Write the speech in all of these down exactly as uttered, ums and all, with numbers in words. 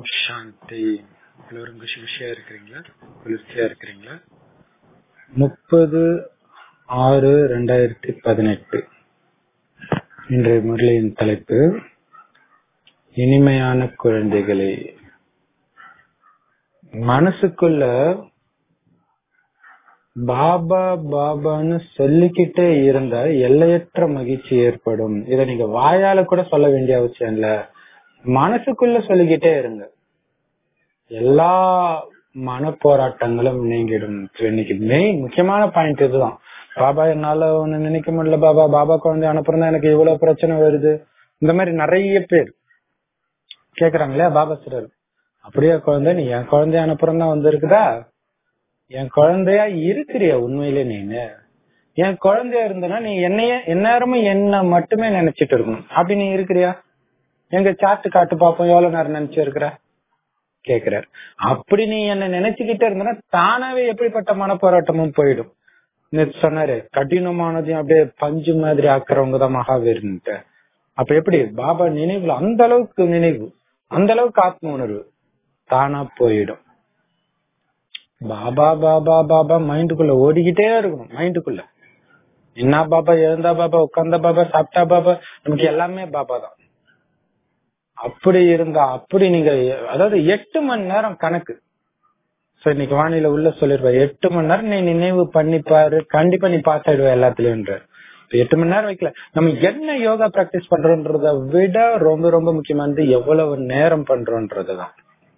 சாந்தி. எல்லோரும் குஷி குஷியா இருக்கிறீங்களா? குளிர்ச்சியா இருக்கிறீங்களா? முப்பது ஆறு ரெண்டாயிரத்தி பதினெட்டு இன்றைய முரளியின் தலைப்பு இனிமையான குழந்தைகளே. மனசுக்குள்ள பாபா பாபான்னு சொல்லிக்கிட்டே இருந்தா எல்லையற்ற மகிழ்ச்சி ஏற்படும். இத நீங்க வாயால கூட சொல்ல வேண்டிய அவசியம் இல்ல, மனசுக்குள்ள சொல்லிக்கிட்டே இருங்க. எல்லா மன போராட்டங்களும் நீங்கிடும். இன்னைக்கு மெயின் முக்கியமான பாயிண்ட் இதுதான். பாபா என்னால ஒண்ணு நினைக்க முடியல, பாபா பாபா குழந்தை அனுப்புறதா எனக்கு இவ்வளவு பிரச்சனை வருது. இந்த மாதிரி நிறைய பேர் கேக்குறாங்களே பாபா சார், அப்படியே குழந்தை நீ என் குழந்தைய அனுப்புறதா வந்திருக்குதா? என் குழந்தையா இருக்கிறிய உண்மையிலே? நீனு என் குழந்தையா இருந்தனா நீ என்னைய எந்நேரமும் என்ன மட்டுமே நினைச்சிட்டு இருக்கணும். அப்படி நீ இருக்கிறியா? எங்க சாட்டு காட்டு பாப்போம், எவ்வளவு நேரம் நினைச்சு இருக்கிற கேக்குறாரு. அப்படி நீ என்ன நினைச்சுக்கிட்டே இருந்தனா தானாவே எப்படிப்பட்ட மன போராட்டமும் போயிடும். சொன்னாரு கடினமானதையும் அப்படியே பஞ்சு மாதிரி ஆக்குறவங்க தான் மகாவீர்ன்ட்டு. அப்ப எப்படி பாபா நினைவுல அந்த அளவுக்கு நினைவு, அந்த அளவுக்கு ஆத்ம உணர்வு தானா போயிடும். பாபா பாபா பாபா மைண்டுக்குள்ள ஓடிக்கிட்டே இருக்கணும். மைண்டுக்குள்ள என்ன பாபா, எழுந்தா பாபா, உட்கார்ந்தா பாபா, சாப்பிட்டா பாபா, நமக்கு எல்லாமே பாபா தான். அப்படி இருந்தா அப்படி நீங்க அதாவது எட்டு மணி நேரம் கணக்கு. சோ இன்னைக்கு வானிலை உள்ள சொல்லிருப்ப, எட்டு மணி நேரம் நீ நினைவு பண்ணிப்பாரு, கண்டிப்பா நீ பாஸ் ஆயிடுவ எல்லாத்துலயும். எட்டு மணி நேரம் வைக்கல, நம்ம என்ன யோகா பிராக்டிஸ் பண்றோன்றத விட ரொம்ப ரொம்ப முக்கியமானது எவ்வளவு நேரம் பண்றோன்றதுதான்.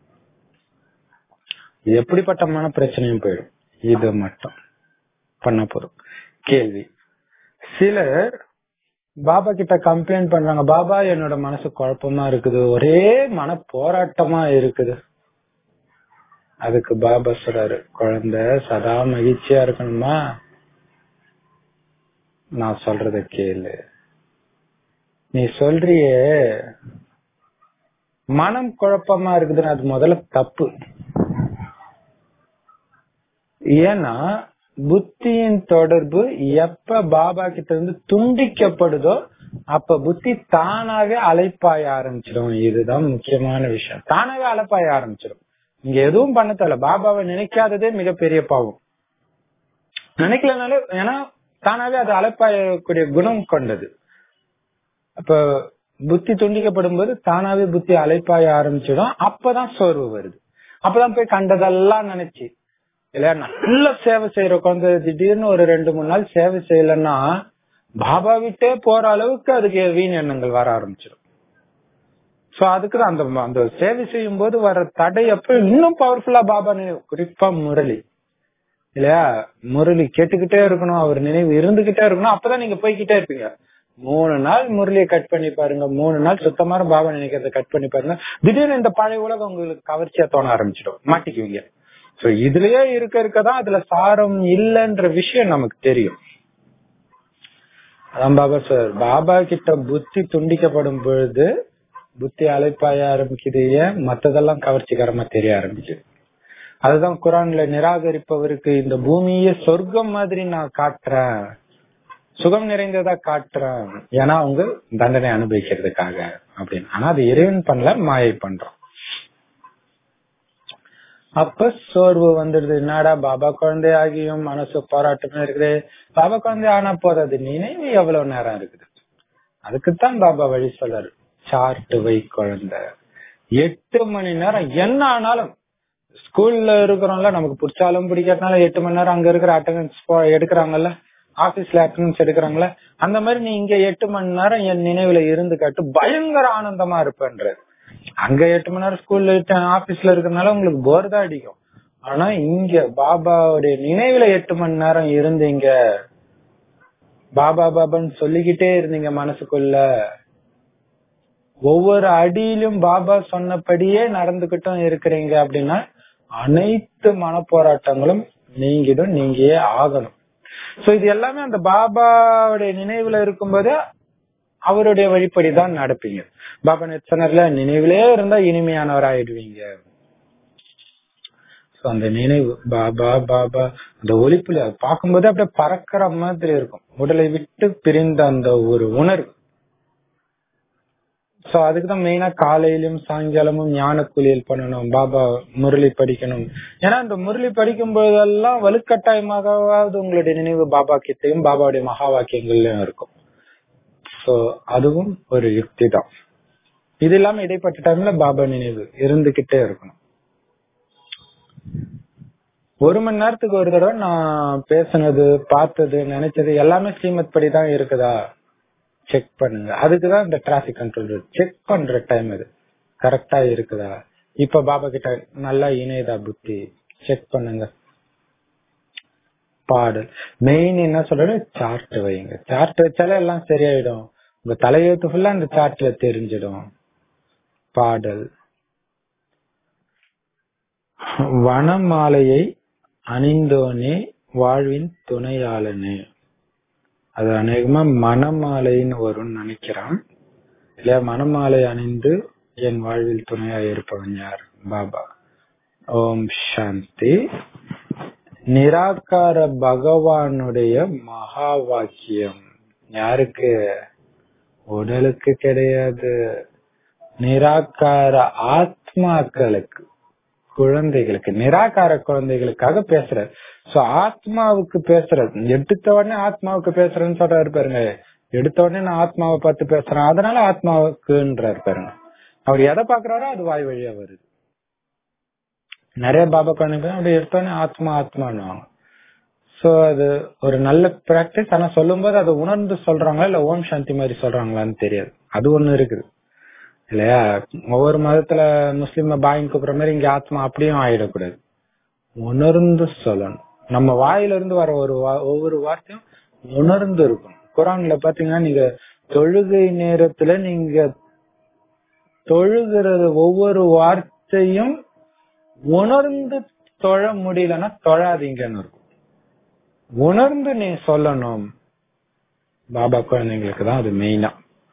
எப்படிப்பட்ட மன பிரச்சனையும் போயிடும். இது மட்டும் பண்ண போறோம். கேள்வி, சிலர் பாபா கிட்ட கம்ப்ளைண்ட் பண்றாங்க, பாபா என்னோட மனசு குழப்பமா இருக்குது, ஒரே மன போராட்டமா இருக்குது. அதுக்கு பாபா சொல்றாரு, குழந்தை சதா மகிழ்ச்சியா இருக்கணுமா? நான் சொல்றத கேளு. நீ சொல்றியே மனம் குழப்பமா இருக்குதுன்னு, அது முதல்ல தப்பு. ஏன்னா புத்தியின் தொடர்பு எப்ப பாபா கிட்ட இருந்து துண்டிக்கப்படுதோ அப்ப புத்தி தானாவே அலைப்பாய ஆரம்பிச்சிடும். இதுதான் முக்கியமான விஷயம். தானாவே அலைப்பாய ஆரம்பிச்சிடும். இங்க எதுவும் பண்ண தேவை. பாபாவை நினைக்காததே மிகப்பெரிய பாவம். நினைக்கலனாலே, ஏன்னா தானாவே அது அலைப்பாயக்கூடிய குணம் கொண்டது. அப்ப புத்தி துண்டிக்கப்படும் போது தானாவே புத்தி அலைப்பாய ஆரம்பிச்சிடும். அப்பதான் சோர்வு வருது. அப்பதான் போய் கண்டதெல்லாம் நினைச்சு இல்ல நல்ல சேவை செய்யற குழந்தை திடீர்னு ஒரு ரெண்டு மூணு நாள் சேவை செய்யலன்னா பாபா விட்டே போற அளவுக்கு அதுக்கு வீண் எண்ணங்கள் வர ஆரம்பிச்சிடும். சோ அதுக்குதான் அந்த அந்த சேவை செய்யும் போது வர தடை அப்ப இன்னும் பவர்ஃபுல்லா பாபா நினைவு, குறிப்பா முரளி இல்லையா, முரளி கேட்டுக்கிட்டே இருக்கணும், அவர் நினைவு இருந்துகிட்டே இருக்கணும். அப்பதான் நீங்க போய்கிட்டே இருப்பீங்க. மூணு நாள் முரளியை கட் பண்ணி பாருங்க, மூணு நாள் சுத்தமான பாபா நினைக்கிறத கட் பண்ணி பாருங்க, திடீர்னு இந்த பழைய உலகம் உங்களுக்கு கவர்ச்சியா தோண ஆரம்பிச்சிடும், மாட்டிக்குவீங்க. சோ இதுலயே இருக்க இருக்கதான் அதுல சாரம் இல்லைன்ற விஷயம் நமக்கு தெரியும். அதான் பாபா சார், பாபா கிட்ட புத்தி துண்டிக்கப்படும் பொழுது புத்தி அலைப்பாய ஆரம்பிக்குது, ஏன் மத்ததெல்லாம் கவர்ச்சிகரமா தெரிய ஆரம்பிக்குது. அதுதான் குரான்ல நிராகரிப்பவருக்கு இந்த பூமியே சொர்க்கம் மாதிரி நான் காட்டுறேன், சுகம் நிறைந்ததா காட்டுறேன், ஏன்னா அவங்க தண்டனை அனுபவிக்கிறதுக்காக அப்படின்னு. ஆனா அது இறைவன் பண்ணல, மாயை பண்றோம். அப்ப சோர்வு வந்துடுது. என்னடா பாபா குழந்தை ஆகியும் மனசு போராட்டமே இருக்குது, பாபா குழந்தை ஆனா போதாது, நினைவு எவ்வளவு நேரம் இருக்குது. அதுக்குத்தான் பாபா வழி சொல்றாரு, சார்ட்டு வை குழந்தை, எட்டு மணி நேரம் என்ன ஆனாலும். ஸ்கூல்ல இருக்கிறோம்ல, நமக்கு பிடிச்சாலும் பிடிக்கிறதுனால எட்டு மணி நேரம் அங்க இருக்கிற அட்டெண்டன்ஸ் எடுக்கிறாங்கல்ல, ஆபீஸ்ல அட்டெண்டன்ஸ் எடுக்கிறாங்கல்ல, அந்த மாதிரி நீ இங்க எட்டு மணி நேரம் என் நினைவுல இருந்து காட்டு, பயங்கர ஆனந்தமா இருப்பேன்ற. அங்க எட்டு மணி நேரம் ஸ்கூல்ல ஆபீஸ்ல இருக்கிறதுனால உங்களுக்கு போர் தான் அடிக்கும். ஆனா இங்க பாபாவுடைய நினைவுல எட்டு மணி நேரம் இருந்தீங்க, பாபா பாபான்னு சொல்லிக்கிட்டே இருந்தீங்க மனசுக்குள்ள, ஒவ்வொரு அடியிலும் பாபா சொன்னபடியே நடந்துகிட்டும் இருக்கிறீங்க அப்படின்னா அனைத்து மன போராட்டங்களும் நீங்கிடும், நீங்கியே ஆகணும். சோ இது எல்லாமே அந்த பாபாவுடைய நினைவுல இருக்கும்போது அவருடைய வழிப்படிதான் நடப்பீங்க. பாபா நெச்சனர்ல நினைவிலே இருந்தா இனிமையானவர் ஆயிடுவீங்க. அந்த நினைவு பாபா பாபா அந்த ஒலிப்புல பார்க்கும்போது அப்படியே பறக்கிற மாதிரி இருக்கும். உடலை விட்டு பிரிந்த அந்த ஒரு உணர்வு சோ அதுக்குதான் மெயினா காலையிலும் சாயங்காலமும் ஞான குளியல் பண்ணணும், பாபா முரளி படிக்கணும். ஏன்னா இந்த முரளி படிக்கும் போதெல்லாம் வலுக்கட்டாயமாகவாவது உங்களுடைய நினைவு பாபா கிட்டையும் பாபாவுடைய மகா வாக்கியங்கள்லயும் இருக்கும். சோ அதுவும் ஒரு யுக்தி தான். இது இல்லாம இடைப்பட்ட டைம்ல பாபா நினைவு இருந்துகிட்டே இருக்கணும். ஒரு மணி நேரத்துக்கு ஒரு தடவை நான் பேசுனது, பார்த்தது, நினைச்சது எல்லாமே ஸ்ரீமத் படி தான் இருக்குதா செக் பண்ணுங்க. அதுக்குதான் இந்த டிராபிக் கண்ட்ரோல் செக் பண்ற டைம் இது கரெக்டா இருக்குதா. இப்ப பாபா கிட்ட நல்லா இணையதா புத்தி செக் பண்ணுங்க. பாடல் மெயின் என்ன சொல்றது, சார்ட் வைங்க. சார்ட் வச்சாலே எல்லாம் சரியாயிடும். உங்க தலையெழுத்து ஃபுல்லா அந்த சார்ட்ல தெரிஞ்சிடும். பாடல் வனமாலையை அணிந்தோனே வாழ்வின் துணையாளனே. அது அநேகமா மனமாலைன்னு வரும்னு நினைக்கிறான் இல்லையா. மனமாலை அணிந்து என் வாழ்வில் துணையா இருப்பவன் யார், பாபா. ஓம் சாந்தி. நிராகார பகவானுடைய மகா வாக்கியம் யாருக்கு, உடலுக்கு கிடையாது, நிராகார ஆத்மாக்களுக்கு, குழந்தைகளுக்கு, நிராகார குழந்தைகளுக்காக பேசுறாரு. சோ ஆத்மாவுக்கு பேசுறது, எடுத்த உடனே ஆத்மாவுக்கு பேசுறேன்னு சொல்றாரு பாருங்க. எடுத்த உடனே நான் ஆத்மாவை பார்த்து பேசுறேன், அதனால ஆத்மாவுக்குன்றாரு பாருங்க. அவர் எதை பாக்குறாரோ அது வாய் வழியா வருது. நிறைய பாபா குழந்தைங்க அப்படி எடுத்தோடனே ஆத்மா ஆத்மான்னு. சோ அது ஒரு நல்ல பிராக்டிஸ். ஆனா சொல்லும் போது அதை உணர்ந்து சொல்றாங்களா இல்ல ஓம் சாந்தி மாதிரி சொல்றாங்களான்னு தெரியாது. அது ஒண்ணு இருக்குது இல்லையா. ஒவ்வொரு மதத்துல முஸ்லீம் பாயின்னு கூப்பிடுற மாதிரி இங்க ஆத்மா அப்படியும் ஆயிடக்கூடாது. உணர்ந்து சொல்லணும். நம்ம வாயில இருந்து வர ஒரு ஒவ்வொரு வார்த்தையும் உணர்ந்து இருக்கும். குரான்ல பாத்தீங்கன்னா நீங்க தொழுகை நேரத்துல நீங்க தொழுகிறது ஒவ்வொரு வார்த்தையும் உணர்ந்து தொழ முடியலன்னா தொழாதீங்கன்னு இருக்கும். உணர்ந்து நீ சொல்லணும். பாபா குழந்தைங்களுக்கு தான் அது மெயினா.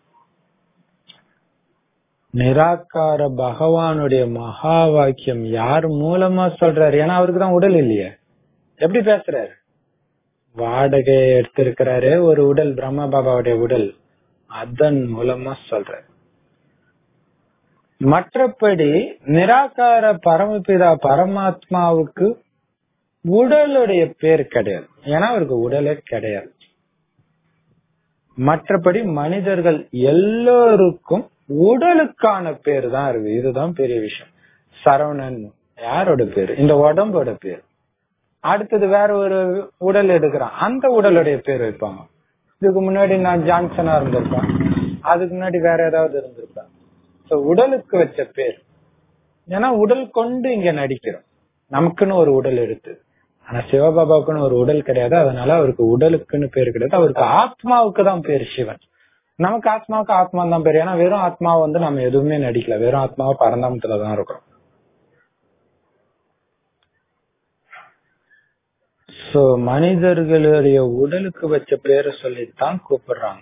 நிராகார பகவானுடைய மகா வாக்கியம் யார் மூலமா சொல்றாரு, ஏன்னா அவருக்கு தான் உடல் இல்லையே, எப்படி பேசுறாரு. வாடகை எடுத்திருக்கிறாரு ஒரு உடல், பிரம்மா பாபாவுடைய உடல், அதன் மூலமா சொல்றாரு. மற்றபடி நிராகார பரமபிதா பரமாத்மாவுக்கு உடலுடைய பேர் கிடையாது, ஏன்னா அவருக்கு உடலே கிடையாது. மற்றபடி மனிதர்கள் எல்லோருக்கும் உடலுக்கான பேரு தான் இருக்கு. இதுதான் பெரிய விஷயம். சரவணன் யாரோட பேரு, இந்த உடம்போட பேர். அடுத்தது வேற ஒரு உடல் எடுக்கிறான், அந்த உடலுடைய பேர் வைப்பாங்க. இதுக்கு முன்னாடி நான் ஜான்சனா இருந்திருப்பேன், அதுக்கு முன்னாடி வேற ஏதாவது இருந்திருப்பேன். உடலுக்கு வச்ச பேர், ஏன்னா உடல் கொண்டு இங்க நடிக்கிறோம். நமக்குன்னு ஒரு உடல் எடுத்து. ஆனா சிவபாபாவுக்குன்னு ஒரு உடல் கிடையாது, அதனால அவருக்கு உடலுக்குன்னு பேர் கிடையாது. அவருக்கு ஆத்மாவுக்கு தான் பேர் சிவன். நமக்கு ஆத்மாவுக்கு ஆத்மா தான் பேர். ஏன்னா வெறும் ஆத்மாவை வந்து நம்ம எதுவுமே நடிக்கல, வெறும் ஆத்மாவை பரந்தாமத்துலதான் இருக்கிறோம். சோ மனிதர்களுடைய உடலுக்கு வச்ச பேரை சொல்லித்தான் கூப்பிடுறாங்க.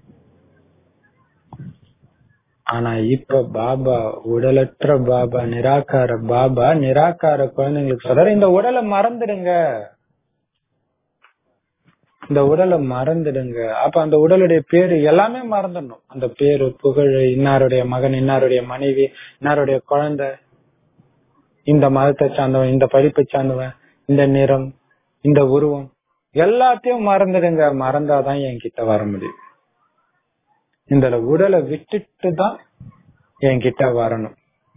ஆனா இப்ப பாபா உடலற்ற பாபா, நிராகார பாபா, நிராகார குழந்தைங்களுக்கு சொல்றாரு இந்த உடலை மறந்துடுங்க, இந்த உடலை மறந்துடுங்க. அப்ப அந்த உடலுடைய பேரு எல்லாமே மறந்துடணும். அந்த பேரு, புகழ், இன்னாருடைய மகன், இன்னாருடைய மனைவி, இன்னாருடைய குழந்தை, இந்த மதத்தை சார்ந்தவன், இந்த படிப்பை சார்ந்தவன், இந்த நிறம், இந்த உருவம், எல்லாத்தையும் மறந்துடுங்க. மறந்தாதான் என்கிட்ட வர முடியும். இந்த உடலை விட்டுட்டு தான் என்கிட்ட வரணும்.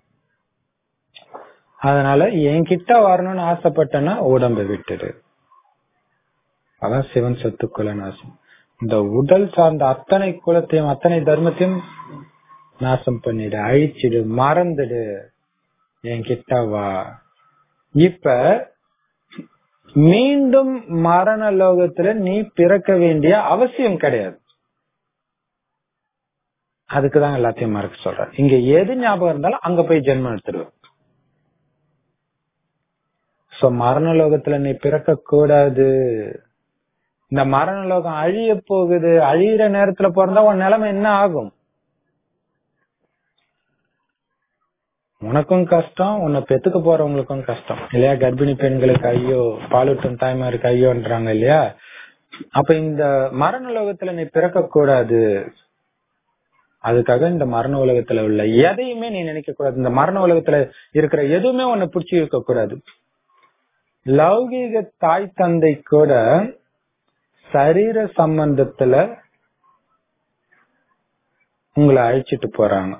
அதனால என்கிட்ட வரணும்னு ஆசைப்பட்டனா உடம்பை விட்டுடு. அதான் சிவன் சொத்துக்குள்ள நாசம். இந்த உடல் சார்ந்த அத்தனை குலத்தையும் அத்தனை தர்மத்தையும் நாசம் பண்ணிடு, அழிச்சிடு, மறந்துடு, என்கிட்ட வா. இப்ப மீண்டும் மரண லோகத்துல நீ பிறக்க வேண்டிய அவசியம் கிடையாது. அதுக்குதான் எல்லாத்தையும் மறக்க சொல்ற. இங்க எது ஞாபகம் இருந்தாலும் அங்க போய் ஜென்மம் எடுத்துடுவேன். சோ மரண லோகத்துல நீ பிறக்க கூடாது. இந்த மரண லோகம் அழிய போகுது, அழியிற நேரத்துல பிறந்தா உன் நிலைமை என்ன ஆகும்? உனக்கும் கஷ்டம், உன்னை பெத்துக்க போறவங்களுக்கும் கஷ்டம் இல்லையா. கர்ப்பிணி பெண்களுக்கு ஐயோ, பாலூட்டும் தாய்மாருக்கு ஐயோன்றாங்க இல்லையா. அப்ப இந்த மரண லோகத்துல நீ பிறக்க கூடாது. அதுக்காக இந்த மரண உலகத்துல உள்ள எதையுமே நீ நினைக்க கூடாது. இந்த மரண உலகத்துல இருக்கிற எதுவுமே உன்னை பிடிச்சி இருக்க கூடாது. லௌகீக தாய் தந்தை கூட சரீர சம்பந்தத்துல உங்களை அழைச்சிட்டு போறாங்க.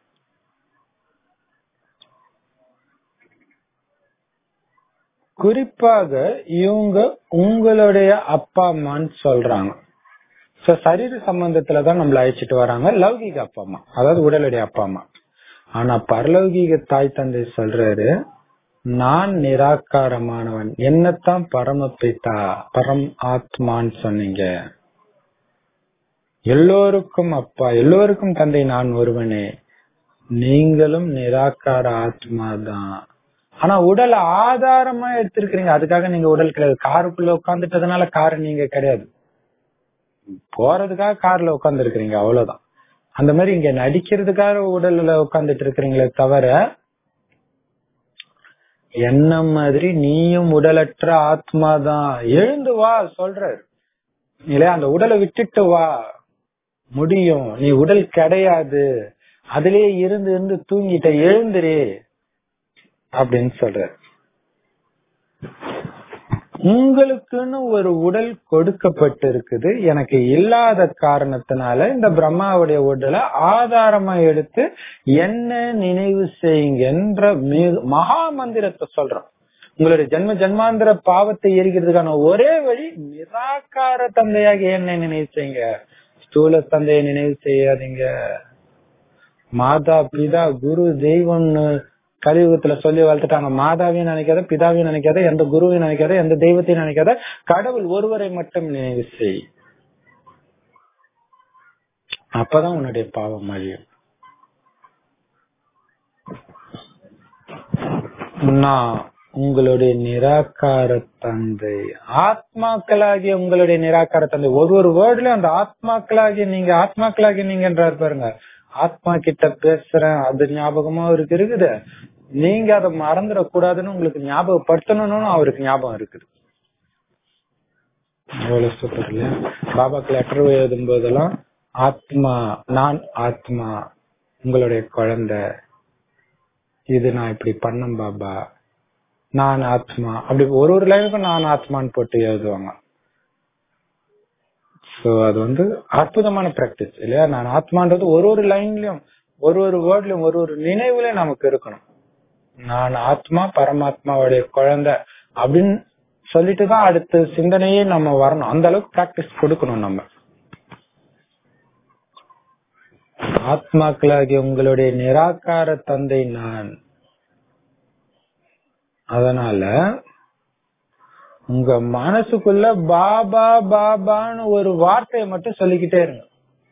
குறிப்பாக இவங்க உங்களுடைய அப்பா அம்மான்னு சொல்றாங்க. சரீர சம்பந்தத்துலதான் நம்மள அழைச்சிட்டு வராங்க, லௌகீக அப்பா அம்மா, அதாவது உடலுடைய அப்பா அம்மா. ஆனா பரலௌகீக தாய் தந்தை சொல்றாரு, நான் நிராகாரமானவன், என்னத்தான் பரமபிதா பரம் ஆத்மான்னு சொன்னீங்க, எல்லோருக்கும் அப்பா எல்லோருக்கும் தந்தை நான் ஒருவனே, நீங்களும் நிராகார ஆத்மா தான். ஆனா உடல் ஆதாரமா எடுத்திருக்கிறீங்க, அதுக்காக நீங்க உடல் கிடையாது. காருக்குள்ள உட்காந்துட்டதுனால காரு நீங்க கிடையாது, போறதுக்காக கார்ல உட்கார்ந்து இருக்கிறீங்க, அவ்வளவுதான். அந்த மாதிரி இங்க நடிக்கிறதுக்காக உடல்ல உட்கார்ந்துட்டு இருக்கிறீங்களே தவிர, என்ன மாதிரி நீயும் உடலற்ற ஆத்மா தான். எழுந்து வா சொல்றாரு இல்லையா, அந்த உடலை விட்டுட்டு வா, முடியும், நீ உடல் கிடையாது, அதிலே இருந்து இருந்து தூங்கிட்ட, எழுந்துரு அப்படின்னு சொல்ற. உங்களுக்குன்னு ஒரு உடல் கொடுக்கப்பட்டு இருக்குது, எனக்கு இல்லாத காரணத்தினால இந்த பிரம்மாவுடைய உடலை ஆதாரமா எடுத்து என்ன நினைவு செய்யுங்கன்ற மகா மந்திரத்தை சொல்றோம். உங்களுடைய ஜென்ம ஜென்மாந்திர பாவத்தை எரிக்கிறதுக்கான ஒரே வழி நிராகார தந்தையாக என்ன நினைவு செய்யுங்க, ஸ்தூல தந்தையை நினைவு செய்யாதீங்க. மாதா பிதா குரு தெய்வம்னு கலியுகத்துல சொல்லி வளர்த்துட்டாங்க. மாதாவையும் நினைக்காத, பிதாவையும் நினைக்காத, எந்த குருவையும் நினைக்காத, எந்த தெய்வத்தையும் நினைக்காத, கடவுள் ஒருவரை மட்டும் நினைவு செய். அப்பதான் உன்னுடைய பாவம் அழியும். நான் உங்களுடைய நிராகார தந்தை, ஆத்மாக்களாகிய உங்களுடைய நிராகார தந்தை. ஒரு ஒரு வேர்ட்லயும் அந்த ஆத்மாக்களாகிய நீங்க, ஆத்மாக்களாகிய நீங்கன்றாரு பாருங்க. ஆத்மா கிட்ட பேசுறேன், அது ஞாபகமா அவருக்கு இருக்குது. நீங்க அதை மறந்துடக்கூடாதுன்னு உங்களுக்கு ஞாபகப்படுத்தணும்னு அவருக்கு ஞாபகம் இருக்குது. அவ்வளவு சூப்பர் இல்லையா? பாபாக்கு லெட்டர் எழுதும் போதெல்லாம் ஆத்மா, நான் ஆத்மா, உங்களுடைய குழந்தை, இது நான் இப்படி பண்ணேன் பாபா, நான் ஆத்மா, அப்படி ஒரு ஒரு லைனுக்கும் நான் ஆத்மான்னு போட்டு எழுதுவாங்க. சோ அது வந்து அற்புதமான பிராக்டிஸ் இல்லையா? நான் ஆத்மான்றது ஒரு ஒரு லைன்லயும், ஒரு ஒரு வேர்ட்லயும், ஒரு ஒரு நினைவுலயும் நமக்கு இருக்கணும். நான் ஆத்மா, பரமாத்மாவுடைய குழந்தை அப்படின்னு சொல்லிட்டுதான் அடுத்த சிந்தனையே நம்ம வரணும். அந்த அளவுக்கு பிராக்டிஸ் கொடுக்கணும் நம்ம. ஆத்மாக்களாகிய உங்களுடைய நிராகார தந்தை நான். அதனால உங்க மனசுக்குள்ள பாபா பாபான்னு ஒரு வார்த்தையை மட்டும் சொல்லிக்கிட்டே இருங்க.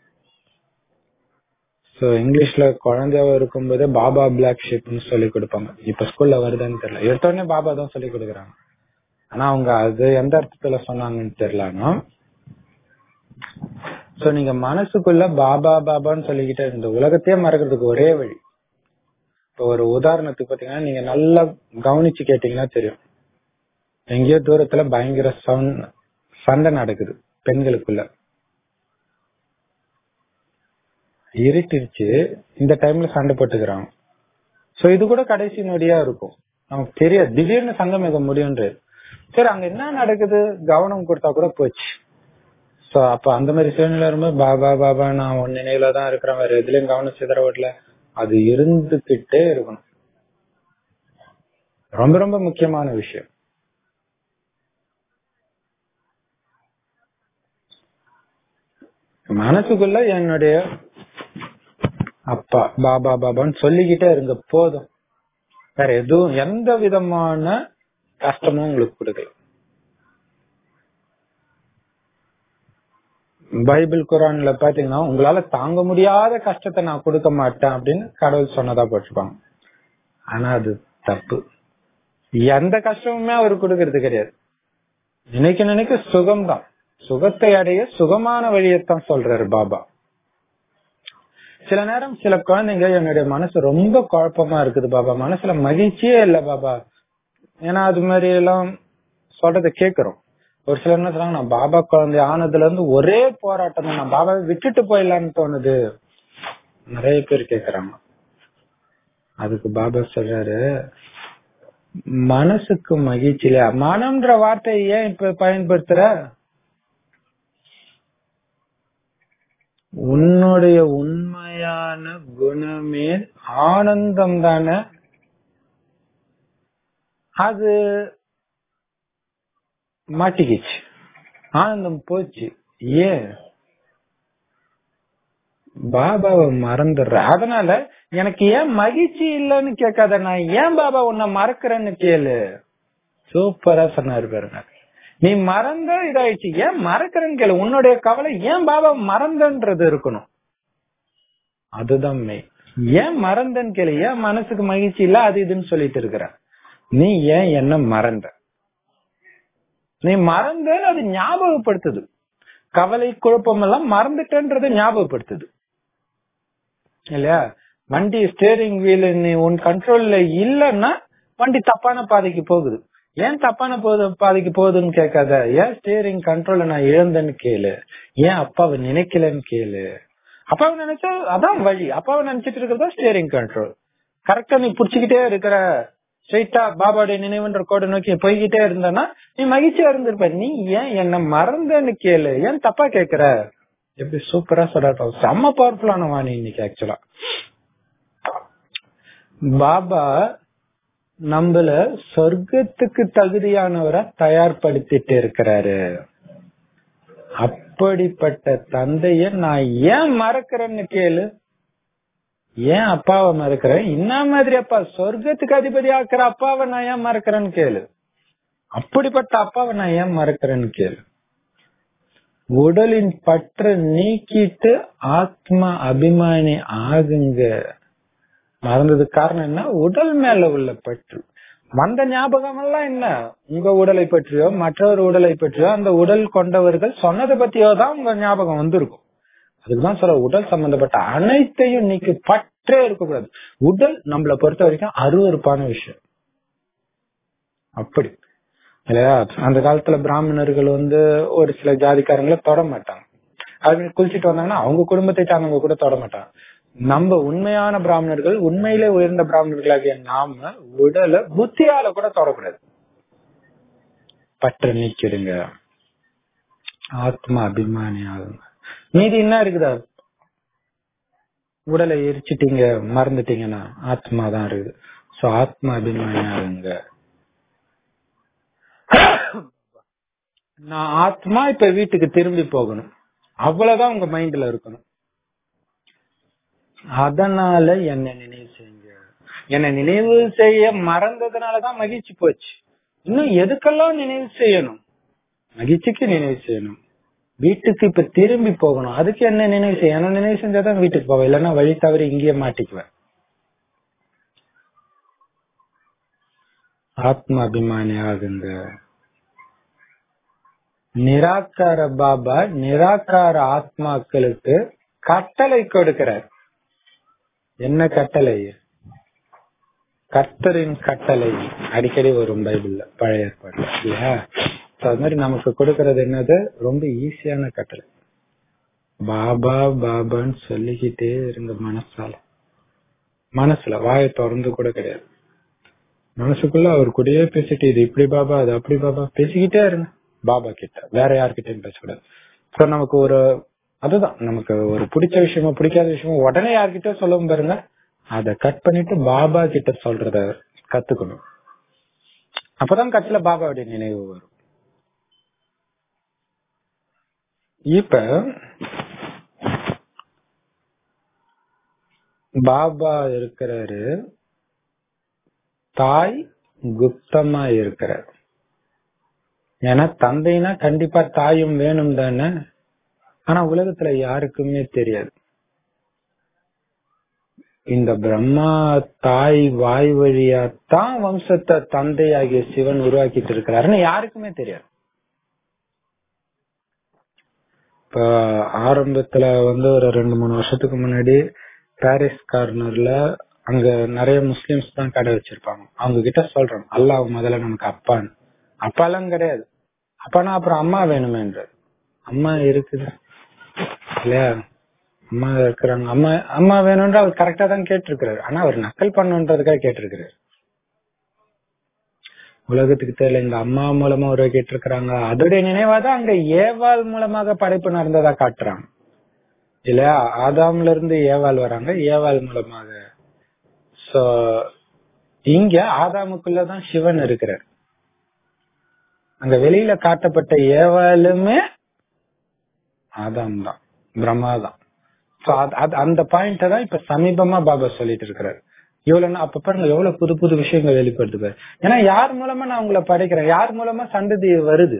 சோ இங்கிலீஷ்ல குழந்தையா இருக்கும்போது பாபா பிளாக் ஷிப்னு சொல்லி கொடுப்பாங்க. இப்ப ஸ்கூல்ல வருதுன்னு தெரியல, எடுத்தோடனே பாபா தான் சொல்லி கொடுக்குறாங்க. ஆனா அவங்க அது எந்த அர்த்தத்துல சொன்னாங்கன்னு தெரியல. சோ நீங்க மனசுக்குள்ள பாபா பாபான்னு சொல்லிக்கிட்டே இந்த உலகத்தையே மறக்கிறதுக்கு ஒரே வழி. இப்ப ஒரு உதாரணத்துக்கு பாத்தீங்கன்னா, நீங்க நல்லா கவனிச்சு கேட்டீங்கன்னா தெரியும், எங்கேயோ தூரத்துல பயங்கர சவுண்ட், சண்டை நடக்குது பெண்களுக்குள்ள. இருட்டிருச்சு, இந்த டைம்ல சண்டை போட்டுக்கிறாங்க. சோ இது கூட கடைசி நொடியா இருக்கும், நமக்கு தெரியாது. திடீர்னு சங்கம் மிக முடியும்ன்றது. சரி, அங்க என்ன நடக்குது கவனம் கொடுத்தா கூட போச்சு. சோ அப்ப அந்த மாதிரி சூழ்நிலை இருக்கும்போது பாபா பாபா நான் உன் நினைவுல தான் இருக்கிறேன், வேற எதுலயும் கவனம் சிதற விடல, அது இருந்துகிட்டே இருக்கணும். ரொம்ப ரொம்ப முக்கியமான விஷயம். மனசுக்குள்ள என்னுடைய அப்பா பாபா பாபான்னு சொல்லிக்கிட்டே இருங்க, போதும். வேற எதுவும் எந்த விதமான கஷ்டமும் உங்களுக்கு கொடுக்கல. பைபிள் குரான்ல பாத்தீங்கன்னா, உங்களால தாங்க முடியாத கஷ்டத்தை நான் கொடுக்க மாட்டேன் அப்படின்னு கடவுள் சொன்னதா போட்டிருப்பாங்க. ஆனா அது தப்பு. எந்த கஷ்டமுமே அவர் கொடுக்கறது கிடையாது. நினைக்க நினைக்க சுகம்தான். சுகத்தை அடைய சுகமான வழியத்தான் சொல்றாரு பாபா. சில நேரம் சில குழந்தைங்க, என்னுடைய மனசு ரொம்ப குழப்பமா இருக்குது பாபா, மனசுல மகிழ்ச்சியே இல்ல பாபா, ஏன்னா அது மாதிரி எல்லாம் சொல்றத கேக்குறோம். ஒரு சிலர் என்ன சொல்றாங்க, நான் பாபா குழந்தை ஆனதுல இருந்து ஒரே போராட்டம் தான், நான் பாபாவை விட்டுட்டு போயிடலான்னு தோணுது, நிறைய பேர் கேக்குறாங்க. அதுக்கு பாபா சொல்றாரு, மனசுக்கு மகிழ்ச்சி இல்லையா? மனம்ன்ற வார்த்தையை ஏன் இப்ப பயன்படுத்துற? உன்னுடைய உண்மையான குணமே ஆனந்தம் தானே. அது மாட்டிக்கிச்சு, ஆனந்தம் போச்சு. ஏன்? பாபாவை மறந்துடுற. அதனால எனக்கு ஏன் மகிழ்ச்சி இல்லைன்னு கேட்காத, நான் ஏன் பாபா உன்னை மறக்கிறேன்னு கேளு. சூப்பரா சொன்னாரு பாருங்க. நீ மறந்த இதாயிடுச்சு, ஏன் மறக்கிறேன்னு கேளு. உன்னுடைய கவலை ஏன் பாபா மறந்தன்றது இருக்கணும். அதுதான் மெயின். ஏன் மறந்தன்னு கேளு. ஏன் மனசுக்கு மகிழ்ச்சி இல்ல அது இதுன்னு சொல்லிட்டு இருக்கிற. நீ ஏன் என்ன மறந்த? நீ மறந்த அது ஞாபகப்படுத்துது. கவலை குழப்பம் எல்லாம் மறந்துட்டேன்றது ஞாபகப்படுத்துது இல்லையா? வண்டி ஸ்டேரிங் வீல் நீ உன் கண்ட்ரோல்ல இல்லன்னா வண்டி தப்பான பாதைக்கு போகுது. ஏன் தப்பான போது பாதைக்கு போகுதுன்னு கேட்காத. ஏன் ஸ்டேரிங் கண்ட்ரோல்ல நான் இழந்தேன்னு கேளு. ஏன் அப்பாவை நினைக்கலன்னு கேளு. அப்பாவை நினைச்சா அதான் வழி. அப்பாவை நினைச்சிட்டு இருக்கிறதா ஸ்டேரிங் கண்ட்ரோல். கரெக்டா நீ புடிச்சுக்கிட்டே இருக்கிற ஸ்ட்ரெயிட்டா பாபாவுடைய நினைவுன்ற கோடை நோக்கி போய்கிட்டே இருந்தனா நீ மகிழ்ச்சியா இருந்திருப்ப. நீ ஏன் என்ன மறந்தன்னு கேளு. ஏன் தப்பா கேக்குற. எப்படி சூப்பரா சொல்ற. செம்ம பவர்ஃபுல்லான வாணி இன்னைக்கு. ஆக்சுவலா பாபா நம்மள சொர்க்கத்துக்கு தகுதியானவரை தயார்படுத்திட்டு இருக்கிறாரு. அப்படிப்பட்ட தந்தைய நான் ஏன் மறக்கிறேன்னு கேளு. ஏன் அப்பாவை மறக்கிறேன்? என்ன மாதிரி அப்பா சொர்க்கத்துக்கு அதிபதி ஆக்குற அப்பாவை நான் ஏன் மறக்கிறேன்னு கேளு. அப்படிப்பட்ட அப்பாவை நான் ஏன் மறக்கிறேன்னு கேளு. உடலின் பற்ற நீக்கிட்டு ஆத்மா அபிமானி ஆகுங்க. மறந்தது காரணம் என்ன? உடல் மேல உள்ள பற்று. வந்த ஞாபகம் எல்லாம் என்ன? உங்க உடலை பற்றியோ மற்றொரு உடலை பற்றியோ அந்த உடல் கொண்டவர்கள் சொன்னதை பத்தியோ தான் உங்க ஞாபகம் வந்திருக்கும். அதுக்குதான் சொல்ற, உடல் சம்பந்தப்பட்ட அனைத்தையும் நீக்கு பற்றே இருக்கக்கூடாது. உடல் நம்மளை பொறுத்த வரைக்கும் அருவருப்பான விஷயம். அப்படி இல்லையா? அந்த காலத்துல பிராமணர்கள் வந்து ஒரு சில ஜாதிக்காரங்களை தொட மாட்டாங்க. அவங்க குளிச்சுட்டு வந்தாங்கன்னா அவங்க குடும்பத்தை சார்ந்தவங்க கூட தொட மாட்டாங்க. நம்ம உண்மையான பிராமணர்கள், உண்மையிலே உயர்ந்த பிராமணர்களாகிய நாம உடலை புத்தியால கூட தொடக்கூடாது. பற்ற நீக்கிடுங்க, ஆத்மா அபிமானி ஆகுங்க. மீதி என்ன இருக்குதா? உடலை எரிச்சிட்டீங்க, மறந்துட்டீங்கன்னா ஆத்மா தான் இருக்குது. சோ ஆத்மா அபிமானி ஆகுங்க. நான் ஆத்மா இப்ப வீட்டுக்கு திரும்பி போகணும், அவ்வளவுதான் உங்க மைண்ட்ல இருக்கணும். அதனால என்ன நினைவு செய்யுங்க. என்ன நினைவு செய்ய மறந்ததுனாலதான் மகிழ்ச்சி போச்சு. இன்னும் எதுக்கெல்லாம் நினைவு செய்யணும்? மகிழ்ச்சிக்கு நினைவு செய்யணும். வீட்டுக்கு இப்ப திரும்பி போகணும், அதுக்கு என்ன நினைவு செய்ய? என்ன நினைவு செஞ்சாதான் வீட்டுக்கு போவேன், இல்லைன்னா வழி தவறி இங்கேயே மாட்டிக்குவேன். ஆத்மா அபிமானி ஆகுங்க. நிராகார பாபா நிராகார ஆத்மாக்களுக்கு கட்டளை கொடுக்கிறார். என்ன கட்டளை? கர்த்தரின் கட்டளை. அடிக்கடி வரும் பைபிள்ல, பழைய ஏற்பாடுல இல்லையா? அது மாதிரி நமக்கு கொடுக்கறது என்னது? ரொம்ப ஈஸியான கட்டளை. பாபா பாபான்னு சொல்லிக்கிட்டே இருங்க. மனசால, மனசுல வாயை திறந்து கூட கிடையாது. மனசுக்குள்ள அவர் கூடயே பேசிட்டு, இது இப்படி பாபா, அது அப்படி பாபா, பேசிக்கிட்டே இருங்க பாபா கிட்ட. வேற யார்கிட்டயும் பேசக்கூடாது. சோ நமக்கு ஒரு அதுதான், நமக்கு ஒரு பிடிச்ச விஷயமோ பிடிக்காத விஷயமோ உடனே யார்கிட்ட சொல்லவும் பாருங்க, அத கட் பண்ணிட்டு பாபா கிட்ட சொல்றத கத்துக்கணும். அப்பதான் கட்சியில பாபாவுடைய நினைவு வரும். இப்ப பாபா இருக்கிறாரு, தாய் குப்தமா இருக்கிறார். ஏன்னா தந்தைனா கண்டிப்பா தாயும் வேணும் தானே. ஆனா உலகத்துல யாருக்குமே தெரியாது. இந்த பிரம்மா தாய் வாய் வழியா தான் வம்சத்தை தந்தை ஆகிய சிவன் உருவாக்கிட்டு இருக்கிறாருன்னு யாருக்குமே தெரியாது. இப்ப ஆரம்பத்துல வந்து ஒரு ரெண்டு மூணு வருஷத்துக்கு முன்னாடி பாரிஸ் கார்னர்ல அங்க நிறைய முஸ்லிம்ஸ் தான் கடை வச்சிருப்பாங்க. அவங்க கிட்ட சொல்றோம், அல்லாஹ் முதல்ல நமக்கு அப்பான்னு. அப்பாலாம் கிடையாது. அப்பானா அப்புறம் அம்மா வேணுமேன்ற. அம்மா இருக்குது இல்லையா? அம்மா இருக்கிறாங்க, அம்மா அம்மா வேணும்ன்ற அவர் கரெக்டா தான் கேட்டிருக்கிறாரு. ஆனா அவர் நக்கல் பண்ணுன்றதுக்காக கேட்டிருக்கிறாரு. உலகத்துக்கு தெரியல இந்த அம்மா மூலமா ஒரு கேட்டிருக்கிறாங்க. அதோடைய நினைவாதான் அங்க ஏவாள் மூலமாக படைப்பு நடந்ததா காட்டுறாங்க இல்லையா? ஆதாம்ல இருந்து ஏவாள் வராங்க, ஏவாள் மூலமாக. சோ இங்க ஆதாமுக்குள்ளதான் சிவன் இருக்கிறார். அங்க வெளியில காட்டப்பட்ட ஏவாளுமே ஆதாம் தான், பிரம்மா தான். அந்த பாயிண்ட தான் இப்ப சமீபமா பாபா சொல்லிட்டு இருக்கிறாரு. இவ்வளவு அப்ப பாருங்க எவ்வளவு புது புது விஷயங்கள் வெளிப்படுத்து. ஏன்னா யார் மூலமா நான் உங்களை படைக்கிறேன், யார் மூலமா சந்ததி வருது?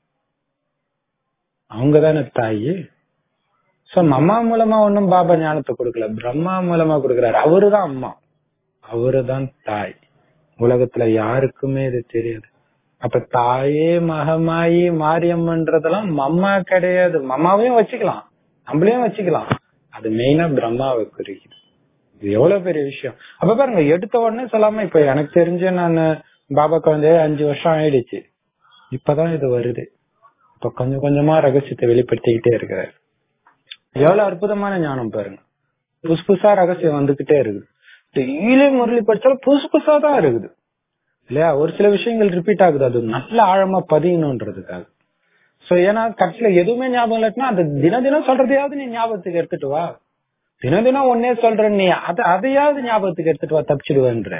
அவங்கதானே தாயி. சோ அம்மா மூலமா ஒன்னும் பாபா ஞானத்தை கொடுக்கல, பிரம்மா மூலமா கொடுக்கிறாரு. அவருதான் அம்மா, அவருதான் தாய். உலகத்துல யாருக்குமே இது தெரியாது. அப்ப தாயே மகமாயி மாரியம்மன்றதெல்லாம் மம்மா கிடையாது. மம்மாவையும் வச்சுக்கலாம், நம்மளையும் வச்சுக்கலாம். அது மெயினா பிரம்மாவை குறிக்குது. இது எவ்வளவு பெரிய விஷயம். அப்ப பாருங்க, எடுத்த உடனே சொல்லாம, இப்ப எனக்கு தெரிஞ்ச நான் பாபாக்கு வந்து அஞ்சு வருஷம் ஆயிடுச்சு, இப்பதான் இது வருது. இப்ப கொஞ்சம் கொஞ்சமா ரகசியத்தை வெளிப்படுத்திக்கிட்டே இருக்கிறாரு. எவ்வளவு அற்புதமான ஞானம் பாருங்க. புதுசு புதுசா ரகசியம் வந்துகிட்டே இருக்குது. டெய்லி முரளி படிச்சாலும் புதுசு புதுசா தான் இருக்குது இல்லையா? ஒரு சில விஷயங்கள் ரிப்பீட் ஆகுது, அது நல்ல ஆழமா பதியணும்ன்றதுக்காக. சோ ஏன்னா கட்சியில எதுவுமே ஞாபகம் இல்லாட்டினா அது தினம் தினம் சொல்றதையாவது நீ ஞாபகத்துக்கு எடுத்துட்டு வா. தினம் தினம் ஒன்னே சொல்ற நீ அத அதையாவது ஞாபகத்துக்கு எடுத்துட்டு வா, தப்பிச்சிடுவேன்ற.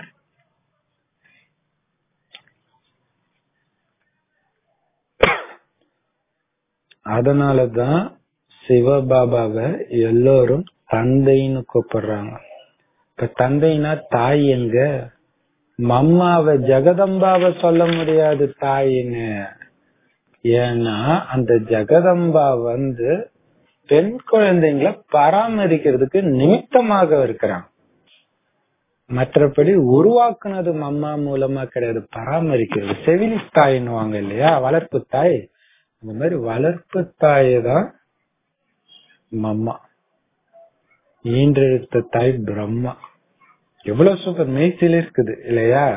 அதனாலதான் சிவபாபாவை எல்லோரும் தந்தைன்னு கூப்பிடுறாங்க. இப்ப தந்தைனா தாய் எங்க? மம்மாவை ஜெகதம்பாவை சொல்ல முடியாது தாயின்னு. ஏன்னா அந்த ஜெகதம்பா வந்து பெண் குழந்தைங்களை பராமரிக்கிறதுக்கு நிமித்தமாக இருக்கிறாங்க. மற்றபடி உருவாக்குனது மம்மா மூலமா கிடையாது, பராமரிக்கிறது. செவிலி தாயின்னுவாங்க இல்லையா, வளர்ப்பு தாய். அந்த மாதிரி வளர்ப்பு தாயை தான் மம்மா. ஈன்றெடுத்த தாய் பிரம்மா. எவ்வளவு சூப்பர், மெய்சில இருக்குது இல்லையா?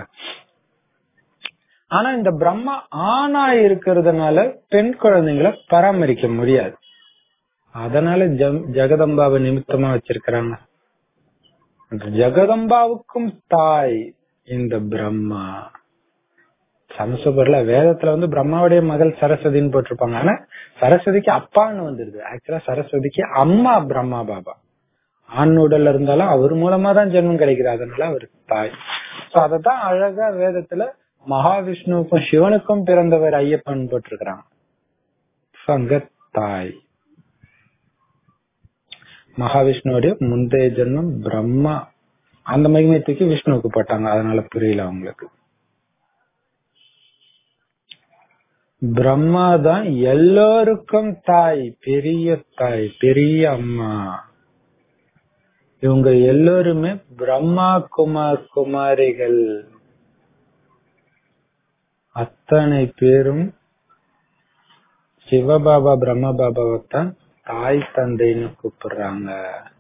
ஆனா இந்த பிரம்மா ஆணா இருக்கிறதுனால பெண் குழந்தைங்களை பராமரிக்க முடியாது. அதனால ஜெகதம்பாவை நிமித்தமா வச்சிருக்கிறாங்க. ஜெகதம்பாவுக்கும் தாய் இந்த பிரம்மா. சமஸ்கிருதத்துல வேதத்துல வந்து பிரம்மாவுடைய மகள் சரஸ்வதினு போட்டிருப்பாங்க. ஆனா சரஸ்வதிக்கு அப்பான்னு வந்துருது. ஆக்சுவலா சரஸ்வதிக்கு அம்மா பிரம்மா பாபா. ஆண் உடல்ல இருந்தாலும் அவர் மூலமா தான் ஜென்மம் கிடைக்குது, அதனால அவர் தாய். அததான் அழகா வேதத்துல மகாவிஷ்ணுவுக்கும் சிவனுக்கும் பிறந்தவர் ஐயப்பன் போட்டிருக்கிறாங்க. அங்க தாய் மகாவிஷ்ணுவோடைய முந்தைய ஜென்மம் பிரம்மா. அந்த மகிமையத்துக்கு விஷ்ணுவுக்கு போட்டாங்க, அதனால புரியல அவங்களுக்கு. பிரம்மா தான் எல்லோருக்கும் தாய், பெரிய தாய், பெரிய அம்மா. இவங்க எல்லோருமே பிரம்மா குமார் குமாரிகள். அத்தனை பேரும் சிவபாபா பிரம்ம பாபாவைத்தான் தாய் தந்தைன்னு கூப்பிடுறாங்க.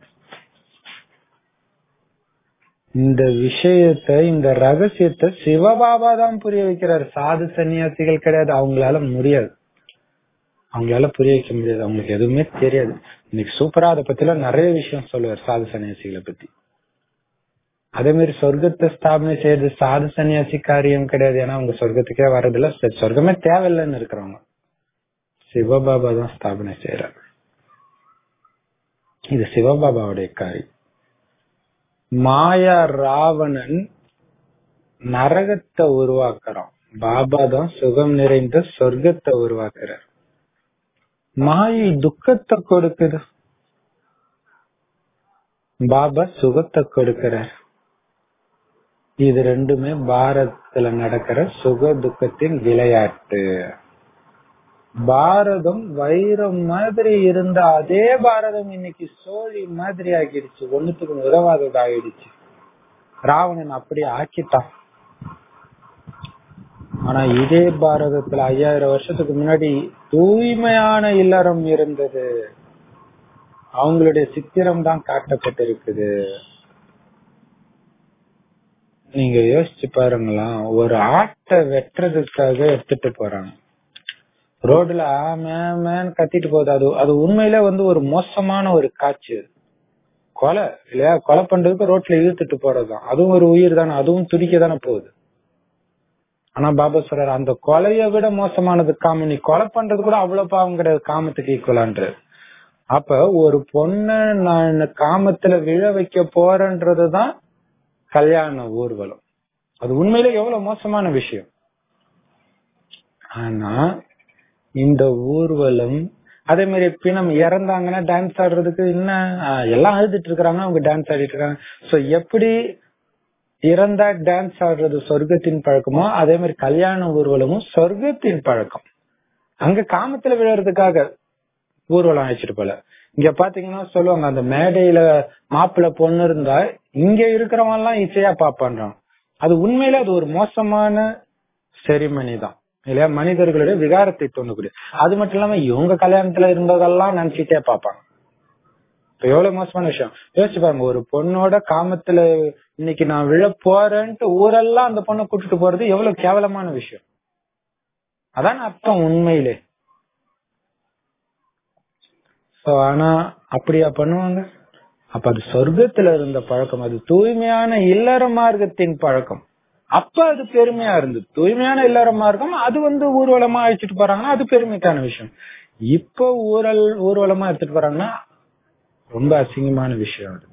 இந்த விஷயத்தை, இந்த ரகசியத்தை சிவபாபா தான் புரிய வைக்கிறார். சாது சன்னியாசிகள் கிடையாது, அவங்களால முடியாது, அவங்களால புரிய வைக்க முடியாது. அவங்களுக்கு எதுவுமே தெரியாது. இன்னைக்கு சூப்பரா அதை பத்தி எல்லாம் நிறைய விஷயம் சொல்லுவார், சாது சன்னியாசிகளை பத்தி. அதே மாதிரி சொர்க்கத்தை ஸ்தாபனை செய்யறது சாது சன்னியாசி காரியம் கிடையாது. ஏன்னா அவங்க சொர்க்கத்துக்கே வர்றதில்ல, சொர்க்கமே தேவையில்லைன்னு இருக்கிறவங்க. சிவபாபா தான் ஸ்தாபனை செய்யறாரு. இது சிவபாபாவுடைய காரியம். மாயா ராவணன் நரகத்தை உருவாக்குறான், பாபா தான் சுகம் நிறைந்த சொர்க்கத்தை உருவாக்குறார். மாயை துக்கத்தை கொடுக்குது, பாபா சுகத்தை கொடுக்கிறார். இது ரெண்டுமே பாரதத்துல நடக்கிற சுக துக்கத்தின் விளையாட்டு. பாரதம் வைரம் மாதிரி இருந்த அதே பாரதம் இன்னைக்கு சோழி மாதிரி ஆகிடுச்சு, ஒண்ணுத்துக்கு உதவாதது ஆகிடுச்சு. ராவணன் அப்படி ஆக்கிட்டான். ஆனா இதே பாரதத்துல ஐயாயிரம் வருஷத்துக்கு முன்னாடி தூய்மையான இல்லறம் இருந்தது. அவங்களுடைய சித்திரம் தான் காட்டப்பட்டிருக்குது. நீங்க யோசிச்சு பாருங்களா, ஒரு ஆட்டை வெட்டுறதுக்காக எடுத்துட்டு போறாங்க, ரோட்ல ஆமேன்னு கத்திட்டு போகுது. அது அது உண்மையில வந்து ஒரு மோசமான ஒரு காட்சி. கொலை இல்லையா, கொலை பண்றதுக்கு ரோட்ல இழுத்துட்டு போறதுதான், அதுவும் ஒரு உயிர் தானே, அதுவும் துடிக்க தானே போகுது. ஆனா பாபா சொல்றாரு அந்த கொலையை விட மோசமானது காமம், நீ கொலை பண்றது கூட அவ்வளவு பாவம் கிடையாது, காமத்துக்கு ஈக்குவலான்றது. அப்ப ஒரு பொண்ணு நான் காமத்துல விழ வைக்க போறேன்றதுதான் கல்யாண ஊர்வலம். அது உண்மையிலே எவ்வளவு மோசமான விஷயம். ஆனா இந்த ஊர்வலம் அதே மாதிரி பிணம் இறந்தாங்கன்னா டான்ஸ் ஆடுறதுக்கு என்ன எல்லாம் அழுதுட்டு இருக்காங்க, அவங்க டான்ஸ் ஆடிட்டு இருக்காங்க. சோ எப்படி இறந்தா டான்ஸ் ஆடுறது சொர்க்கத்தின் பழக்கமோ அதே மாதிரி கல்யாண ஊர்வலமும் சொர்க்கத்தின் பழக்கம். அங்க காமத்துல விழுறதுக்காக ஊர்வலம் அழைச்சிட்டு போல. இங்க பாத்தீங்கன்னா சொல்லுவாங்க அந்த மேடையில மாப்பிள்ள பொண்ணு இருந்தா இங்க இருக்கிறவங்க எல்லாம் இசையா பாப்பான்றாங்க. அது உண்மையில அது ஒரு மோசமான செரிமனி தான் இல்லையா, மனிதர்களுடைய விகாரத்தை தோணக்கூடிய. அது மட்டும் இல்லாம இவங்க கல்யாணத்துல இருந்ததெல்லாம் நினைச்சிட்டே பாப்பாங்க. இப்ப எவ்வளவு மோசமான விஷயம் யோசிச்சு பாருங்க. ஒரு பொண்ணோட காமத்துல இன்னைக்கு நான் விழ போறேன்ட்டு ஊரெல்லாம் அந்த பொண்ணை கூட்டிட்டு போறது எவ்வளவு கேவலமான விஷயம். அதான் அர்த்தம் உண்மையிலே. ஆனா அப்படியா பண்ணுவாங்க? அப்ப அது சொர்க்கத்துல இருந்த பழக்கம், அது தூய்மையான இல்லற மார்க்கத்தின் பழக்கம். அப்ப அது பெருமையா இருந்தது. தூய்மையான இல்லற மார்க்கம் அது வந்து ஊர்வலமா அழைச்சிட்டு போறாங்கன்னா அது பெருமைக்கான விஷயம். இப்ப ஊரல் ஊர்வலமா எடுத்துட்டு போறாங்கன்னா ரொம்ப அசிங்கமான விஷயம். அது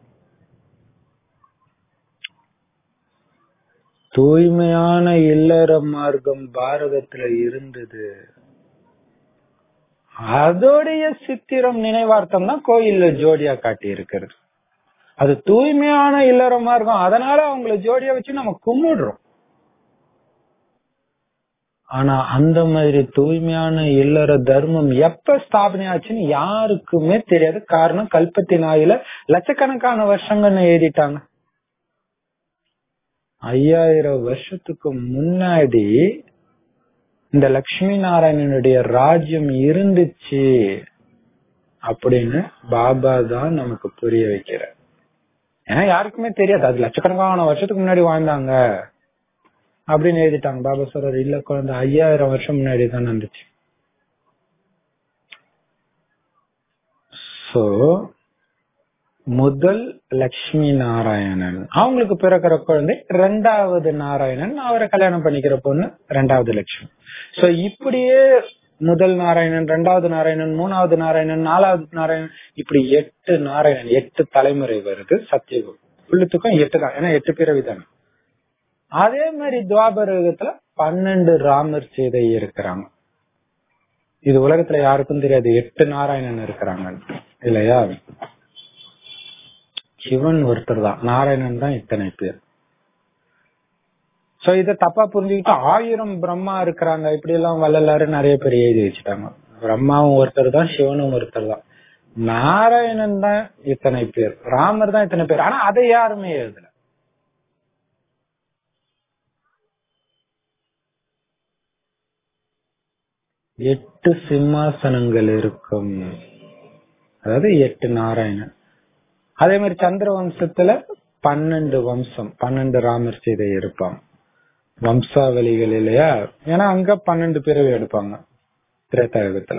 தூய்மையான இல்லற மார்க்கம் பாரதத்துல இருந்தது. அதோடைய சித்திரம் நினைவார்த்தம் தான் கோயில்ல ஜோடியா காட்டி இருக்கிறது. அது தூய்மையான இல்லற மார்க்கம், அதனால அவங்கள ஜோடியா வச்சு நம்ம கும்பிடுறோம். ஆனா அந்த மாதிரி தூய்மையான இல்லற தர்மம் எப்ப ஸ்தாபனை ஆச்சுன்னு யாருக்குமே தெரியாது. காரணம் கல்பத்தின் ஆயுல லட்சக்கணக்கான வருஷங்கள்னு எழுதிட்டாங்க. ஐயாயிரம் வருஷத்துக்கு முன்னாடி இந்த லட்சுமி நாராயணனுடைய ராஜ்யம் இருந்துச்சு அப்படின்னு பாபா தான் நமக்கு புரிய வைக்கிறார். ஏன்னா யாருக்குமே தெரியாது அது லட்சக்கணக்கான வருஷத்துக்கு முன்னாடி வாழ்ந்தாங்க அப்படின்னு எழுதிட்டாங்க. பாபா சொல்றாரு இல்ல குழந்தை, ஐயாயிரம் வருஷம் முன்னாடி தான் நடந்துச்சு. சோ முதல் லட்சுமி நாராயணன், அவங்களுக்கு பிறக்கிற குழந்தை ரெண்டாவது நாராயணன், அவரை கல்யாணம் பண்ணிக்கிற பொண்ணு ரெண்டாவது லட்சுமி. சோ இப்படியே முதல் நாராயணன், ரெண்டாவது நாராயணன், மூணாவது நாராயணன், நாலாவது நாராயணன், இப்படி எட்டு நாராயணன், எட்டு தலைமுறை வருது. சத்தியகம் புள்ளுத்துக்கும் எட்டு தான், ஏன்னா எட்டு பிறவி தானே. அதே மாதிரி துவாபர யுகத்துல பன்னெண்டு ராமர் சீதை இருக்கிறாங்க. இது உலகத்துல யாருக்கும் தெரியாது எட்டு நாராயணன் இருக்கிறாங்க இல்லையா. சிவன் ஒருத்தர் தான், நாராயணன் தான் இத்தனை பேர். சோ இத தப்பா புரிஞ்சுக்கிட்டு ஆயிரம் பிரம்மா இருக்கிறாங்க இப்படி எல்லாம் வள்ளலாரு நிறைய பேர் எழுதி வச்சுட்டாங்க. பிரம்மாவும் ஒருத்தர் தான், சிவனும் ஒருத்தர் தான், நாராயணன் தான் இத்தனை பேர், ராமர் தான் இத்தனை பேர். ஆனா அதை யாருமே எழுதல. எட்டு சிம்மாசனங்கள் இருக்கும், அதாவது எட்டு நாராயணன். அதே மாதிரி சந்திர வம்சத்துல பன்னெண்டு வம்சம், பன்னெண்டு ராமர் சீதை இருப்பாங்க வம்சாவளிகள் இல்லையா. ஏன்னா அங்க பன்னெண்டு பிறவி எடுப்பாங்க திரேதாயுகத்துல.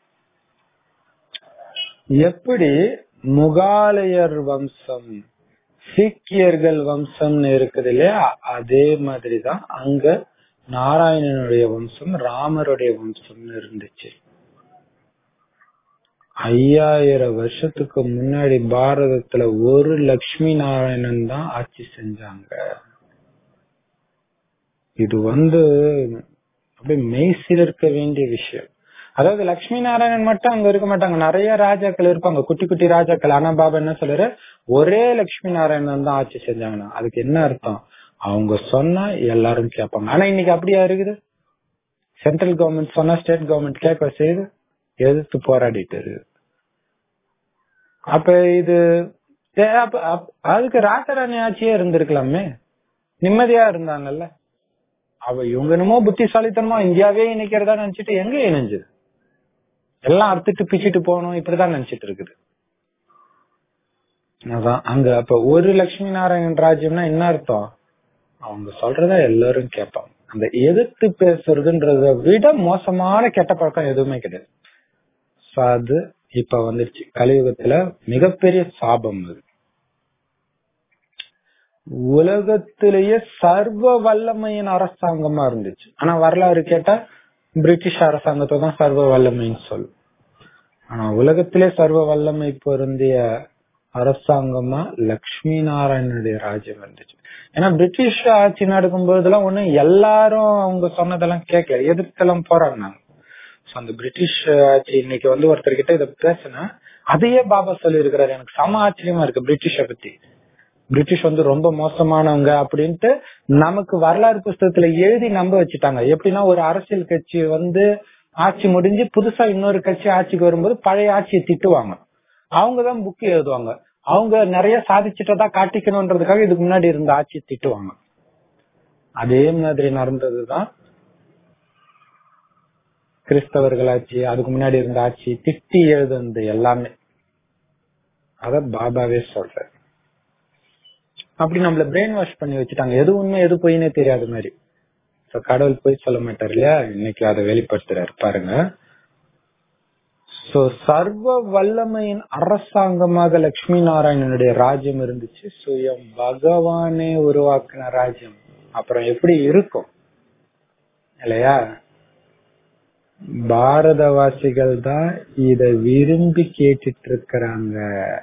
எப்படி முகாலயர் வம்சம், சீக்கியர்கள் வம்சம்னு இருக்குது இல்லையா, அதே மாதிரிதான் அங்க நாராயணனுடைய வம்சம் ராமருடைய வம்சம்னு இருந்துச்சு. ஐயாயிரம் வருஷத்துக்கு முன்னாடி பாரதத்துல ஒரு லட்சுமி நாராயணன் தான் ஆட்சி செஞ்சாங்க. இது வந்து அப்படியே மெய்சில் இருக்க வேண்டிய விஷயம். அதாவது லட்சுமி நாராயணன் மட்டும் அங்க இருக்க மாட்டாங்க, நிறைய ராஜாக்கள் இருப்பாங்க, குட்டி குட்டி ராஜாக்கள். ஆனா பாபா என்ன சொல்றாரு, ஒரே லட்சுமி நாராயணன் தான் ஆட்சி செஞ்சாங்கன்னா அதுக்கு என்ன அர்த்தம், அவங்க சொன்னா எல்லாரும் கேட்பாங்க. ஆனா இன்னைக்கு அப்படியா இருக்குது? சென்ட்ரல் கவர்மெண்ட் சொன்னா ஸ்டேட் கவர்மெண்ட் கேட்க செய்து எதிர்த்து போராடிட்டு இருக்கு. அப்ப இது அதுக்கு ராஜராணி ஆட்சியே இருந்திருக்கலாமே, நிம்மதியா இருந்தாங்கல்ல. அவ இவங்க என்னமோ புத்திசாலித்தனமா இந்தியாவே இணைக்கிறதா நினைச்சிட்டு எங்க இணைஞ்சது, எல்லாம் அறுத்துட்டு பிச்சுட்டு போகணும் இப்படிதான் நினைச்சிட்டு இருக்குது. அதான் அங்க அப்ப ஒரு லட்சுமி நாராயணன் ராஜ்யம்னா என்ன அர்த்தம், அவங்க சொல்றத எல்லாரும் கேட்பாங்க. அந்த எதிர்த்து பேசுறதுன்றத விட மோசமான கெட்ட பழக்கம் எதுவுமே கிடையாது. அது இப்ப வந்துருச்சு கலியுகத்துல, மிகப்பெரிய சாபம் அது. உலகத்திலேயே சர்வ வல்லமையின் அரசாங்கமா இருந்துச்சு. ஆனா வரலாறு கேட்டா பிரிட்டிஷ் அரசாங்கத்தை தான் சர்வ வல்லமைன்னு சொல்லும். ஆனா உலகத்திலே சர்வ வல்லமை பொருந்திய அரசாங்கமா லட்சுமி நாராயணனுடைய ராஜ்யம் இருந்துச்சு. ஏன்னா பிரிட்டிஷ் ஆட்சி நடக்கும் போதெல்லாம் ஒண்ணு எல்லாரும் அவங்க சொன்னதெல்லாம் கேட்கல, எதிர்த்தெல்லாம் போராடினாங்க. அந்த பிரிட்டிஷ் ஆட்சி இன்னைக்கு வந்து ஒருத்தர்கிட்ட இதை பேசினா அதையே பாபா சொல்லி இருக்கிறாரு. எனக்கு சம ஆச்சரியமா இருக்கு பிரிட்டிஷ பத்தி. பிரிட்டிஷ் வந்து ரொம்ப மோசமானவங்க அப்படின்ட்டு நமக்கு வரலாறு புஸ்தகத்துல எழுதி நம்ப வச்சுட்டாங்க. எப்படின்னா ஒரு அரசியல் கட்சி வந்து ஆட்சி முடிஞ்சு புதுசா இன்னொரு கட்சி ஆட்சிக்கு வரும்போது பழைய ஆட்சியை திட்டுவாங்க. அவங்கதான் புக் எழுதுவாங்க. அவங்க நிறைய சாதிச்சுட்டதா காட்டிக்கணும்ன்றதுக்காக இதுக்கு முன்னாடி இருந்த ஆட்சியை திட்டுவாங்க. அதே மாதிரி நடந்ததுதான் கிறிஸ்தவர்கள் ஆட்சி, அதுக்கு முன்னாடி இருந்த ஆட்சி திட்டி எழுதுனது எல்லாமே. அத பாபாவே சொல்ற. அப்படி நம்மள பிரெயின் வாஷ் பண்ணி வச்சுட்டாங்க. எது உண்மை எது பொய்னே தெரியாத மாதிரி. கடவுள் போய் சொல்ல மாட்டார் இல்லையா, இன்னைக்கு அதை வெளிப்படுத்துறாரு பாருங்க. சோ சர்வ வல்லமையின் அரசாங்கமாக லட்சுமி நாராயணனுடைய ராஜ்யம் இருந்துச்சு. சுயம் பகவானே உருவாக்கின ராஜ்யம் அப்புறம் எப்படி இருக்கும் இல்லையா? பாரதவாசிகள் தான் இத விரும்பி கேட்டுட்டு இருக்கிறாங்க.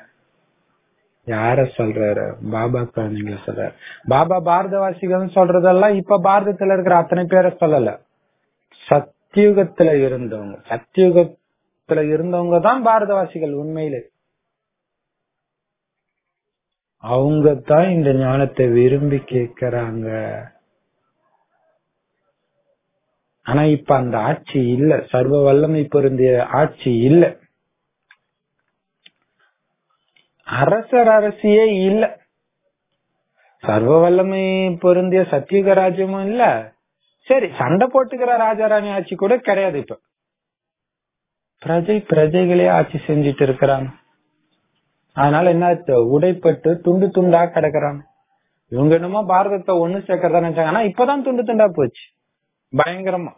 யார சொல்றாரு? பாபா குழந்தைங்களை சொல்றாரு. பாபா பாரதவாசிகள் சொல்றதெல்லாம் இப்ப பாரதத்துல இருக்கிற அத்தனை பேரை சொல்லல, சத்தியுகத்துல இருந்தவங்க. சத்தியுகத்துல இருந்தவங்க தான் பாரதவாசிகள். உண்மையிலே அவங்க தான் இந்த ஞானத்தை விரும்பி கேட்கிறாங்க. ஆனா இப்ப அந்த ஆட்சி இல்ல, சர்வ வல்லமை பொருந்திய ஆட்சி இல்ல, அரசர் அரசியே இல்ல, சர்வ வல்லமை பொருந்திய சத்தியுக ராஜ்யமும் இல்ல. சரி, சண்டை போட்டுக்கிற ராஜாராணி ஆட்சி கூட கிடையாது. இப்ப பிரஜை பிரஜைகளே ஆட்சி செஞ்சிட்டு இருக்கிறாங்க. அதனால என்ன, உடைப்பட்டு துண்டு துண்டா கிடக்குறாங்க. இவங்க என்னமோ பாரதத்தை ஒண்ணு சேர்க்கறதா நினைச்சாங்க. ஆனா இப்பதான் துண்டு துண்டா போச்சு பயங்கரமா.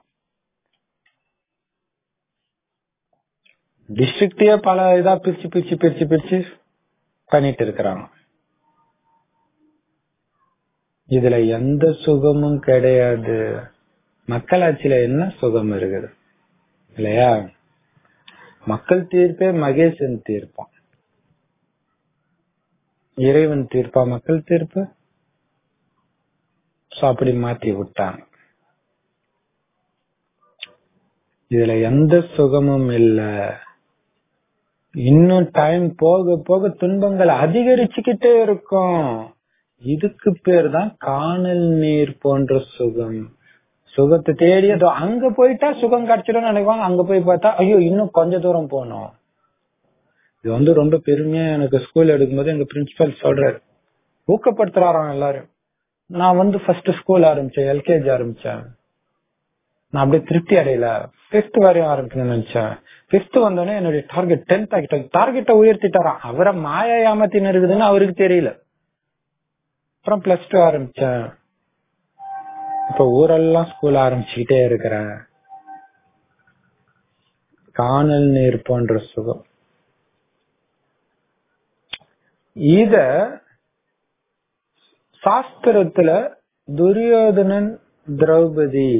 டிஸ்ட்ரிக்டே பல இதா பிரிச்சு பிரிச்சு பிரிச்சு பிரிச்சு பண்ணிட்டு இருக்கிறாங்க. இதுல எந்த சுகமும் கிடையாது. மக்களாட்சியில என்ன சுகம் இருக்குது இல்லையா? மக்கள் தீர்ப்பே மகேசன் தீர்ப்பான், இறைவன் தீர்ப்பா மக்கள் தீர்ப்பு. அப்படி மாத்தி விட்டாங்க. இதுல எந்த சுகமும் இல்ல. இன்னும் டைம் போக போக துன்பங்கள் அதிகரிச்சுக்கிட்டே இருக்கும். இதுக்கு பேர் தான் காணல் நீர் போன்ற சுகம். சுகத்தை தேடி அங்க போயிட்டா சுகம் கிடைச்சிடும் நினைக்குவாங்க. அங்க போய் பார்த்தா ஐயோ இன்னும் கொஞ்ச தூரம் போனோம். இது வந்து ரொம்ப பெருமையா எனக்கு ஸ்கூல் எடுக்கும்போது எங்க பிரின்சிபல் சொல்றாரு, ஊக்கப்படுத்துறாராம் எல்லாரும். நான் வந்து ஃபர்ஸ்ட் ஸ்கூல் ஆரம்பிச்சேன், எல்கேஜி ஆரம்பிச்சேன், நான் அப்படியே திருப்தி அடையல, பிப்த் வரையும் ஆரம்பிக்கணும்னு நினைச்சேன். பிப்த் வந்தோடனே என்னுடைய டார்கெட் டென்த் ஆகிட்டேன். டார்கெட்டை உயர்த்திட்டாராம். அவரை மாயா ஏமாத்தின்னு இருக்குதுன்னு அவருக்கு தெரியல. அப்புறம் பிளஸ் டூ ஆரம்பிச்சேன். இப்ப ஊரெல்லாம் ஸ்கூல் ஆரம்பிச்சுக்கிட்டே இருக்கிறேன். காணல் நீர் போன்ற சுகம். இத சாஸ்திரத்துல துரியோதனன் திரௌபதி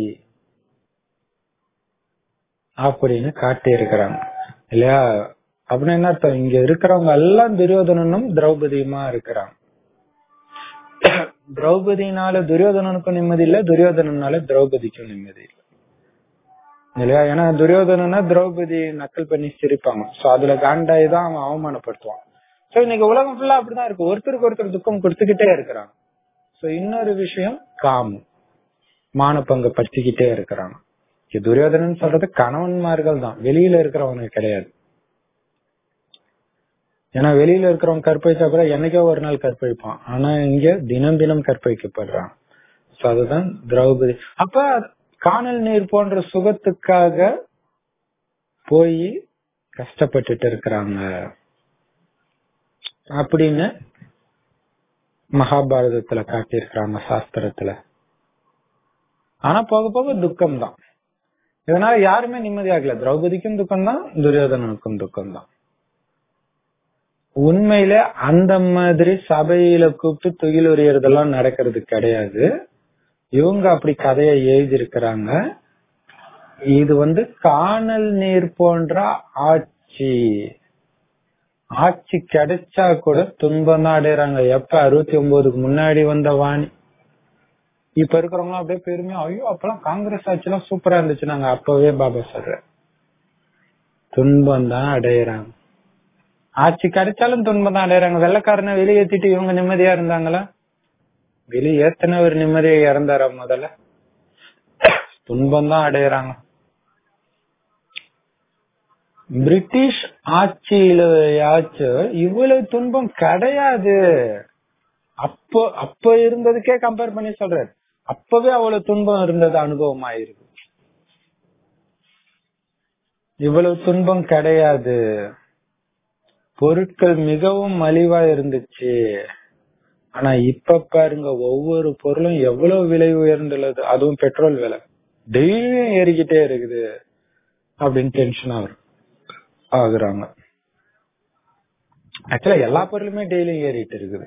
அப்படின்னு காட்டி இருக்கிறாங்க இல்லையா? அப்படின்னு என்ன அர்த்தம்? இங்க இருக்கிறவங்க எல்லாம் துரியோதனனும் திரௌபதியுமா இருக்கிறாங்க. திரௌபதினால துரியோதனனுக்கும் நிம்மதி இல்ல, துரியோதனால திரௌபதிக்கும் நிம்மதி இல்லை இல்லையா? ஏன்னா துரியோதனா திரௌபதி நக்கல் பண்ணி சிரிப்பாங்க. சோ அதுல காண்டாய் தான் அவன் அவமானப்படுத்துவான். சோ இன்னைக்கு உலகம் ஃபுல்லா அப்படிதான் இருக்கு. ஒருத்தருக்கு ஒருத்தர் துக்கம் கொடுத்துக்கிட்டே இருக்கிறாங்க. சோ இன்னொரு விஷயம் காமம், மான பங்கு படுத்திக்கிட்டே இருக்கிறாங்க. துரியோதனன் சொல்றது கணவன்மார்கள் தான், வெளியில இருக்கிறவங்க கிடையாது. ஏன்னா வெளியில இருக்கிறவங்க கற்பழிச்சா கூட என்னைக்கோ ஒரு நாள் கற்பழிப்பான். ஆனா இங்க தினம் தினம் கற்பழிக்கப்படுறான். சோ அதுதான் திரௌபதி. அப்ப காணல் நீர் போன்ற சுகத்துக்காக போய் கஷ்டப்பட்டுட்டு இருக்கிறாங்க அப்படின்னு மகாபாரதத்துல காட்டியிருக்கிறாங்க, சாஸ்திரத்துல. ஆனா போக போக துக்கம் தான். இதனால யாருமே நிம்மதியாகல. திரௌபதிக்கும் துக்கம் தான், துரியோதனனுக்கும் துக்கம் தான். உண்மையில அந்த மாதிரி சபையில கூப்பிட்டு துகில் உரியறதெல்லாம் நடக்கிறது கிடையாது. இவங்க அப்படி கதையை எழுதி இருக்கிறாங்க. இது வந்து காணல் நீர் போன்ற ஆட்சி ஆட்சி கிடைச்சா கூட துன்பம் தான் அடையறாங்க. எப்ப அறுபத்தி ஒன்பதுக்கு முன்னாடி வந்த வாணி இப்ப இருக்கிறவங்க அப்படியே பெருமையா, ஐயோ அப்பெல்லாம் காங்கிரஸ் ஆட்சி எல்லாம் சூப்பரா இருந்துச்சு. நாங்க அப்பவே பாபா சொல்ற துன்பம் தான் அடையறாங்க. ஆட்சி கிடைச்சாலும் துன்பம் தான் அடையறாங்க. வெள்ளக்காரனை வெளியேற்றிட்டு இவங்க நிம்மதியா இருந்தாங்களா? வெளியேற்றினவர் நிம்மதியா இறந்தாரா? முதல்ல துன்பம் தான் அடையறாங்க. பிரிட்டிஷ் ஆட்சியிலயாச்சும் இவ்வளவு துன்பம் கிடையாது. அப்போ அப்ப இருந்ததுக்கே கம்பேர் பண்ணி சொல்றாரு. அப்பவே அவ்வளவு துன்பம் இருந்தது அனுபவம் ஆயிருக்கு. இவ்வளவு துன்பம் கிடையாது. பொருட்கள் மிகவும் மலிவா இருந்துச்சு. ஆனா இப்ப பாருங்க, ஒவ்வொரு பொருளும் எவ்வளவு விலை உயர்ந்துள்ளது. அதுவும் பெட்ரோல் விலை டெய்லியும் ஏறிக்கிட்டே இருக்குது அப்படின்னு டென்ஷன் ஆகுது ஆகுறாங்க. ஆக்சுவலா எல்லா பொருளுமே டெய்லியும் ஏறிட்டு இருக்குது.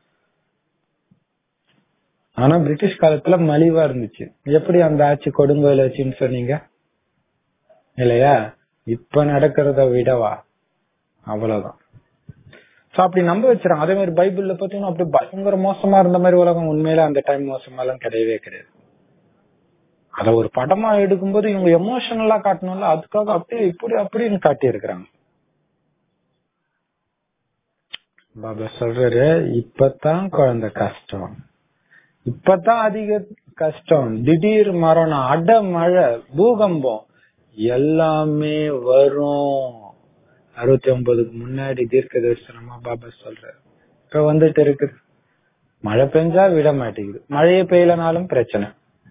ஆனா பிரிட்டிஷ் காலத்துல மலிவா இருந்துச்சு. எப்படி அந்த ஆட்சி கொடுங்கோல வச்சுன்னு சொன்னீங்க இல்லையா? இப்ப நடக்கிறத விடவா? அவ்வளவுதான். அப்படி நம்ப வச்சிருக்காங்க. அதே மாதிரி பைபிள்ல பாத்தீங்கன்னா அப்படி பயங்கர மோசமா இருந்த மாதிரி உலகம் உண்மையில அந்த டைம் மோசமா எல்லாம் கிடையவே கிடையாது. அத ஒரு படமா எடுக்கும்போது இவங்க எமோஷனலா காட்டணும்ல, அதுக்காக அப்படியே இப்படி அப்படின்னு காட்டி இருக்கிறாங்க. பாபா சொல்றாரு, இப்பதான் குழந்தை கஷ்டம், இப்பதான் அதிக கஷ்டம், திடீர் மரணம், அட மழை, பூகம்பம் எல்லாமே வரும். அறுபத்தி ஒன்பதுக்கு முன்னாடி தீர்க்க தரிசனமா பாபா சொல்றாரு. இப்ப வந்துட்டு இருக்குது. மழை பெஞ்சா விட மாட்டேங்குது, மழையே பெய்யலனாலும் பிரச்சனை.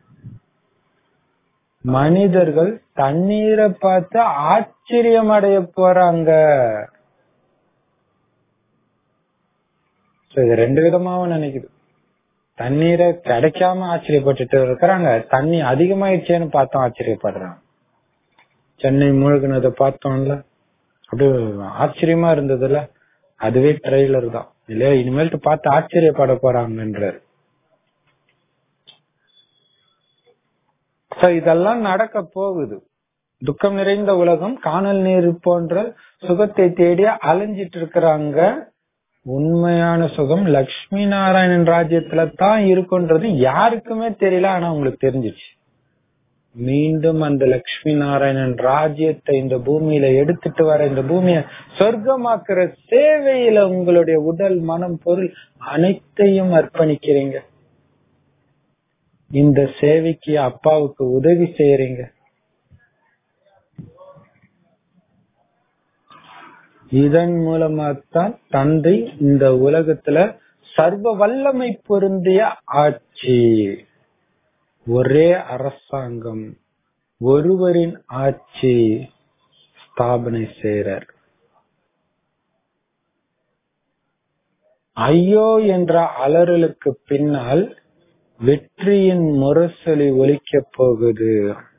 மனிதர்கள் தண்ணீரை பார்த்து ஆச்சரியம் அடைய போறாங்க. இது ரெண்டு விதமாவும் நினைக்குது. தண்ணீரை கிடைக்காம ஆச்சரியப்பட்டுட்டு இருக்கிறாங்க, தண்ணி அதிகமாயிடுச்சேன்னு பார்த்தோம் ஆச்சரியப்படுறாங்க. சென்னை மூழ்கினதை பார்த்தோம்ல, அப்படியே ஆச்சரியமா இருந்ததுல, அதுவே ட்ரெய்லர் தான் இல்லையா? இனிமேல்ட்டு பார்த்து ஆச்சரியப்பட போறாங்கன்றார். இதெல்லாம் நடக்க போகுது. துக்கம் நிறைந்த உலகம், காணல் நீர் போன்ற சுகத்தை தேடி அலைஞ்சிட்டு இருக்கிறாங்க. உண்மையான சுகம் லட்சுமி நாராயணன் ராஜ்யத்துல தான் இருக்குன்றது யாருக்குமே தெரியல. ஆனா உங்களுக்கு தெரிஞ்சிச்சு. மீண்டும் அந்த லட்சுமி நாராயணன் ராஜ்யத்தை இந்த பூமியில எடுத்துட்டு வர, இந்த பூமியை சொர்க்கமாக்குற சேவையில உங்களுடைய உடல், மனம், பொருள் அனைத்தையும் அர்ப்பணிக்கிறீங்க. இந்த சேவைக்கு அப்பாவுக்கு உதவி செய்யறீங்க. இதன் மூலமாத்தான் தந்தை இந்த உலகத்துல சர்வ வல்லமை பொருந்திய ஆட்சி, ஒரே அரசாங்கம், ஒருவரின் ஆட்சி ஸ்தாபனை செய்றார். ஐயோ என்ற அலறலுக்கு பின்னால் வெற்றியின் முரசொலி ஒலிக்க போகுது.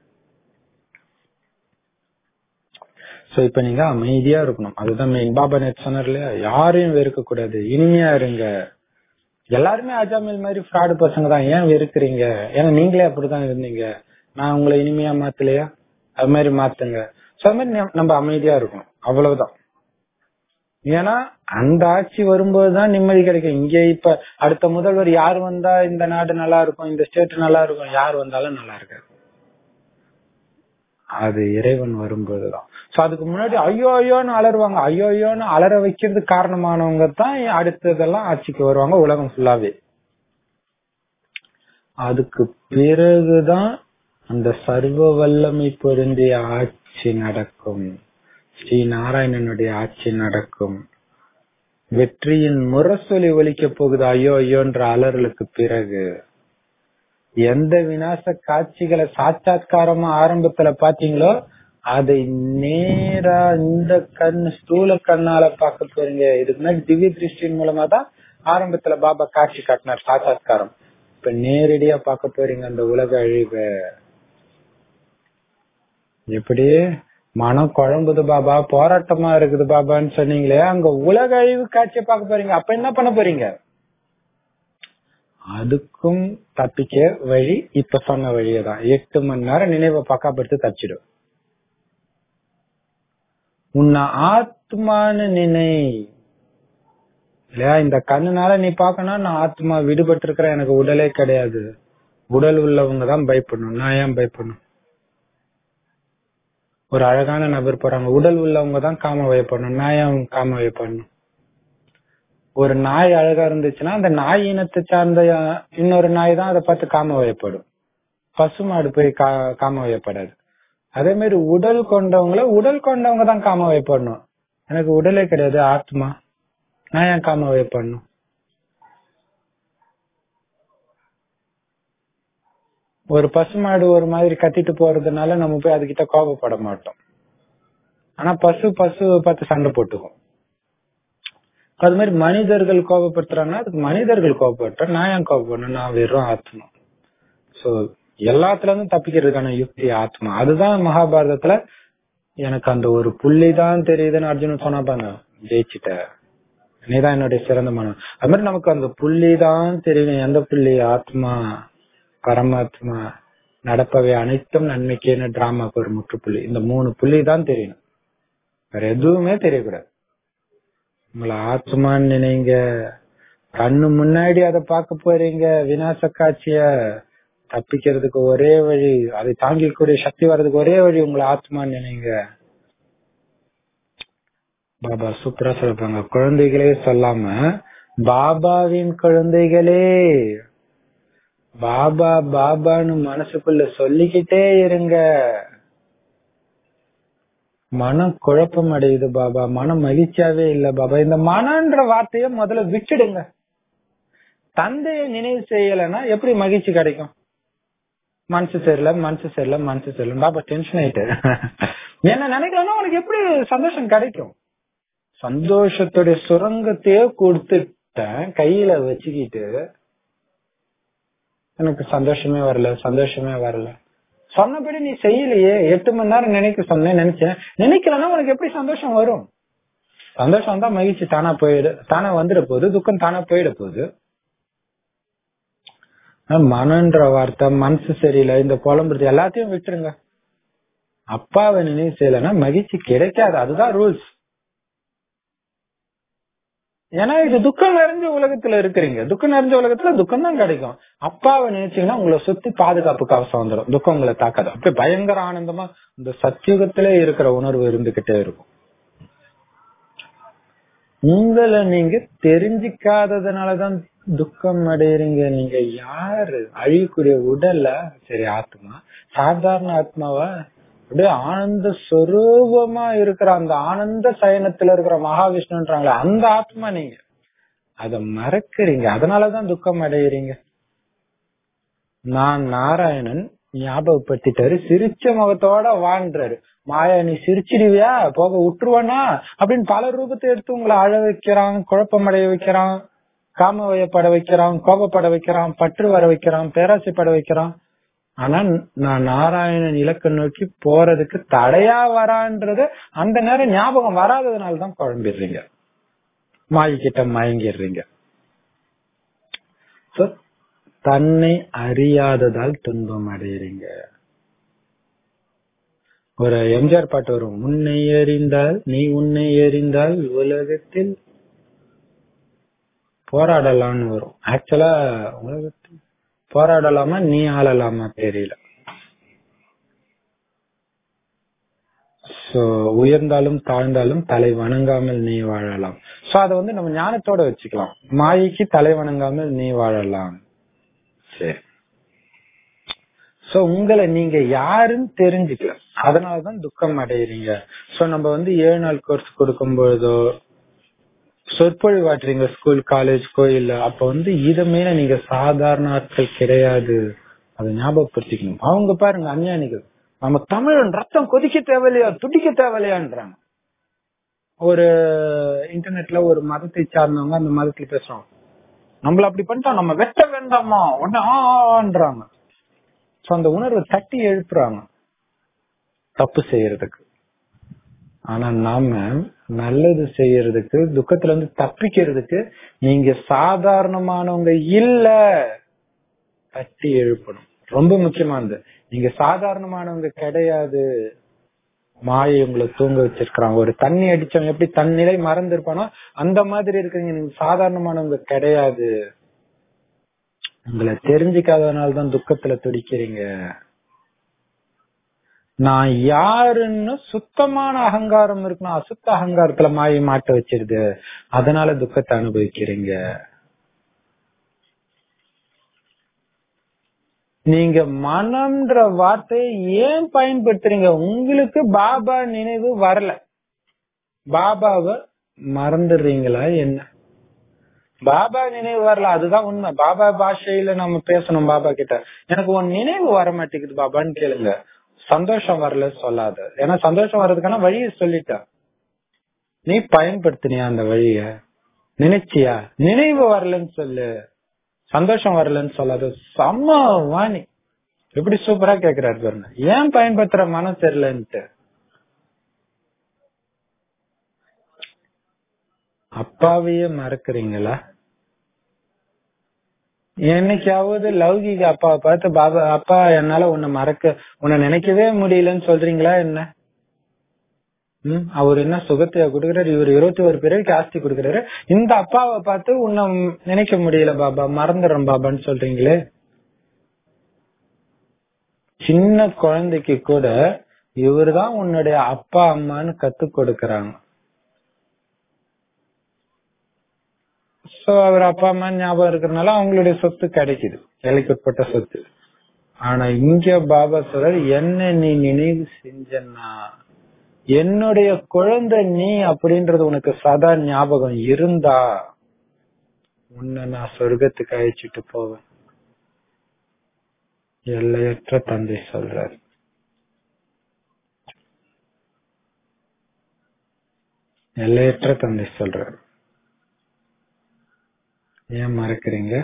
சோ இப்ப நீங்க அமைதியா இருக்கணும். அதுதான் மெயின். பாபா நேத்து சொன்னார் இல்லையா, யாரையும் வெறுக்க கூடாது, இனிமையா இருங்க. எல்லாருமே அஜாமில் மாதிரி ஃப்ராடு பசங்க தான், ஏன் வெறுக்கிறீங்க? ஏன்னா நீங்களே அப்படிதான் இருந்தீங்க, நான் உங்களை இனிமையா மாத்தலையா? அது மாதிரி மாத்துங்க. சோ அது மாதிரி நம்ம அமைதியா இருக்கணும், அவ்வளவுதான். ஏன்னா அந்த ஆட்சி வரும்போதுதான் நிம்மதி கிடைக்கும். இங்க இப்ப அடுத்த முதல்வர் யார் வந்தா இந்த நாடு நல்லா இருக்கும், இந்த ஸ்டேட் நல்லா இருக்கும், யார் வந்தாலும் நல்லா இருக்காது. அது இறைவன் வரும்போதுதான். சோ அதுக்கு முன்னாடி ஐயோ ஐயோன்னு அலறுவாங்க. ஐயோ ஐயோன்னு அலற வைக்கிறதுக்கு காரணமானவங்க தான் அடுத்ததெல்லாம் ஆட்சிக்கு வருவாங்க உலகம் ஃபுல்லாவே. அதுக்கு பிறகுதான் அந்த சர்வ வல்லமை பொருந்திய ஆட்சி நடக்கும், ஸ்ரீ நாராயணனுடைய ஆட்சி நடக்கும். வெற்றியின் முரசொலி ஒலிக்க போகுது ஐயோ ஐயோன்ற அலறலுக்கு பிறகு. எந்த விநாச காட்சிகளை சாட்சாத்காரமா ஆரம்பத்துல பாத்தீங்களோ அதை நேரா இந்த கண் ஸ்தூல கண்ணால பார்க்க போறீங்க. இதுக்கு முன்னாடி திவ்ய திருஷ்டின் மூலமா தான் ஆரம்பத்துல பாபா காட்சி காட்டினார், சாட்சாத்காரம். இப்ப நேரடியா பார்க்க போறீங்க அந்த உலக அழிவை. எப்படி மனம் குழம்புது பாபா, போராட்டமா இருக்குது பாபான்னு சொன்னீங்களே, அங்க உலக அழிவு காட்சியை பார்க்க போறீங்க. அப்ப என்ன பண்ண போறீங்க? அதுக்கும் தப்பிக்க வழி இப்ப சொன்ன வழியதான். எட்டு மணி நேரம் நினைவை பக்காப்படுத்தி தப்பிச்சிடும். உன்னை ஆத்மான்னு நினை இல்லையா? இந்த கண்ணுனால நீ பாக்கணும், நான் ஆத்மா விடுபட்டு இருக்கிறேன், எனக்கு உடலே கிடையாது. உடல் உள்ளவங்க தான் பயப்படணும். நான் ஏன் பயப்படணும்? ஒரு அழகான நபர் போறாங்க, உடல் உள்ளவங்க தான் காம வயப்படணும். நான் ஏன் காம வயப்படணும்? ஒரு நாய் அழகா இருந்துச்சுன்னா அந்த நாய் இனத்தை சார்ந்த இன்னொரு நாய் தான் அதை பார்த்து காம வயப்படும். பசுமாடு போய் கா காம வயப்படாது. அதே மாதிரி உடல் கொண்டவங்கள உடல் கொண்டவங்க தான் காம வயப்படணும். எனக்கு உடலே கிடையாது, ஆத்மா, நான் ஏன் காம வயப்படணும்? ஒரு பசுமாடு ஒரு மாதிரி கத்திட்டு போறதுனால நம்ம போய் அதுகிட்ட கோபப்பட மாட்டோம். ஆனா பசு பசு பார்த்து சண்டை போட்டுக்கும். அது மாதிரி மனிதர்கள் கோபப்படுத்துறாங்கன்னா அதுக்கு மனிதர்கள் கோபப்பட்ட, நான் ஏன் கோபப்படணும்? நான் வெறும் ஆத்மா. சோ எல்லாத்துல இருந்தும் தப்பிக்கிறதுக்கான யுக்தி ஆத்மா. அதுதான் மகாபாரதத்துல எனக்கு அந்த ஒரு புள்ளிதான் தெரியுதுன்னு அர்ஜுனன் சொன்னா பாங்க, ஜெயிச்சுட்ட, நீதான் என்னுடைய சிறந்த மனம். அது மாதிரி நமக்கு அந்த புள்ளிதான் தெரியும். எந்த புள்ளி? ஆத்மா, பரமாத்மா, நடப்பவை அனைத்தும் நன்மைக்கேன்னு டிராமாக்கு ஒரு முற்றுப்புள்ளி. இந்த மூணு புள்ளி தான் தெரியணும், வேற எதுவுமே தெரியக்கூடாது. உங்களை ஆத்மான்னு நினைங்க, கண்ணு முன்னாடி அதை பார்க்க போறீங்க விநாச காட்சிய. தப்பிக்கிறதுக்கு ஒரே வழி, அதை தாங்கிக்கூடிய சக்தி வர்றதுக்கு ஒரே வழி உங்களை ஆத்மான்னு நினைங்க. பாபா சூப்பரா சொல்றாங்க, குழந்தைகளே சொல்லாம பாபாவின் குழந்தைகளே, பாபா பாபான்னு மனசுக்குள்ள சொல்லிக்கிட்டே இருங்க. மனம் குழப்பம் அடையுது பாபா, மனம் மகிழ்ச்சியாவே இல்ல பாபா. இந்த மனன்ற வார்த்தைய முதல்ல விட்டுடுங்க. தந்தையை நினைவு செய்யலைன்னா எப்படி மகிழ்ச்சி கிடைக்கும்? மனசு சரியில்ல மனசு சரியில்ல மனசு சரியில்ல பாபா டென்ஷன் ஆயிட்டு என்ன நினைக்கலன்னா உனக்கு எப்படி சந்தோஷம் கிடைக்கும்? சந்தோஷத்துடைய சுரங்கத்தையே கொடுத்துட்டேன் கையில வச்சுக்கிட்டு, எனக்கு சந்தோஷமே வரல சந்தோஷமே வரல. சொன்னபடி நீ செய்யலையே, எட்டு மணி நேரம் நினைக்க சொன்னேன், நினைச்சேன். நினைக்கலன்னா உனக்கு எப்படி சந்தோஷம் வரும்? சந்தோஷம் தான் மகிழ்ச்சி தானா போயிடு தானா வந்துட போகுது, துக்கம் தானா போயிட போகுது. மனன்ற வார்த்தை, மனசு சரியில்லை, இந்த புலம்புறது எல்லாத்தையும் விட்டுருங்க. அப்பாவை நினைவு செய்யலைன்னா மகிழ்ச்சி கிடைக்காது. அதுதான் ரூல்ஸ். ஏன்னா இது துக்கம் நிறைஞ்ச உலகத்துல இருக்கிறீங்க. துக்கம் நிறைஞ்ச உலகத்துல துக்கம் தான் கிடைக்கும். அப்பாவை நினைச்சீங்கன்னா உங்களை சுத்தி பாதுகாப்பு கவசம் வந்துடும், துக்கம் உங்களை தாக்காது. அப்படி பயங்கர ஆனந்தமா இந்த சத்தியுகத்திலே இருக்கிற உணர்வு இருந்துகிட்டே இருக்கும். உங்களை நீங்க தெரிஞ்சிக்காததுனாலதான் துக்கம் அடையறீங்க. நீங்க யாரு? அழியக்கூடிய உடல்ல சரி ஆத்மா, சாதாரண ஆத்மாவா? அப்படியே ஆனந்த ஸ்வரூபமா இருக்கிற அந்த ஆனந்த சயனத்துல இருக்கிற மகாவிஷ்ணுன்றாங்களே அந்த ஆத்மா நீங்க. அத மறக்கிறீங்க, அதனாலதான் துக்கம் அடையறீங்க. நான் நாராயணன் ஞாபகப்படுத்திட்டாரு, சிரிச்ச முகத்தோட வாழ்றாரு. மாயா நீ சிரிச்சிடுவியா, போக விட்டுருவானா அப்படின்னு பல ரூபத்தை எடுத்து உங்களை அழ வைக்கிறான், குழப்பம் அடைய வைக்கிறான், காம வயப்பட வைக்கிறான், கோபப்பட வைக்கிறான், பற்று வர வைக்கிறான், பேராசைப்பட வைக்கிறான். ஆனா நான் நாராயணன் இலக்க நோக்கி போறதுக்கு தடையா வரான்றது அந்த நேரம் ஞாபகம் வராததுனாலதான் குழம்பிடுறீங்க, மாயிக்கிட்ட மயங்கிடுறீங்க. தன்னை அறியாததால் துன்பம் அடைகிறீங்க. ஒரு எம்ஜிஆர் பாட்டு வரும், உன்னை அறிந்தால் நீ உன்னை அறிந்தால் உலகத்தில் போராடலாம்னு வரும். ஆக்சுவலா உலகத்தில் போராடலாமா நீ ஆளலாமா தெரியல. சோ உயர்ந்தாலும் தாழ்ந்தாலும் தலை வணங்காமல் நீ வாழலாம். சோ அத வந்து நம்ம ஞானத்தோட வச்சுக்கலாம். மாயைக்கு தலை வணங்காமல் நீ வாழலாம். சரி, சோ உங்களை நீங்க யாருன்னு தெரிஞ்சுக்கல, அதனாலதான் துக்கம் அடையிறீங்க. சோ நம்ம வந்து ஏழு நாள் கோர்ஸ் கொடுக்கும் பொழுதோ சொற்பொழிவாட்டுறீங்க ஸ்கூல் காலேஜ் கோயில், அப்ப வந்து இத மேல நீங்க சாதாரண ஆட்கள் கிடையாது, அதை ஞாபகப்படுத்திக்கணும். அவங்க பாருங்க அஞ்ஞானிகள், நம்ம தமிழன் ரத்தம் கொதிக்க தேவையில்லையா துடிக்க தேவையில்லையான்றாங்க. ஒரு இன்டர்நெட்ல ஒரு மதத்தை சார்ந்தவங்க அந்த மதத்துல பேசுறோம், நம்மள அப்படி பண்ணிட்டா நம்ம வெட்ட வேண்டாமா ஒன்றாங்க. அந்த உணர்வை தட்டி எழுப்புறாங்க தப்பு செய்யறதுக்கு. ஆனா நாம நல்லது செய்யறதுக்கு, துக்கத்துல இருந்து தப்பிக்கிறதுக்கு நீங்க சாதாரணமானவங்க இல்ல, தட்டி எழுப்பணும். ரொம்ப முக்கியமானது. நீங்க சாதாரணமானவங்க கிடையாது. மாயை உங்களை தூங்க வச்சிருக்கான். ஒரு தண்ணி அடிச்சவன் எப்படி தன் நிலை மறந்து இருப்பானோ அந்த மாதிரி இருக்கிறீங்க. நீங்க சாதாரணமானவங்க கிடையாது. உங்களை தெரிஞ்சுக்காதனால்தான் துக்கத்துல துடிக்கிறீங்க. நான் யாருன்னு சுத்தமான அகங்காரம் இருக்கணும். அசுத்த அகங்காரத்துல மாயை மாட்ட வச்சிருது. அதனால துக்கத்தை அனுபவிக்கிறீங்க. நீங்க மனம்ன்ற வார்த்தையை ஏன் பயன்படுத்துறீங்க? உங்களுக்கு பாபா நினைவு வரல, பாபாவை மறந்துடுறீங்களா என்ன? பாபா நினைவு வரல, அதுதான் உண்மை. பாபா பாஷையில நம்ம பேசணும். பாபா கிட்ட எனக்கு உன் நினைவு வர மாட்டேங்குது பாபான்னு கேளுங்க. சந்தோஷம் வரல சொல்லாத. ஏன்னா சந்தோஷம் வர்றதுக்கான வழியை சொல்லிட்ட. நீ பயன்படுத்தினியா அந்த வழிய? நினைச்சியா? நினைவு வரலன்னு சொல்லு, சந்தோஷம் வரலன்னு சொல்லாத. செம்ம வாணி, எப்படி சூப்பரா கேக்குறாரு பாருங்க. ஏன் பயன்படுத்துற மனம் தெரியலன்ட்டு. அப்பாவையே மறக்கிறீங்களா? என்னைக்காவது லௌகிக அப்பாவை பார்த்து பாபா அப்பா என்னால உன்னை மறக்க உன்னை நினைக்கவே முடியலன்னு சொல்றீங்களா என்ன? ம் அவர் என்ன சுகத்தையா கொடுக்குறாரு? இவர் இருபத்தி ஒரு பேருக்கு ஆஸ்தி கொடுக்குறாரு. இந்த அப்பாவை பார்த்து உன்னை நினைக்க முடியல பாபா, மறந்துடுறோம் பாபான்னு சொல்றீங்களே. சின்ன குழந்தைக்கு கூட இவருதான் உன்னுடைய அப்பா அம்மான்னு கத்து கொடுக்கறாங்க. சோ அவர் அப்பா அம்மா ஞாபகம் இருக்கிறதுனால அவங்களுடைய சொத்து கிடைக்குது, எல்லைக்குட்பட்ட சொத்து. ஆனா இங்க பாபா சொல்றாரு, என்ன நீ நினைவு செஞ்சன்னா என்னுடைய குழந்தை நீ அப்படின்றது உனக்கு சதா ஞாபகம் இருந்தா உன்னை நான் சொர்க்கத்துக்கு அழைச்சிட்டு போவேன். எல்லையற்ற தந்தை சொல்றாரு. எல்லையற்ற தந்தை சொல்றாரு. ஏன் மறக்கிறீங்க?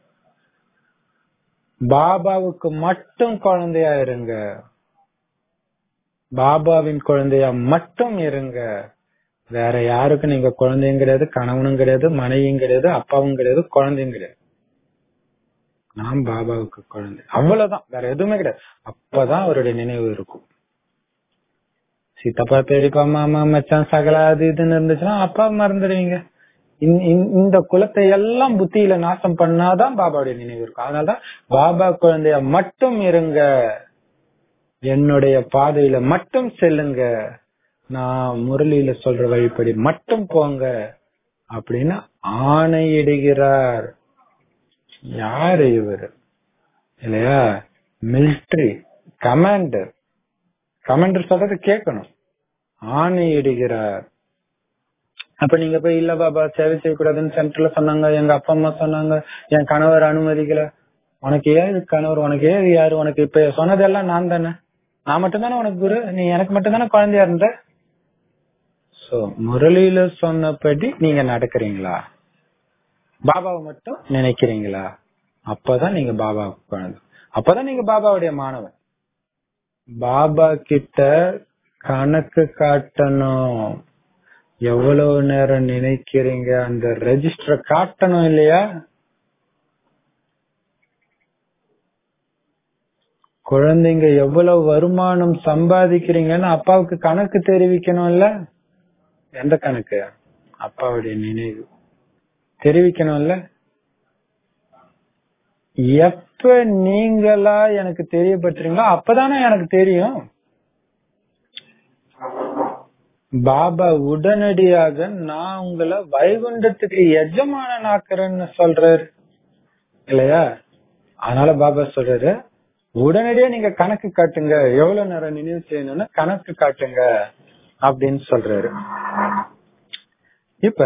பாபாவுக்கு மட்டும் குழந்தையா இருங்க. பாபாவின் குழந்தையா மட்டும் இருங்க. வேற யாருக்கும் நீங்க குழந்தையும் கிடையாது, கணவனும் கிடையாது, மனைவியும் கிடையாது, அப்பாவும் கிடையாது, குழந்தையும் கிடையாது. நான் பாபாவுக்கு குழந்தை, அவ்வளவுதான். வேற எதுவுமே கிடையாது. அப்பதான் அவருடைய நினைவு இருக்கும். சித்தப்பா பெரியப்பா மாமா மச்சான் சகலா அது இதுன்னு இருந்துச்சுன்னா அப்பா மறந்துடுவீங்க. இந்த குலத்தை எல்லாம் புத்தியில நாசம் பண்ணாதான் பாபாவுடைய நினைவு இருக்கும். அதனாலதான் பாபா குழந்தைய மட்டும் இருங்க, என்னுடைய பாதையில மட்டும் செல்லுங்க, நான் முரளியில சொல்ற வழிப்படி மட்டும் போங்க அப்படின்னு ஆணையிடுகிறார். யாரு இவர் இல்லையா? Military commander. கமாண்டர் சொல்றது கேட்கணும். ஆணையிடுகிறார். அப்ப நீங்க போய் இல்ல பாபா சேவை செய்யக்கூடாதுன்னு சென்டர்ல சொன்னாங்க, எங்க அப்பா அம்மா சொன்னாங்க, என் கணவர் அனுமதிக்கல. உனக்கு ஏது கணவர்? உனக்கு ஏது யாரு? உனக்கு இப்ப சொன்னதெல்லாம் நான் தானே, நான் மட்டும் தானே உனக்கு குரு, நீ எனக்கு மட்டும் தானே குழந்தையா இருந்த. சோ முரளியில சொன்னபடி நீங்க நடக்கிறீங்களா? பாபாவை மட்டும் நினைக்கிறீங்களா? அப்பதான் நீங்க பாபாவுக்கு குழந்தை, அப்பதான் நீங்க பாபாவுடைய மாணவன். பாபா கிட்ட கணக்கு காட்டணும். எவ்வளவு நேரம் நினைக்கிறீங்க அந்த ரெஜிஸ்டர் காட்டணும் இல்லையா? குழந்தைங்க எவ்வளவு வருமானம் சம்பாதிக்கிறீங்கன்னு அப்பாவுக்கு கணக்கு தெரிவிக்கணும் இல்ல? எந்த கணக்கு? அப்பாவுடைய நினைவு தெரிவிக்கணும் இல்ல? எப்ப நீங்களா எனக்கு தெரியப்படுத்துறீங்களோ அப்பதானே எனக்கு தெரியும். பாபா உடனடியாக நான் உங்களை வைகுண்டத்துக்கு எஜமானன் ஆக்குறேன்னு சொல்றாரு இல்லையா? அதனால பாபா சொல்றாரு, உடனடியா நீங்க கணக்கு காட்டுங்க, எவ்வளவு நேரம் நினைவு செய்யணும்னு கணக்கு காட்டுங்க அப்படின்னு சொல்றாரு. இப்ப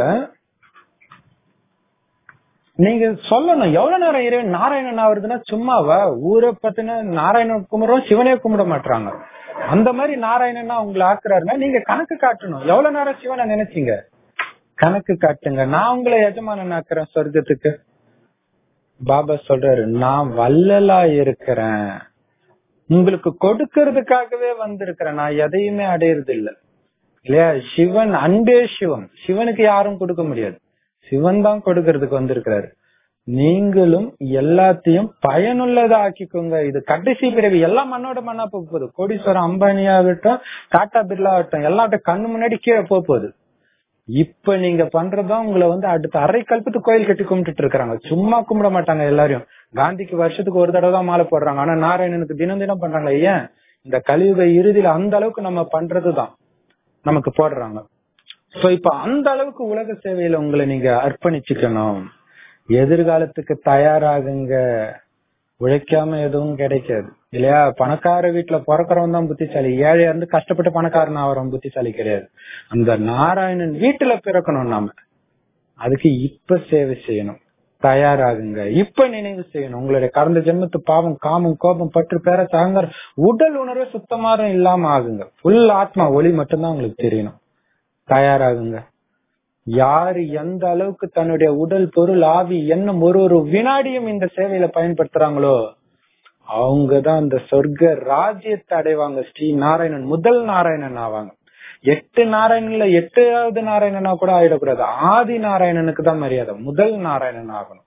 நீங்க சொல்லணும் எவ்வளவு நேரம் இறைவன் நாராயணன் ஆகுறதுன்னா சும்மாவா? ஊரை பத்தின நாராயணன் கும்பிடுறோம், சிவனே கும்பிட மாட்டாங்க. அந்த மாதிரி நாராயணனா உங்களை ஆக்குறாருன்னா நீங்க கணக்கு காட்டணும். எவ்வளவு நேரம் சிவனை நினைச்சீங்க, கணக்கு காட்டுங்க. நான் உங்களை எஜமானன் ஆக்குறேன் சொர்க்கத்துக்கு. பாபா சொல்றாரு, நான் வள்ளலா இருக்கிறேன், உங்களுக்கு கொடுக்கறதுக்காகவே வந்திருக்கிறேன், நான் எதையுமே அடையறது இல்ல. இல்லையா? சிவன் அன்பே சிவம். சிவனுக்கு யாரும் கொடுக்க முடியாது, சிவன் தான் கொடுக்கறதுக்கு வந்திருக்கிறாரு. நீங்களும் எல்லாத்தையும் பயனுள்ளதா ஆக்கிக்கோங்க. இது கடைசி பிறவி. எல்லாம் மண்ணோட மண்ணா போக போகுது. கோடீஸ்வரம் அம்பானி ஆகட்டும், டாடா பிர்லா ஆகட்டும், எல்லாட்டும் கண்ணு முன்னாடி கீழே போக போகுது. இப்ப நீங்க பண்றதுதான் உங்களை வந்து அடுத்த அரை கல்பத்து கோயில் கட்டி கும்பிட்டு இருக்காங்க. சும்மா கும்பிட மாட்டாங்க எல்லாரையும். காந்திக்கு வருஷத்துக்கு ஒரு தடவை தான் மாலை போடுறாங்க, ஆனா நாராயணனுக்கு தினம் தினம் பண்றாங்க. ஏன்? இந்த கலியுக இறுதியில அந்த அளவுக்கு நம்ம பண்றதுதான் நமக்கு போடுறாங்க. சோ இப்ப அந்த அளவுக்கு உலக சேவையில உங்களை நீங்க அர்ப்பணிச்சுக்கணும். எதிர்காலத்துக்கு தயாராகுங்க. உழைக்காம எதுவும் கிடைக்காது இல்லையா? பணக்கார வீட்டுல பிறக்கிறவன் தான் புத்திசாலி. ஏழையா இருந்து கஷ்டப்பட்டு பணக்காரன் ஆகிறவன் புத்திசாலி கிடையாது. அந்த நாராயணன் வீட்டுல பிறக்கணும் நாம. அதுக்கு இப்ப சேவை செய்யணும். தயாராகுங்க. இப்ப நினைவு செய்யணும். உங்களுடைய கடந்த ஜென்மத்து பாவம், காமம், கோபம், பற்று, பேர சாங்கர், உடல் உணர்வு சுத்தமாக இல்லாம ஆகுங்க. ஃபுல் ஆத்மா ஒளி மட்டும்தான் உங்களுக்கு தெரியணும். தயாராகுங்க. யாரு எந்த அளவுக்கு தன்னுடைய உடல், பொருள், ஆவி, எண்ணம் ஒரு ஒரு வினாடியும் இந்த சேவையில பயன்படுத்துறாங்களோ அவங்கதான் அந்த சொர்க்க ராஜ்யத்தை அடைவாங்க. ஸ்ரீ நாராயணன் முதல் நாராயணன் ஆவாங்க. எட்டு நாராயணன்ல எட்டாவது நாராயணனா கூட ஆயிடக்கூடாது. ஆதி நாராயணனுக்கு தான் மரியாதை. முதல் நாராயணன் ஆகணும்.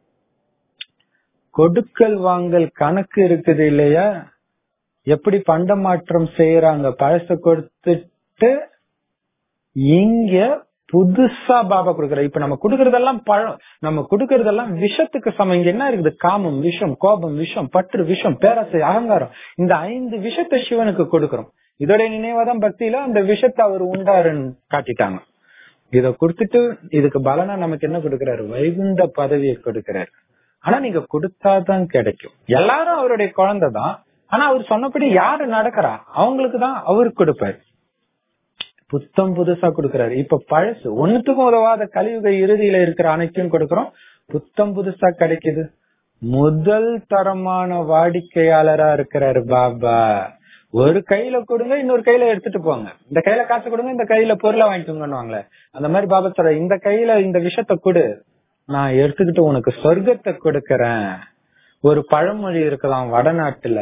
கொடுக்கல் வாங்கல் கணக்கு இருக்குது இல்லையா? எப்படி பண்ட மாற்றம் செய்யறாங்க. பழச கொடுத்துட்டு இங்க புதுசா பாபா கொடுக்கற. இப்ப நம்ம கொடுக்கறதெல்லாம் பழம், நம்ம கொடுக்கறதெல்லாம் விஷத்துக்கு சமம். இங்க என்ன இருக்குது? காமம் விஷம், கோபம் விஷம், பற்று விஷம், பேராசை, அகங்காரம். இந்த ஐந்து விஷத்தை சிவனுக்கு கொடுக்கறோம். இதோட நினைவாதான் பக்தியில அந்த விஷத்தை அவர் உண்டாருன்னு காட்டிட்டாங்க. இத கொடுத்துட்டு இதுக்கு பலனா நமக்கு என்ன கொடுக்கிறாரு? வைகுண்ட பதவியை கொடுக்கிறாரு. ஆனா நீங்க கொடுத்தாதான் கிடைக்கும். எல்லாரும் அவருடைய குழந்தைதான். ஆனா அவர் சொன்னபடி யாரு நடக்கிறா அவங்களுக்கு தான் அவரு கொடுப்பாரு. புத்தம் புதுசா கொடுக்கிறாரு. இப்ப பழசு ஒன்னுத்துக்கும் உதவாத கலியுக இறுதியில இருக்கிற அனைத்தையும் கொடுக்கறோம். புத்தம் புதுசா கிடைக்குது. முதல் தரமான வாடிக்கையாளரா இருக்கிறாரு பாபா. ஒரு கையில கொடுங்க, இன்னொரு கையில எடுத்துட்டு போங்க. இந்த கையில காசு கொடுங்க, இந்த கையில பொருளை வாங்கிட்டுவாங்களே. அந்த மாதிரி பாபா சொல்ற, இந்த கையில இந்த விஷத்தை கொடு, நான் எடுத்துக்கிட்டு உனக்கு சொர்க்கத்தை கொடுக்கறேன். ஒரு பழமொழி இருக்கலாம் வடநாட்டுல,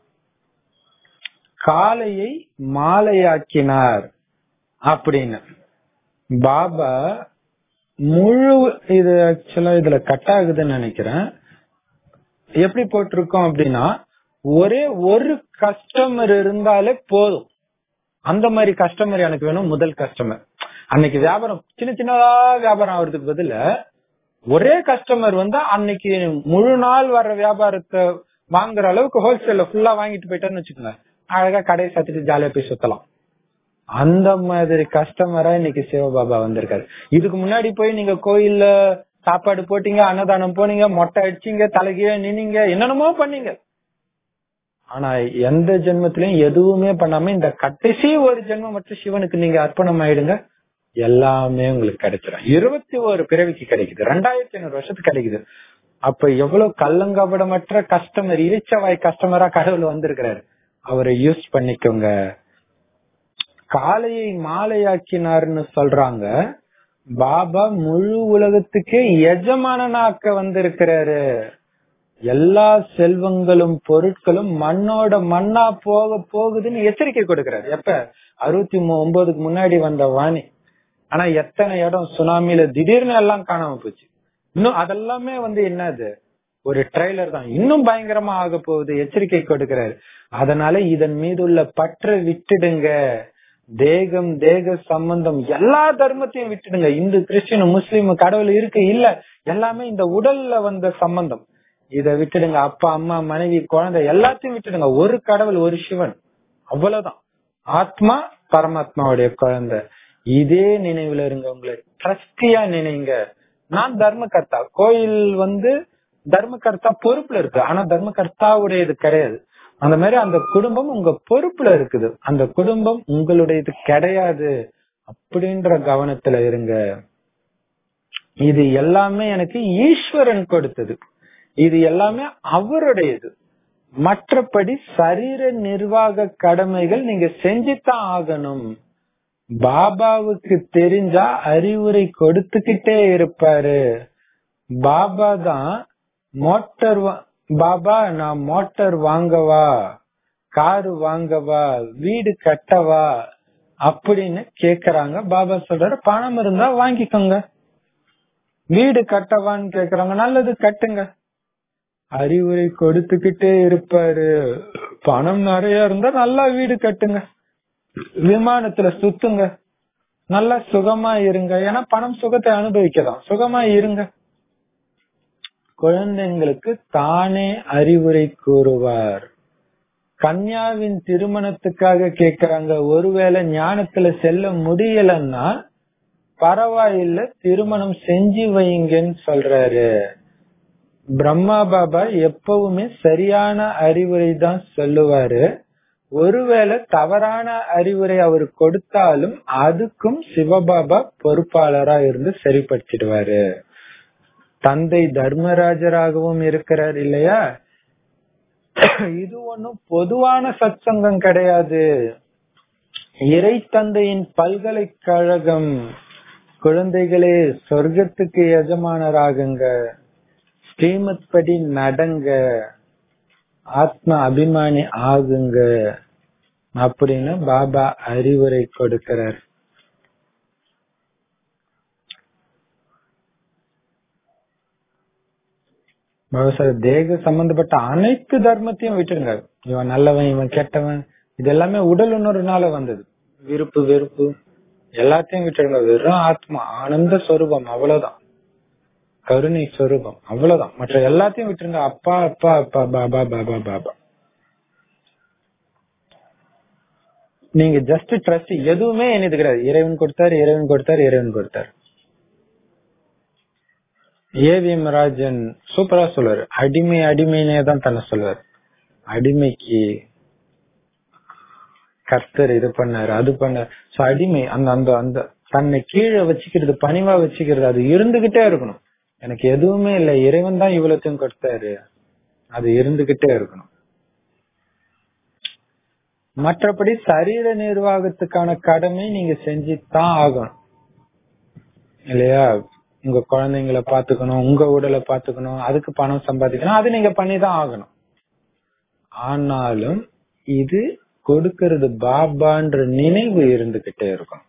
காலையை மாலையாக்கினார் அப்படின்னு. பாபா முழு இது ஆக்சுவலா இதுல கட் ஆகுதுன்னு நினைக்கிறேன். எப்படி போட்டிருக்கோம் அப்படின்னா, ஒரே ஒரு கஸ்டமர் இருந்தாலே போதும். அந்த மாதிரி கஸ்டமர் எனக்கு வேணும். முதல் கஸ்டமர். அன்னைக்கு வியாபாரம் சின்ன சின்னதா வியாபாரம் ஆகுறதுக்கு பதில ஒரே கஸ்டமர் வந்தா அன்னைக்கு முழு நாள் வர்ற வியாபாரத்தை வாங்குற அளவுக்கு ஹோல்சேல்ல ஃபுல்லா வாங்கிட்டு போயிட்டேன்னு வச்சுக்கோங்க. அழகா கடையை சாத்திட்டு ஜாலியா போய் சுத்தலாம். அந்த மாதிரி கஸ்டமரா இன்னைக்கு சிவபாபா வந்திருக்காரு. இதுக்கு முன்னாடி போய் நீங்க கோயில்ல சாப்பாடு போட்டீங்க, அன்னதானம் போனீங்க, மொட்டை அடிச்சீங்க, தலைகீழ நின்னீங்க, என்னென்னமோ பண்ணீங்க. ஆனா எந்த ஜென்மத்திலயும் எதுவுமே பண்ணாம இந்த கடைசி ஒரு ஜென்மம் மட்டும் சிவனுக்கு நீங்க அர்ப்பணம் ஆயிடுங்க. எல்லாமே உங்களுக்கு கிடைச்சிடும். இருபத்தி ஒரு பிறவிக்கு கிடைக்குது. ரெண்டாயிரத்தி ஐநூறு வருஷத்துக்கு கிடைக்குது. அப்ப எவ்வளவு கள்ளங்கபடமற்ற கஸ்டமர், இழிச்சவாய் கஸ்டமரா கடவுள் வந்திருக்கிறாரு. அவரை யூஸ் பண்ணிக்கோங்க. காலையை மாலையாக்கினார்னு சொல்றாங்க. பாபா முழு உலகத்துக்கே எஜமானனாக்க வந்திருக்கிறாரு. எல்லா செல்வங்களும் பொருட்களும் மண்ணோட மண்ணா போக போகுதுன்னு எச்சரிக்கை கொடுக்கிறாரு. எப்ப? அறுபத்தி ஒன்பதுக்கு முன்னாடி வந்த வாணி. ஆனா எத்தனை இடம் சுனாமியில திடீர்னு எல்லாம் காணாம போச்சு. இன்னும் அதெல்லாமே வந்து என்னது, ஒரு ட்ரெய்லர் தான். இன்னும் பயங்கரமா ஆக போகுது. எச்சரிக்கை கொடுக்கிறாரு. அதனால இதன் மீது உள்ள பற்றை விட்டுடுங்க. தேகம், தேக சம்பந்தம், எல்லா தர்மத்தையும் விட்டுடுங்க. இந்து, கிறிஸ்டின், முஸ்லீம், கடவுள் இருக்கு இல்ல, எல்லாமே இந்த உடல்ல வந்த சம்பந்தம். இத விட்டுடுங்க. அப்பா, அம்மா, மனைவி, குழந்தை எல்லாத்தையும் விட்டுடுங்க. ஒரு கடவுள், ஒரு சிவன், அவ்வளவுதான். ஆத்மா பரமாத்மாவுடைய குழந்தை. இதே நினைவுல இருங்க. உங்களை ட்ரஸ்டியா நினைங்க. நான் தர்மகர்த்தா. கோயில் வந்து தர்மகர்த்தா பொறுப்புல இருக்கு. ஆனா தர்மகர்த்தாவுடையது கிடையாது. அந்த மாதிரி அந்த குடும்பம் உங்க பொறுப்புல இருக்குது. அந்த குடும்பம் உங்களுடையது கிடையாது அப்படின்ற கவனத்துல இருங்க. இது எல்லாமே எனக்கு ஈஸ்வரன் கொடுத்தது. இது எல்லாமே அவருடையது. மற்றபடி சரீர நிர்வாக கடமைகள் நீங்க செஞ்சுதான் ஆகணும். பாபாவுக்கு தெரிஞ்சா அறிவுரை கொடுத்துக்கிட்டே இருப்பாரு. பாபா தான் மோட்டார், பாபா நான் மோட்டார் வாங்கவா, காரு வாங்கவா, வீடு கட்டவா அப்படின்னு கேக்குறாங்க. பாபா சொல்றாரு பணம் இருந்தா வாங்கிக்கோங்க. வீடு கட்டவான்னு கேக்குறாங்க, நல்லது கட்டுங்க. அறிவுரை கொடுத்துக்கிட்டே இருப்பாரு. பணம் நிறைய இருந்தா நல்லா வீடு கட்டுங்க, விமானத்துல சுத்துங்க, நல்லா சுகமா இருங்க. ஏன்னா பணம் சுகத்தை அனுபவிக்கலாம், சுகமா இருங்க. குழந்தைங்களுக்கு தானே அறிவுரை கூறுவார். கன்யாவின் திருமணத்துக்காக கேக்குறாங்க, ஒருவேளை ஞானத்துல செல்ல முடியலன்னா பரவாயில்ல, திருமணம் செஞ்சு வைங்கன்னு சொல்றாரு. பிரம்மா பாபா எப்பவுமே சரியான அறிவுரை தான் சொல்லுவாரு. ஒருவேளை தவறான அறிவுரை அவர் கொடுத்தாலும் அதுக்கும் சிவபாபா பொறுப்பாளரா இருந்து சரிப்படுத்திடுவாரு. தந்தை தர்மராஜராகவும் இருக்கிறார் இல்லையா? இது ஒன்னும் பொதுவான சத்சங்கம் கிடையாது, இறை தந்தையின் பல்கலைக்கழகம். குழந்தைகளே, சொர்க்கத்துக்கு எஜமானராகுங்க, ஸ்ரீமத் படி நடங்க, ஆத்ம அபிமானி ஆகுங்க அப்படின்னு பாபா அறிவுரை கொடுக்கிறார். தேக சம்பந்தப்பட்ட அனைத்து தர்மத்தையும் விட்டுருங்க. இவன் நல்லவன் இவன் கெட்டவன் இது எல்லாமே உடல் உணர்வுனால வந்தது. விருப்பு வெறுப்பு எல்லாத்தையும் விட்டுருங்க. வெறும் ஆத்மா ஆனந்த ஸ்வரூபம், அவ்வளவுதான். கருணை ஸ்வரூபம், அவ்வளவுதான். மற்ற எல்லாத்தையும் விட்டுருங்க. அப்பா அப்பா அப்பா பாபா பாபா பாபா. நீங்க ஜஸ்ட் ட்ரஸ்ட், எதுவுமே என்னது கிடையாது. இறைவன் கொடுத்தாரு இறைவன் கொடுத்தாரு இறைவன் கொடுத்தாரு. ஏவிஎம் ராஜன் சூப்பரா சொல்லுவாரு, அடிமை அடிமைனே தான் தன்னை சொல்லுவாரு. அடிமைக்கு கர்த்தர் இது பண்ணாரு அது பண்ணாரு. அடிமை அந்த அந்த அந்த தன்னை கீழே வச்சுக்கிறது, பணிவா வச்சுக்கிறது, அது இருந்துகிட்டே இருக்கணும். எனக்கு எதுவுமே இல்லை, இறைவன் தான் இவ்வளத்தையும் கொடுத்தாரு, அது இருந்துகிட்டே இருக்கணும். மற்றபடி சரீர நிர்வாகத்துக்கான கடமை நீங்க செஞ்சுதான் ஆகணும் இல்லையா? உங்க குழந்தைங்களை பாத்துக்கணும், உங்க உடலை பாத்துக்கணும், அதுக்கு பணம் சம்பாதிக்கணும், அது நீங்க பண்ணிதான் ஆகணும். ஆனாலும் இது கொடுக்கிறது பாபான்ற நினைவு இருந்துகிட்டே இருக்கும்.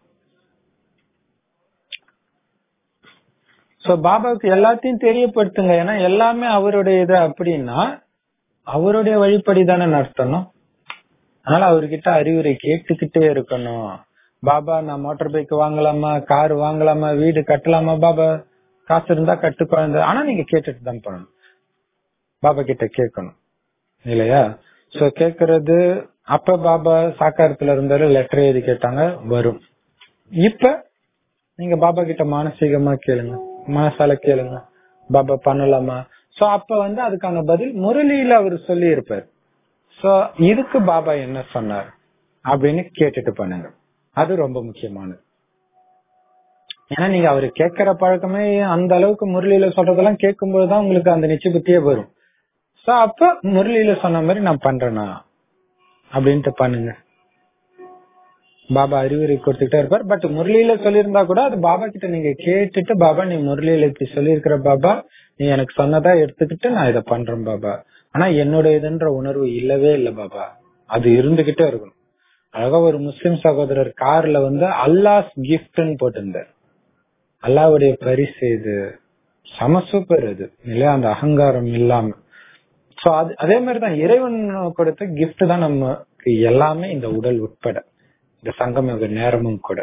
சோ பாபாவுக்கு எல்லாத்தையும் தெரியப்படுத்துங்க. ஏன்னா எல்லாமே அவருடைய இது அப்படின்னா அவருடைய வழிபடி தானே நடத்தணும். அதனால அவர்கிட்ட அறிவுரை கேட்டுக்கிட்டே இருக்கணும். பாபா நான் மோட்டார் பைக் வாங்கலாமா, கார் வாங்கலாமா, வீடு கட்டலாமா, பாபா காசு இருந்தா கட்டு குழந்தை. ஆனா நீங்க கேட்டுட்டு தான் பண்ணணும், பாபா கிட்ட கேட்கணும் இல்லையா? சோ கேக்குறது அப்ப பாபா சாக்காரத்துல இருந்தாரு, லெட்டர் எழுதி கேட்டாங்க, வரும். இப்ப நீங்க பாபா கிட்ட மானசீகமா கேளுங்க, மனசால கேளுங்க, பாபா பண்ணலாமா. சோ அப்ப வந்து அதுக்கான பதில் முரளியில அவர் சொல்லி இருப்பார். சோ இதுக்கு பாபா என்ன சொன்னார் அப்படின்னு கேட்டுட்டு பண்ணுங்க, அது ரொம்ப முக்கியமானது. ஏன்னா நீங்க அவரு கேட்கிற பழக்கமே அந்த அளவுக்கு முரளியில சொல்றதெல்லாம் கேட்கும்போதுதான் உங்களுக்கு அந்த நிச்சய புத்தியே வரும். சோ அப்ப முரளியில சொன்ன மாதிரி நான் பண்றேனா அப்படின்ட்டு பண்ணுங்க. பாபா அறிவுரை கொடுத்துக்கிட்டே இருப்பார். பட் முரளியில சொல்லியிருந்தா கூட அது பாபா கிட்ட நீங்க கேட்டுட்டு, பாபா நீ முரளியில இப்படி சொல்லியிருக்கிற பாபா, நீ எனக்கு சொன்னதா எடுத்துக்கிட்டு நான் இதை பண்றேன் பாபா. ஆனா என்னோட இதுன்ற உணர்வு இல்லவே இல்லை பாபா, அது இருந்துகிட்டே இருக்கணும். அழகா ஒரு முஸ்லிம் சகோதரர் கார்ல வந்து அல்லாஹ் கிஃப்ட்னு போட்டிருந்தார். அல்லாவுடைய பரிசு இது, சம சூப்பர் இது இல்லையா? அந்த அகங்காரம் இல்லாம. சோ அது அதே மாதிரிதான் இறைவன் கொடுத்த கிஃப்ட் தான் நமக்கு எல்லாமே, இந்த உடல் உட்பட, இந்த சங்கம நேரமும் கூட.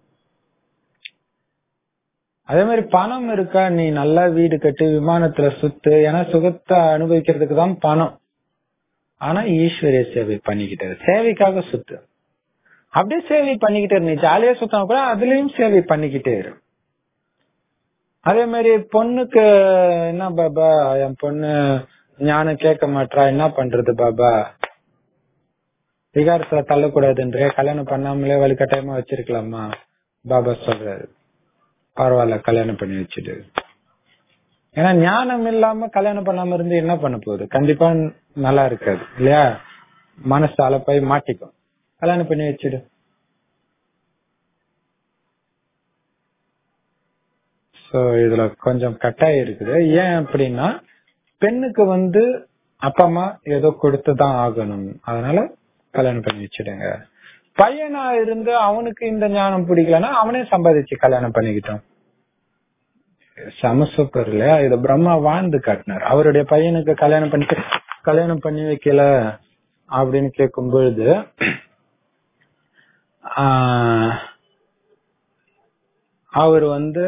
அதே மாதிரி பணம் இருக்கா, நீ நல்லா வீடு கட்டி விமானத்துல சுத்து, ஏன்னா சுகத்தை அனுபவிக்கிறதுக்கு தான் பணம். ஆனா ஈஸ்வரிய சேவை பண்ணிக்கிட்டு, சேவைக்காக சுத்து. அப்படியே சேவை பண்ணிக்கிட்டே இரு. நீ ஜாலியா சுத்தம் கூட அதுலயும் சேவை பண்ணிக்கிட்டே இரு. அதே மாதிரி பொண்ணுக்கு என்ன பாபா, என் பொண்ணு ஞானம் கேட்க மாட்டா, என்ன பண்றது பாபா? விகாரத்துல தள்ளக்கூடாதுன்ற, கல்யாணம் பண்ணாமலே வலுக்கட்டாயமா வச்சிருக்கலாமா? பாபா சொல்றாரு பரவாயில்ல கல்யாணம் பண்ணி வச்சுட்டு. ஏன்னா ஞானம் இல்லாம கல்யாணம் பண்ணாம இருந்து என்ன பண்ண போகுது? கண்டிப்பா நல்லா இருக்காது இல்லையா? மனசு அலப்பாய் மாட்டிக்கும். கல்யாணம் பண்ணி வச்சுடு. சோ இதுல கொஞ்சம் கட்டாயம் இருக்குது. ஏன் அப்படின்னா பெண்ணுக்கு வந்து அப்பா அம்மா ஏதோ கொடுத்துதான் ஆகணும், அதனால கல்யாணம் பண்ணி வச்சுடுங்க. பையனா இருந்து அவனுக்கு இந்த ஞானம் பிடிக்கலன்னா அவனே சம்பாதிச்சு கல்யாணம் பண்ணிக்கிட்டோம். செம சூப்பர் இல்லையா? இத பிரம்மா வாழ்ந்து காட்டினார். அவருடைய பையனுக்கு கல்யாணம் பண்ணி கல்யாணம் பண்ணி வைக்கல அப்படின்னு கேட்கும் பொழுது ஆஹ் அவர் வந்து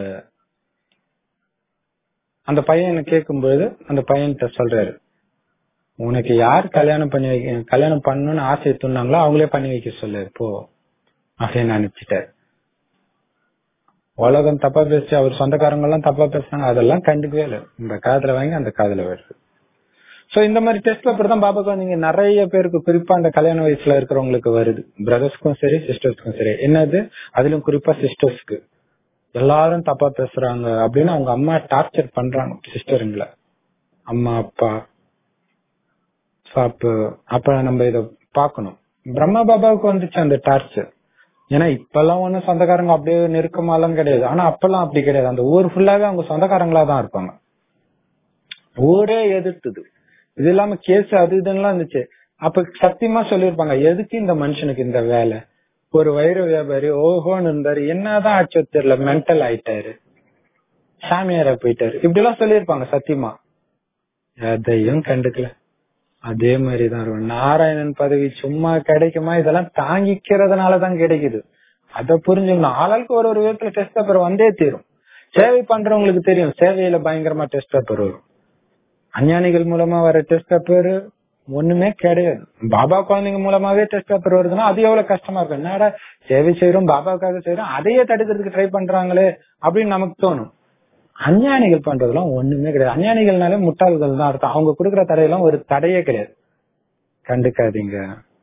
அந்த பையனை கேட்கும் பொழுது அந்த பையன்கிட்ட சொல்றாரு, உனக்கு யார் கல்யாணம் பண்ணி வைக்க கல்யாணம் பண்ணணும்னு ஆசை தூண்டாங்களோ அவங்களே பண்ணி வைக்க சொல்லு போ அப்படின்னு நினைச்சிட்டாரு. உலகம் தப்பா பேசி அவர் சொந்தக்காரங்க எல்லாம் தப்பா பேசுறாங்க, அதெல்லாம் கண்டுக்கவே இல்லை. இந்த காதுல வாங்கி அந்த காதுல வருது. சோ இந்த மாதிரி டெஸ்ட் பேப்பர் தான் பாபாக்கு நீங்க நிறைய பேருக்கு, குறிப்பா அந்த கல்யாண வயசுல இருக்கிறவங்களுக்கு வருது. பிரதர்ஸ்க்கும் சரி சிஸ்டர்ஸ்க்கும் சரி. என்னது அதிலும் குறிப்பா சிஸ்டர்ஸ்க்கு எல்லாரும் தப்பா பேசுறாங்க அப்படின்னு அவங்க அம்மா டார்ச்சர் பண்றாங்க சிஸ்டருங்களை. அம்மா அப்பா சாப்பு அப்ப நம்ம இத பாக்கணும். பிரம்மா பாபாவுக்கு வந்துச்சு அந்த டார்ச்சர். ஏன்னா இப்பெல்லாம் ஒண்ணும் சொந்தக்காரங்க அப்படியே நெருக்கமாலாம் கிடையாது. ஆனா அப்பெல்லாம் அப்படி கிடையாது. அந்த ஊர் ஃபுல்லாவே அவங்க சொந்தக்காரங்களா தான் இருப்பாங்க. ஊரே எதிர்த்துது. இது இல்லாம கேஸ் அது இதெல்லாம் இருந்துச்சு. அப்ப சத்தியமா சொல்லிருப்பாங்க, எதுக்கு இந்த மனுஷனுக்கு இந்த வேலை? ஒரு வைர வியாபாரி ஓஹோன்னு இருந்தாரு, என்னதான் ஆச்சோ தெரியல, மென்டல் ஆயிட்டாரு, சாமியார போயிட்டாரு, இப்படி எல்லாம் சொல்லிருப்பாங்க. சத்தியமா எதையும் கண்டுக்கல. அதே மாதிரிதான் இருக்கும். நாராயணன் பதவி சும்மா கிடைக்குமா? இதெல்லாம் தாங்கிக்கிறதுனாலதான் கிடைக்குது. அத புரிஞ்சுக்கணும். ஆளாளுக்கு ஒரு ஒரு விதத்துல டெஸ்ட் பேப்பர் வந்தே தீரும். சேவை பண்றவங்களுக்கு தெரியும், சேவையில பயங்கரமா டெஸ்ட் பேப்பர் வரும். அஞ்ஞானிகள் மூலமா வர டெஸ்ட் பேப்பர் ஒண்ணுமே கிடையாது. பாபா குழந்தைங்க மூலமாவே டெஸ்ட் பேப்பர் வருதுன்னா அது எவ்வளவு கஷ்டமா இருக்கும். என்னடா சேவை செய்யறோம், பாபாவுக்காக செய்யறோம், அதையே தடுக்கிறதுக்கு ட்ரை பண்றாங்களே அப்படின்னு நமக்கு தோணும். அஞ்ஞானிகள் பண்றதெல்லாம் ஒண்ணுமே கிடையாது. அஞ்ஞானிகள்னாலே முட்டாள்கள் தான் அர்த்தம். அவங்க கொடுக்குற தடையெல்லாம் ஒரு தடையே கிடையாது. கண்டுக்காதீங்க.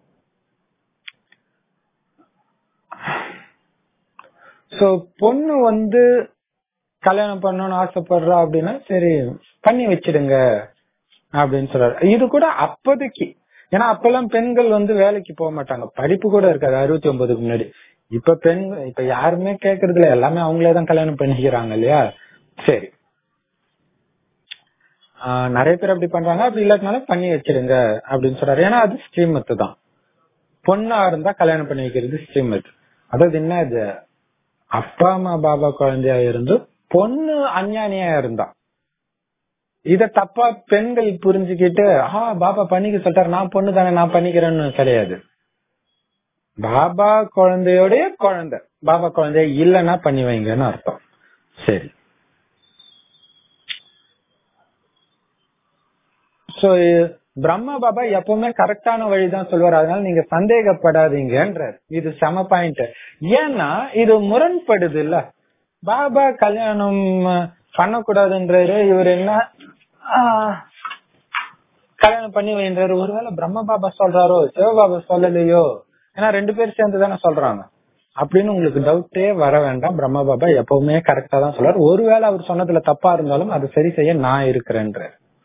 சோ பொண்ணு வந்து கல்யாணம் பண்ணணும்னு ஆசைப்படுறா அப்படின்னா சரி பண்ணி வச்சிடுங்க அப்படின்னு சொல்றாரு. இது கூட அப்போதைக்கு, ஏன்னா அப்பெல்லாம் பெண்கள் வந்து வேலைக்கு போக மாட்டாங்க, படிப்பு கூட இருக்காது அறுபத்தி ஒன்பதுக்கு முன்னாடி. இப்ப பெண் இப்ப யாருமே கேக்குறது இல்ல, எல்லாமே அவங்களேதான் கல்யாணம் பண்ணிக்கிறாங்க இல்லையா? சரி, ஆஹ் நிறைய பேர் அப்படி பண்றாங்க. அப்படி இல்லாதனால பண்ணி வச்சிடுங்க அப்படின்னு சொல்றாரு. ஏன்னா அது ஸ்ரீமத்து தான். பொண்ணா இருந்தா கல்யாணம் பண்ணி வைக்கிறது ஸ்ரீமத். அதாவது என்ன, இது அப்பா அம்மா பாபா குழந்தையா இருந்து பொண்ணு அஞ்ஞானியா இருந்தா இத தப்பா பெண்கள் புரிஞ்சுக்கிட்டு ஆஹ் பாபா பண்ணிக்க சொல்றாரு, நான் பொண்ணு தானே நான் பண்ணிக்கிறேன்னு கிடையாது. பாபா குழந்தையோடைய குழந்தை, பாபா குழந்தைய இல்லன்னா பண்ணி வைங்கன்னு அர்த்தம். சரி, சோ பிரம்மா பாபா எப்பவுமே கரெக்டான வழிதான் சொல்லுவார். அதனால நீங்க சந்தேகப்படாதீங்கன்றார். இது செம பாயிண்ட். ஏன்னா இது முரண்படுது இல்ல. பாபா கல்யாணம் பண்ணக்கூடாதுன்றாரு, இவர் என்ன கல்யாணம் பண்ணி வைன்றாரு. ஒருவேளை பிரம்ம பாபா சொல்றாரோ சிவபாபா சொல்லலையோ? ஏன்னா ரெண்டு பேரும் சேர்ந்து தானே சொல்றாங்க அப்படின்னு உங்களுக்கு டவுட்டே வர வேண்டாம். பிரம்ம பாபா எப்பவுமே கரெக்டா தான் சொல்றாரு. ஒருவேளை அவர் சொன்னதுல தப்பா இருந்தாலும் அதை சரி செய்ய நான் இருக்கிறேன்ற.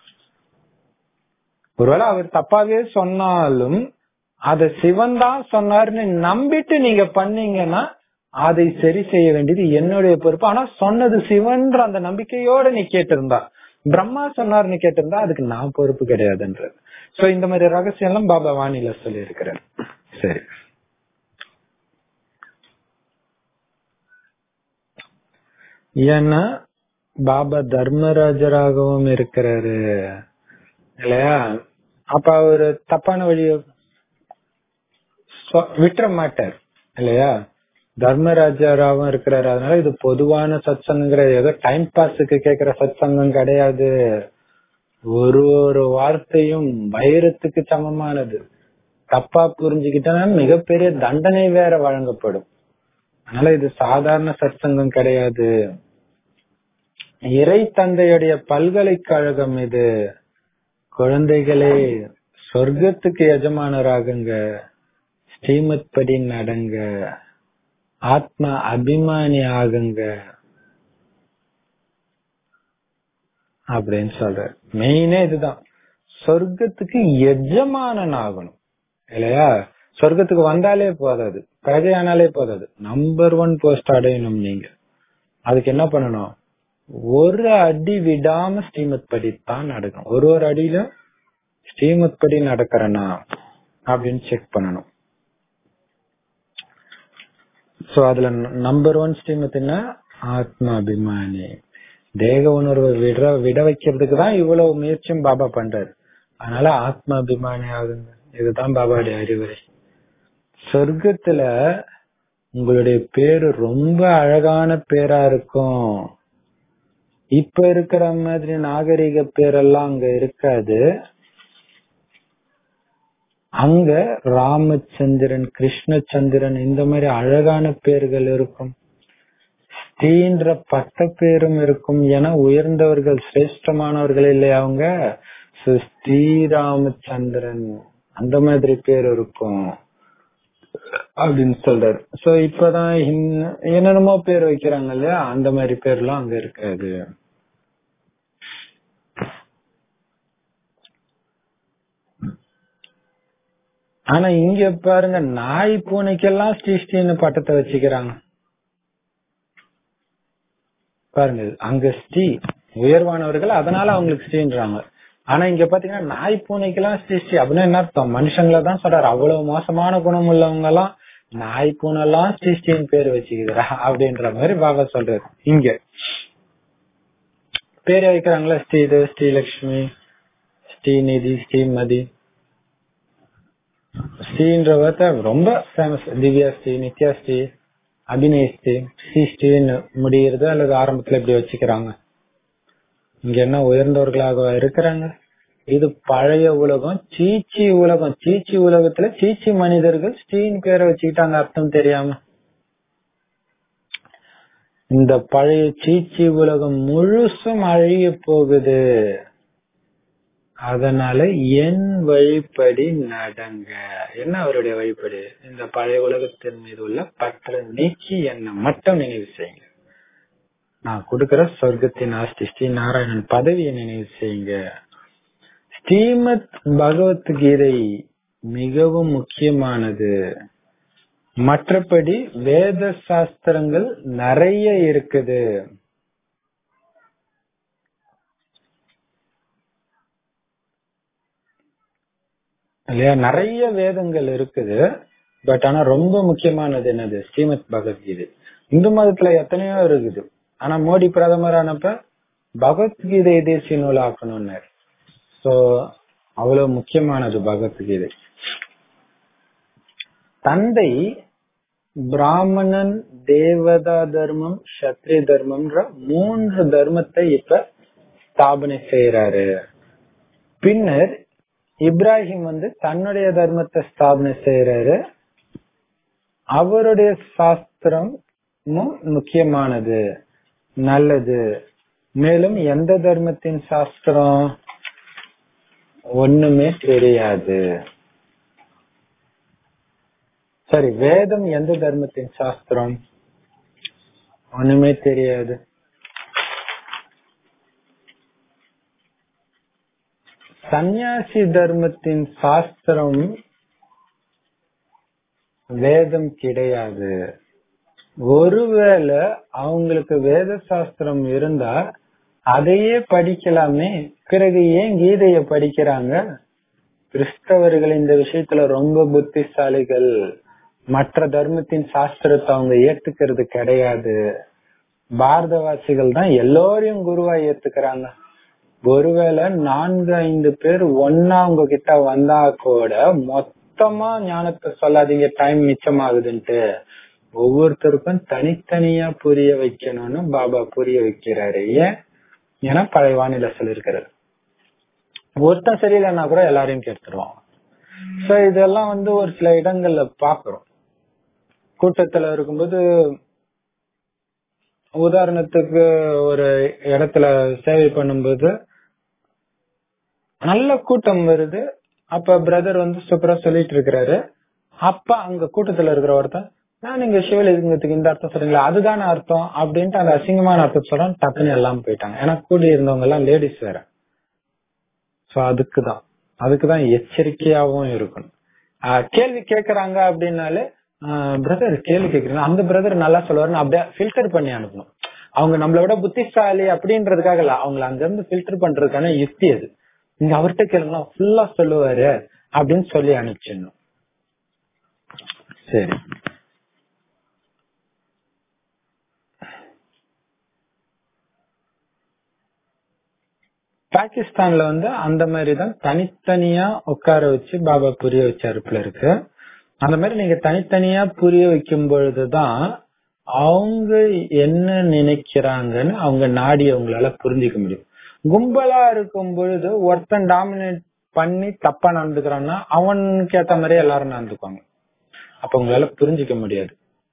ஒருவேளை அவர் தப்பாவே சொன்னாலும் அத சிவன் தான் சொன்னாருன்னு நம்பிட்டு நீங்க பண்ணீங்கன்னா அதை சரி செய்ய வேண்டியது என்னுடைய பொறுப்பு. ஆனா சொன்னது சிவன்ற அந்த நம்பிக்கையோட நீ கேட்டிருந்தா, பிரம்மா சொன்னார்னு கேட்டிருந்தா அதுக்கு நான் பொறுப்பு கிடையாதுன்றது. சோ இந்த மாதிரி ரகசியம் எல்லாம் பாபா வாணியில சொல்லி இருக்கிறார். சரி, ஏன்னா பாபா தர்மராஜராகவும் இருக்கிறாரு இல்லையா? அப்ப அவரு தப்பான வழிய விட்டுற மாட்டார் இல்லையா? தர்மராஜாராவும் இருக்கிறாரு. அதனால இது பொதுவான சத் சங்கம், ஏதோ டைம் பாஸுக்கு கேக்குற சத் சங்கம் கிடையாது. ஒரு ஒரு வார்த்தையும் வைரத்துக்கு சமமானது. தப்பா புரிஞ்சுக்கிட்டா மிகப்பெரிய தண்டனை வேற வழங்கப்படும். அதனால இது சாதாரண சத் சங்கம் கிடையாது. இறை தந்தையுடைய பல்கலைக்கழகம் இது. குழந்தைகளே சொர்க்கத்துக்கு எஜமானராகுங்க, ஸ்ரீமத் படி நடங்க, ஆத்மா அபிமானி ஆகுங்க அப்படின்னு சொல்ற. மெயினே இதுதான், சொர்க்கத்துக்கு எஜமானன் ஆகணும் இல்லையா? சொர்க்கத்துக்கு வந்தாலே போதாது, பிரஜையானாலே போதாது, நம்பர் ஒன் போஸ்ட் அடையணும். நீங்க அதுக்கு என்ன பண்ணணும்? ஒரு அடி விடாம ஸ்ரீமத் படி தான் நடக்கணும். ஒரு ஒரு அடியில ஸ்ரீமத் படி நடக்கிறனா அப்படின்னு செக் பண்ணணும். சோ அதுல நம்பர் ஒன் ஸ்ரீமத் என்ன? ஆத்மாபிமானி. தேக உணர்வை விட விட வைக்கிறதுக்கு தான் இவ்வளவு முயற்சியும் பாபா பண்றாரு. அதனால ஆத்மாபிமானி ஆகுங்க. இதுதான் பாபாவுடைய அறிவுரை. சொர்க்கத்துல உங்களுடைய பேரு ரொம்ப அழகான பேரா இருக்கும். இப்ப இருக்கிற மாதிரி நாகரிக பேரெல்லாம் அங்க இருக்காது. அங்க ராமச்சந்திரன், கிருஷ்ணச்சந்திரன் இந்த மாதிரி அழகான பேர்கள் இருக்கும். ஸ்ரீன்ற பட்ட பேரும் இருக்கும். ஏன்னா உயர்ந்தவர்கள், சிரேஷ்டமானவர்கள் இல்லையா அவங்க. ஸ்ரீராமச்சந்திரன் அந்த மாதிரி பேர் இருக்கும் அப்படின்னு சொல்றாரு. சோ இப்பதான் என்னென்னமோ பேர் வைக்கிறாங்க இல்லையா, அந்த மாதிரி பேர்லாம் அங்க இருக்காது. ஆனா இங்க பாருங்க, நாய் பூனைக்கெல்லாம் ஸ்ரீ ஸ்ரீன்னு பட்டத்தை வச்சுக்கிறாங்க பாருங்க. அங்க ஸ்ரீ உயர்வானவர்கள், அதனால அவங்களுக்கு ஸ்ரீன்றாங்க. ஆனா இங்க பாத்தீங்கன்னா நாய் பூனைக்கெல்லாம் ஸ்ரீ ஸ்ரீ அப்படின்னா என்ன அர்த்தம்? மனுஷங்களை தான் சொல்றாரு. அவ்வளவு மோசமான குணம் உள்ளவங்க எல்லாம் நாய் பூனை எல்லாம் ஸ்ரீ ஸ்ரீன்னு பேர் வச்சுக்கிறா அப்படின்ற மாதிரி பாபா சொல்றாரு. இங்க பேர் வைக்கிறாங்களா, ஸ்ரீது, ஸ்ரீலட்சுமி, ஸ்ரீநிதி, ஸ்ரீமதி. ஸ்ரீன்ற வார்த்தை ரொம்ப ஃபேமஸ். திவ்யா ஸ்ரீ, நித்யா ஸ்ரீ, அபிநய ஸ்ரீ, ஸ்ரீ ஸ்ரீன்னு முடிகிறது அல்லது ஆரம்பத்துல இப்படி வச்சுக்கிறாங்க. இங்க என்ன உயர்ந்தவர்களாக இருக்கிறாங்க? இது பழைய உலகம், சீச்சி உலகம். சீச்சி உலகத்துல சீச்சி மனிதர்கள் ஸ்ரீன்னு பேரை வச்சுக்கிட்டாங்க அர்த்தம் தெரியாம. இந்த பழைய சீச்சி உலகம் முழுசும் அழிய போகுது. அதனால என் வழிப்படி நடங்க. என்ன அவருடைய வழிப்படி? இந்த பழைய உலகத்தின் மீது உள்ள பற்ற நீக்கி என்னை மட்டும் நினைவு செய்யுங்க. நான் கொடுக்கிற சொர்க்கத்தின் ஆஸ்தி ஸ்ரீ நாராயணன் பதவியை நினைவு செய்யுங்க. ஸ்ரீமத் பகவத்கீதை மிகவும் முக்கியமானது. மற்றபடி வேத சாஸ்திரங்கள் நிறைய இருக்குது. இல்லையா, நிறைய வேதங்கள் இருக்குது. பட் ஆனா ரொம்ப முக்கியமானது என்னது? ஸ்ரீமத் பகவத்கீதை. இந்து மதத்துல எத்தனையோ இருக்குது. ஆனா மோடி பிரதமர் ஆனப்ப பகவத்கீதை தேசிய நூல் ஆக்கணும்னாரு. சோ அவ்வளவு முக்கியமானது பகவத்கீதை. தந்தை பிராமணன், தேவதா தர்மம், சத்திரிய தர்மம்ன்ற மூன்று தர்மத்தை இப்ப ஸ்தாபனை செய்யறாரு. பின்னர் இப்ராஹிம் வந்து தன்னுடைய தர்மத்தை ஸ்தாபனை செய்யறாரு. அவருடைய சாஸ்திரமும் முக்கியமானது, நல்லது. மேலும் எந்த தர்மத்தின் சாஸ்திரம்? ஒண்ணுமே தெரியாது. சரி, வேதம் எந்த தர்மத்தின் சாஸ்திரம்? ஒண்ணுமே தெரியாது. சந்நியாசி தர்மத்தின் சாஸ்திரம் வேதம் கிடையாது. ஒருவேளை அவங்களுக்கு வேத சாஸ்திரம் இருந்தா அதையே படிக்கலாமே, பிறகு ஏன் கீதைய படிக்கிறாங்க? கிறிஸ்தவர்கள் இந்த விஷயத்துல ரொம்ப புத்திசாலிகள். மற்ற தர்மத்தின் சாஸ்திரத்தை அவங்க ஏத்துக்கிறது கிடையாது. பாரதவாசிகள் தான் எல்லோரையும் குருவா ஏத்துக்கிறாங்க. ஒருவேளை நான்கு ஐந்து பேர் ஒன்னா உங்க கிட்ட வந்தா கூட மொத்தமா ஞானத்தை சொல்லாதீங்க, டைம் மிச்சமாகுதுன்ட்டு. ஒவ்வொருத்தருக்கும் தனித்தனியா புரிய வைக்கணும்னு பாபா புரிய வைக்கிறாரு. ஏன்? ஏன்னா பழைய வானிலை சொல்லிருக்கிறாரு, ஒருத்தன் சரியில்லைன்னா கூட எல்லாரையும் கேட்டுருவான். சோ இதெல்லாம் வந்து ஒரு சில இடங்கள்ல பாக்குறோம். கூட்டத்துல இருக்கும்போது, உதாரணத்துக்கு ஒரு இடத்துல சேவை பண்ணும்போது நல்ல கூட்டம் வருது. அப்ப பிரதர் வந்து சூப்பரா சொல்லிட்டு இருக்கிறாரு. அப்ப அங்க கூட்டத்துல இருக்கிற ஒருத்தன், நான் நீங்க சிவலிங்கத்துக்கு இந்த அர்த்தம் சொல்றீங்களா, அதுதானே அர்த்தம் அப்படின்ட்டு அந்த அசிங்கமான அர்த்தம் சொல்றேன். டக்குன்னு எல்லாம் போயிட்டாங்க. ஏன்னா கூடி இருந்தவங்க எல்லாம் லேடிஸ் வேற. சோ அதுக்குதான் அதுக்குதான் எச்சரிக்கையாவும் இருக்கணும். கேள்வி கேக்குறாங்க அப்படின்னாலே, பிரதர் கேள்வி கேக்குறீங்க, அந்த பிரதர் நல்லா சொல்லுவாருன்னு அப்படியே ஃபில்டர் பண்ணி அனுப்பணும். அவங்க நம்மளை விட புத்திசாலி அப்படின்றதுக்காக இல்ல, அவங்களை அங்க இருந்து ஃபில்டர் பண்றதுக்கான யுக்தி அது. நீங்க அவர்கிட்ட கேளுங்களா, ஃபுல்லா சொல்லுவாரு அப்படின்னு சொல்லி அனுப்பிச்சிடணும். சரி, பாகிஸ்தான்ல வந்து அந்த மாதிரிதான் தனித்தனியா உட்கார வச்சு பாபா புரிய வச்சாரு போல இருக்கு. அந்த மாதிரி நீங்க தனித்தனியா புரிய வைக்கும் பொழுதுதான் அவங்க என்ன நினைக்கிறாங்கன்னு அவங்க நாடி அவங்களால புரிஞ்சுக்க முடியும். கும்பலா இருக்கும் பொழுது ஒருத்தன் டாமினேட் பண்ணி தப்பா நடந்துக்கிறான்னா அவனுக்கு ஏத்த மாதிரி எல்லாரும் நடந்துக்குவாங்க. அப்ப உங்களால புரிஞ்சுக்க முடியாது.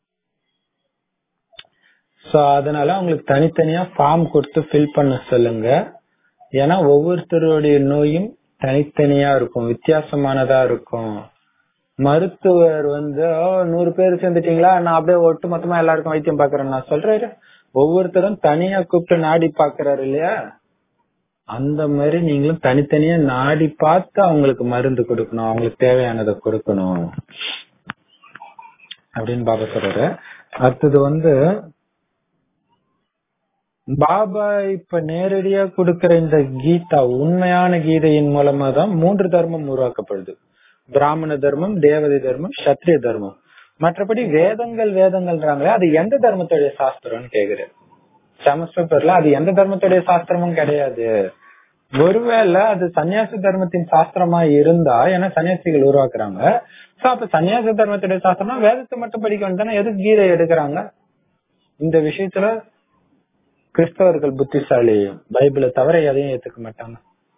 சோ அதனால அவங்களுக்கு தனித்தனியா ஃபார்ம் கொடுத்து ஃபில் பண்ண சொல்லுங்க. ஏன்னா ஒவ்வொருத்தருடைய நோயும் தனித்தனியா இருக்கும், வித்தியாசமானதா இருக்கும். மருத்துவர் வந்து நூறு பேர் சேர்ந்துட்டீங்களா, நான் அப்படியே ஒட்டு மொத்தமா எல்லாருக்கும் வைத்தியம் பாக்குறேன் நான் சொல்றேன். ஒவ்வொருத்தரும் தனியா கூப்பிட்டு நாடி பாக்குறாரு இல்லையா, அந்த மாதிரி நீங்களும் தனித்தனியா நாடி பார்த்து அவங்களுக்கு மருந்து கொடுக்கணும், அவங்களுக்கு தேவையானதை கொடுக்கணும் அப்படின்னு பாபா சொல்றாரு. அடுத்தது வந்து பாபா இப்ப நேரடியா கொடுக்கிற இந்த கீதா உண்மையான கீதையின் மூலமா தான் மூன்று தர்மம் உருவாக்கப்படுது. பிராமண தர்மம், தேவதை தர்மம், சத்திரிய தர்மம். மற்றபடி வேதங்கள் வேதங்கள்ன்றாங்களே அது எந்த தர்மத்துடைய சாஸ்திரம்னு கேக்குறேன். செமஸ்டர்ல அது எந்த தர்மத்துடைய சாஸ்திரமும் கிடையாது. ஒருவேளை அது சன்னியாசி தர்மத்தின் சாஸ்திரமா இருந்தா, ஏன்னா சன்னியாசிகள் உருவாக்குறாங்க. சோ அப்ப சன்னியாசி தர்மத்துடைய சாஸ்திரம்னா வேதத்தை மட்டும் படிக்க வேண்டியதானே, எதுக்கு கீதை எடுக்கிறாங்க? இந்த விஷயத்துல கிறிஸ்தவர்கள் புத்திசாலி, பைபிளை தவிர எதையும் ஏத்துக்க மாட்டாங்க.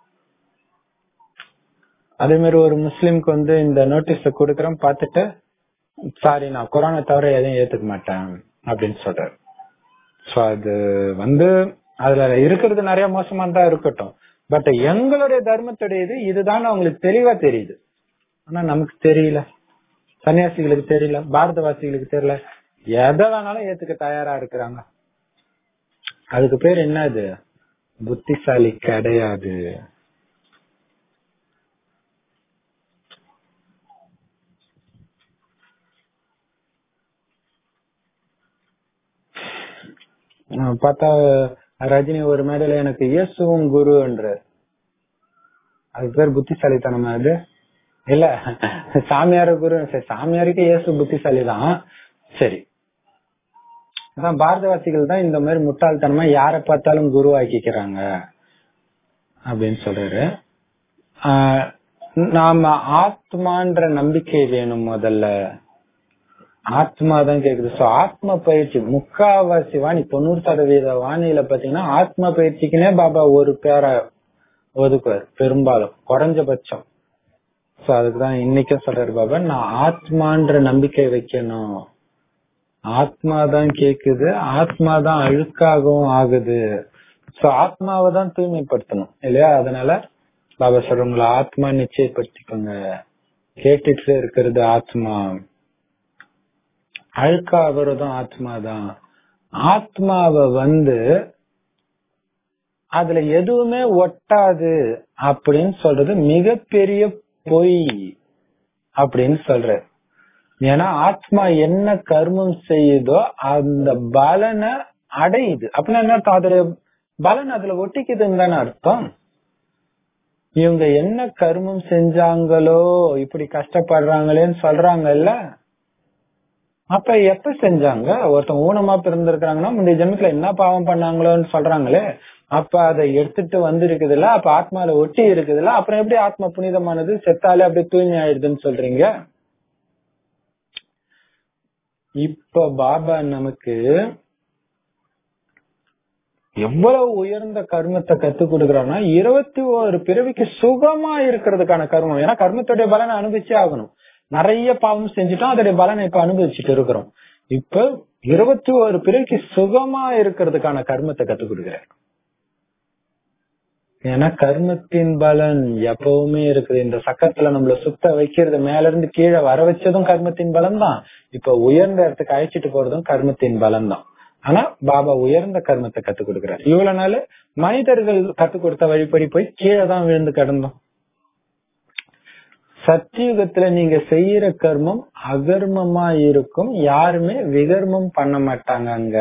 அதே மாதிரி ஒரு முஸ்லிம்க்கு வந்து இந்த நோட்டீஸ கொடுக்கறோம் பாத்துட்டு, சாரி நான் குரானை தவிர எதையும் ஏத்துக்க மாட்டேன் அப்படின்னு சொல்றாரு. சோ அது வந்து அதுல இருக்கிறது நிறைய மோசமா தான் இருக்கட்டும், பட் எங்களுடைய தர்மத்துடையது இதுதான் அவங்களுக்கு தெளிவா தெரியுது. ஆனா நமக்கு தெரியல, சன்னியாசிகளுக்கு தெரியல, பாரதவாசிகளுக்கு தெரியல, எதை வேணாலும் ஏத்துக்க தயாரா இருக்கிறாங்க. அதுக்கு பேர் என்னது? புத்திசாலி கிடையாது. பார்த்தா ரஜினி ஒரு மேடையில எனக்கு இயேசுவும் குரு என்ற, அதுக்கு பேர் புத்திசாலித்தனமா? அது இல்ல, சாமியார குரு. சரி, சாமியாருக்கு இயேசு புத்திசாலி தான். சரி, அதான் பாரதவாசிகள் தான் இந்த மாதிரி முட்டாள்தனமா யார பார்த்தாலும் குரு ஆக்கிக்கிறாங்க அப்படின்னு சொல்றாரு. ஆஹ் நாம ஆத்மான்ற நம்பிக்கை வேணும் முதல்ல. ஆத்மா தான் கேக்குது. சோ ஆத்ம பயிற்சி முக்காவாசி வாணி, தொண்ணூறு சதவீத வாணியில பாத்தீங்கன்னா ஆத்ம பயிற்சிக்குனே பாபா ஒரு பேரை ஒதுக்குவார், பெரும்பாலும் குறைஞ்சபட்சம். சோ அதுக்குதான் இன்னைக்கும் சொல்றாரு பாபா, நான் ஆத்மான்ற நம்பிக்கை வைக்கணும். ஆத்மாதான் கேக்குது, ஆத்மாதான் அழுக்காகவும் ஆகுது. சோ ஆத்மாவை தான் தூய்மைப்படுத்தணும் இல்லையா? அதனால பாபா சொல்றவங்கள ஆத்மா நிச்சயப்படுத்திக்கோங்க. கேட்டுட்டு இருக்கிறது ஆத்மா, அழுக்காகிறதும் ஆத்மாதான். ஆத்மாவை வந்து அதுல எதுவுமே ஒட்டாது அப்படின்னு சொல்றது மிகப்பெரிய பொய் அப்படின்னு சொல்ற. ஏன்னா ஆத்மா என்ன கர்மம் செய்யுதோ அந்த பலனை அடையுது. அப்படின்னா என்ன அர்த்தம்? அதுல பலன் அதுல ஒட்டிக்குதுன்னு தானே அர்த்தம். இவங்க என்ன கர்மம் செஞ்சாங்களோ இப்படி கஷ்டப்படுறாங்களேன்னு சொல்றாங்கல்ல, அப்ப எப்ப செஞ்சாங்க? ஒருத்தவங்க ஊனமா பிறந்திருக்காங்கன்னா முந்தைய ஜென்மத்துல என்ன பாவம் பண்ணாங்களோன்னு சொல்றாங்களே, அப்ப அதை எடுத்துட்டு வந்து இருக்குதுல்ல, அப்ப ஆத்மால ஒட்டி இருக்குதுல்ல, அப்புறம் எப்படி ஆத்மா புனிதமானது, செத்தாலே அப்படியே தூய்மை ஆயிடுதுன்னு சொல்றீங்க? இப்ப பாபா நமக்கு எவ்வளவு உயர்ந்த கர்மத்தை கத்து கொடுக்கறான்னா, இருபத்தி ஒரு பிறவிக்கு சுகமா இருக்கிறதுக்கான கர்மம். ஏன்னா கர்மத்துடைய பலனை அனுபவிச்சே ஆகணும். நிறைய பாவம் செஞ்சுட்டோம், அதோடைய பலனை இப்ப அனுபவிச்சுட்டு இருக்கிறோம். இப்ப இருபத்தி ஒரு பிறவிக்கு சுகமா இருக்கிறதுக்கான கர்மத்தை கத்து கொடுக்கிறார். ஏன்னா கர்மத்தின் பலன் எப்பவுமே இருக்குது. இந்த சக்கரத்துல நம்மள சுத்த வைக்கிறது, மேல இருந்து கீழே வர வச்சதும் கர்மத்தின் பலன் தான். இப்ப உயர்ந்த இடத்துக்கு அழைச்சிட்டு போறதும் கர்மத்தின் பலன் தான். ஆனா பாபா உயர்ந்த கர்மத்தை கத்து கொடுக்கிறார். இவ்வளவு நாள் மனிதர்கள் கத்து கொடுத்த வழிபடி போய் கீழே தான் விழுந்து கிடந்தோம். சத்தியுகத்துல நீங்க செய்யற கர்மம் அகர்மமா இருக்கும். யாருமே விகர்மம் பண்ண மாட்டாங்க. அங்க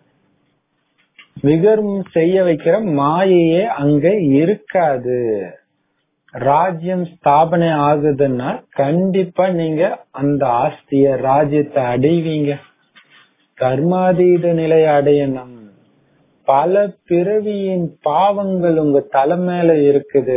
விகர்மம் செய்ய வைக்கிற மாயையே அங்க இருக்காது. ராஜ்யம் ஸ்தாபனை ஆகுதுன்னா கண்டிப்பா நீங்க அந்த ஆஸ்திய ராஜ்யத்தை அடைவீங்க. கர்மாதீத நிலையை அடையணும். பல பிறவியின் பாவங்கள் உங்க தலை மேல இருக்குது.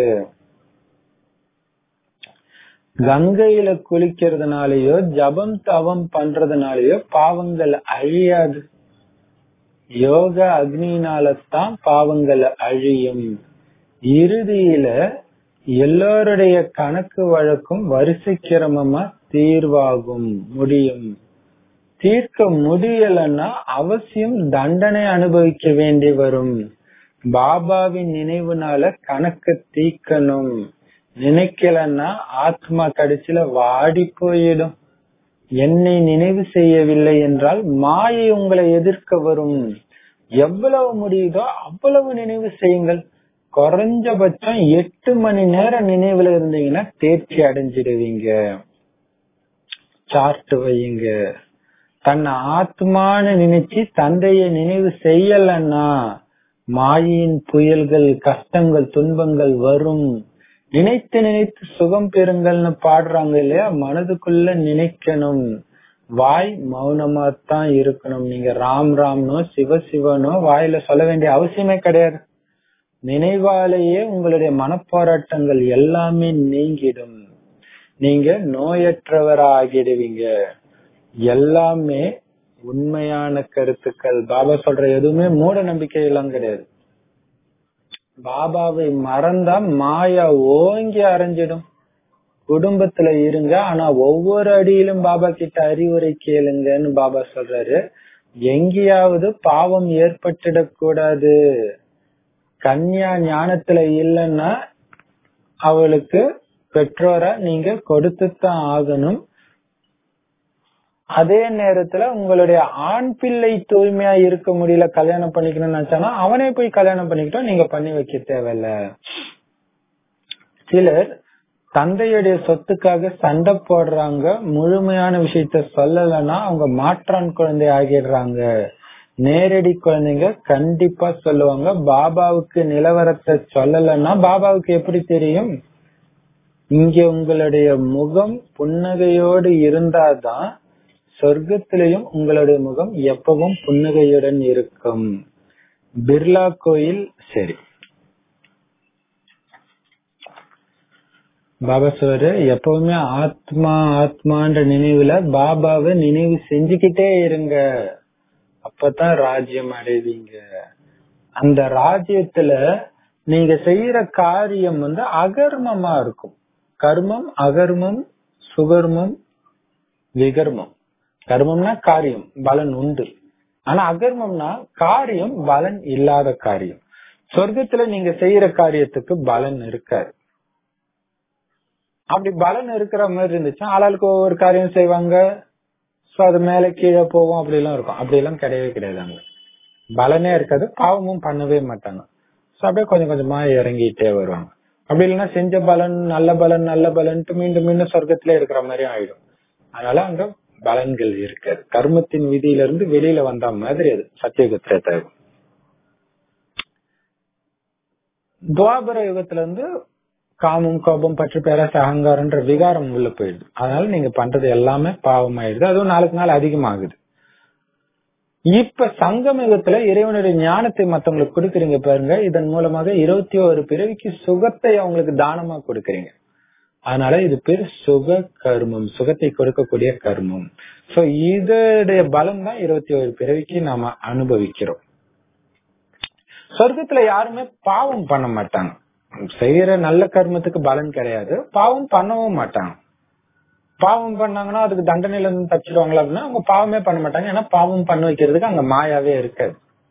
கங்கையில குளிக்கிறதுனாலயோ ஜபம் தவம் பண்றதுனாலயோ பாவங்கள் அழியாது. யோக அக்னினாலதான் பாவங்கள் அழியும். இறுதியில எல்லோருடைய கணக்கு வழக்கும் வரிசை கிரமமா தீர்வாகும் முடியும். தீர்க்க முடியலன்னா அவசியம் தண்டனை அனுபவிக்க வேண்டி வரும். பாபாவின் நினைவுனால கணக்கு தீர்க்கணும். நினைக்கலன்னா ஆத்மா கடைசியில வாடி போயிடும். என்னை நினைவு செய்யவில்லை என்றால் மாயை உங்களை எதிர்க்க வரும். எவ்வளவு முடியுதோ அவ்வளவு நினைவு செய்யுங்கள். குறைஞ்சபட்சம் எட்டு மணி நேரம் நினைவுல இருந்தீங்கன்னா தேர்ச்சி அடைஞ்சிடுவீங்க. சார்ட் வையுங்க. தன்னை ஆத்மான்னு நினைச்சு தந்தைய நினைவு செய்யலன்னா மாயின் புயல்கள், கஷ்டங்கள், துன்பங்கள் வரும். நினைத்து நினைத்து சுகம் பெறுங்கள்னு பாடுறாங்க இல்லையா, மனதுக்குள்ள நினைக்கணும். வாய் மௌனமா தான் இருக்கணும். நீங்க ராம் ராம்னோ சிவ சிவனோ வாயில சொல்ல வேண்டிய அவசியமே கிடையாது. நினைவாலேயே உங்களுடைய மனப்போராட்டங்கள் எல்லாமே நீங்கிடும். நீங்க நோயற்றவராகிடுவீங்க. எல்லாமே உண்மையான கருத்துக்கள். பாபா சொல்ற எதுவுமே மூட நம்பிக்கை எல்லாம் கிடையாது. பாபாவை மறந்தா மாயா ஓங்கி அரைஞ்சிடும். குடும்பத்துல இருங்க, ஆனா ஒவ்வொரு அடியிலும் பாபா கிட்ட அறிவுரை கேளுங்கன்னு பாபா சொல்றாரு. எங்கேயாவது பாவம் ஏற்பட்டுடக் கூடாது. கன்யா ஞானத்துல இல்லைன்னா அவளுக்கு பெற்றோரை நீங்க கொடுத்துத்தான் ஆகணும். அதே நேரத்துல உங்களுடைய ஆண் பிள்ளை தூய்மையா இருக்க முடியல, கல்யாணம் பண்ணிக்கணும்னு நினைச்சானா அவனே போய் கல்யாணம் பண்ணிக்கிட்டோம், நீங்க பண்ணி வைக்க தேவையில்ல. சிலர் தந்தையுடைய சொத்துக்காக சண்டை போடுறாங்க. முழுமையான விஷயத்த சொல்லலன்னா அவங்க மாற்றான் குழந்தை ஆகிடுறாங்க. நேரடி குழந்தைங்க கண்டிப்பா சொல்லுவாங்க. பாபாவுக்கு நிலவரத்தை சொல்லலன்னா பாபாவுக்கு எப்படி தெரியும்? இங்க உங்களுடைய முகம் புன்னகையோடு இருந்தாதான் சொர்க்கத்திலையும் உங்களுடைய முகம் எப்பவும் புன்னகையுடன் இருக்கும். பிர்லா கோயில் சரி. பாபா சொல்ற எப்பவுமே ஆத்மா ஆத்மான்ற நினைவுல பாபாவை நினைவு செஞ்சுக்கிட்டே இருங்க. அப்பதான் ராஜ்யம் அடைவீங்க. அந்த ராஜ்யத்துல நீங்க செய்யற காரியம் வந்து அகர்மமா இருக்கும். கர்மம், அகர்மம், சுகர்மம், விகர்மம். கர்மம்னா காரியம், பலன் உண்டு. ஆனா அகர்மம்னா காரியம், பலன் இல்லாத காரியம். சொர்க்கத்துல நீங்க செய்யற காரியத்துக்கு பலன் இருக்காது. அப்படி பலன் இருக்கிற மாதிரி இருந்துச்சுன்னா ஆளாளுக்கு ஒவ்வொரு காரியம் செய்வாங்க. சோ அது மேல கீழே போகும், அப்படி எல்லாம் இருக்கும். அப்படி எல்லாம் கிடையவே கிடையாது. அங்க பலனே இருக்காது, பாவமும் பண்ணவே மாட்டாங்க. சோ அப்படியே கொஞ்சம் கொஞ்சமா இறங்கிட்டே வருவாங்க. அப்படி இல்லைன்னா செஞ்ச பலன் நல்ல பலன் நல்ல பலன்ட்டு மீண்டும் மீண்டும் சொர்க்கத்திலே இருக்கிற மாதிரி ஆயிடும். அதனால அங்க பலன்கள் இருக்காது. கர்மத்தின் விதியில இருந்து வெளியில வந்த மாதிரி அது சத்தியுகத்திலே தேவை. துவாபர யுகத்துல இருந்து காமம், கோபம், பற்று, பேராசை, அகங்காரன்ற விகாரம் உள்ள போயிடுது. அதனால நீங்க பண்றது எல்லாமே பாவம் ஆயிடுது. அதுவும் நாளுக்கு நாள் அதிகமாகுது. இப்ப சங்கம யுகத்துல இறைவனுடைய ஞானத்தை மத்தவங்களுக்கு கொடுக்கறீங்க பாருங்க. இதன் மூலமாக இருபத்தி ஒரு பிறவிக்கு சுகத்தை அவங்களுக்கு தானமா கொடுக்கறீங்க. அதனால இது பேர் சுக கர்மம், சுகத்தை கொடுக்கக்கூடிய கர்மம். சோ இதோடைய பலம் தான் இருபத்தி ஒரு பிறவிக்கு நாம அனுபவிக்கிறோம். சொர்க்கத்துல யாருமே பாவம் பண்ண மாட்டாங்க. செய்யற நல்ல கர்மத்துக்கு பலன் கிடையாது. பாவம் பண்ணவும் மாட்டாங்க. பாவம் பண்ணாங்கன்னா அதுக்கு தண்டனையில இருந்து தப்பிச்சிடுவாங்களா அப்படின்னா அவங்க பாவமே பண்ண மாட்டாங்க. ஏன்னா பாவம் பண்ண வைக்கிறதுக்கு அங்க மாயாவே இருக்காது.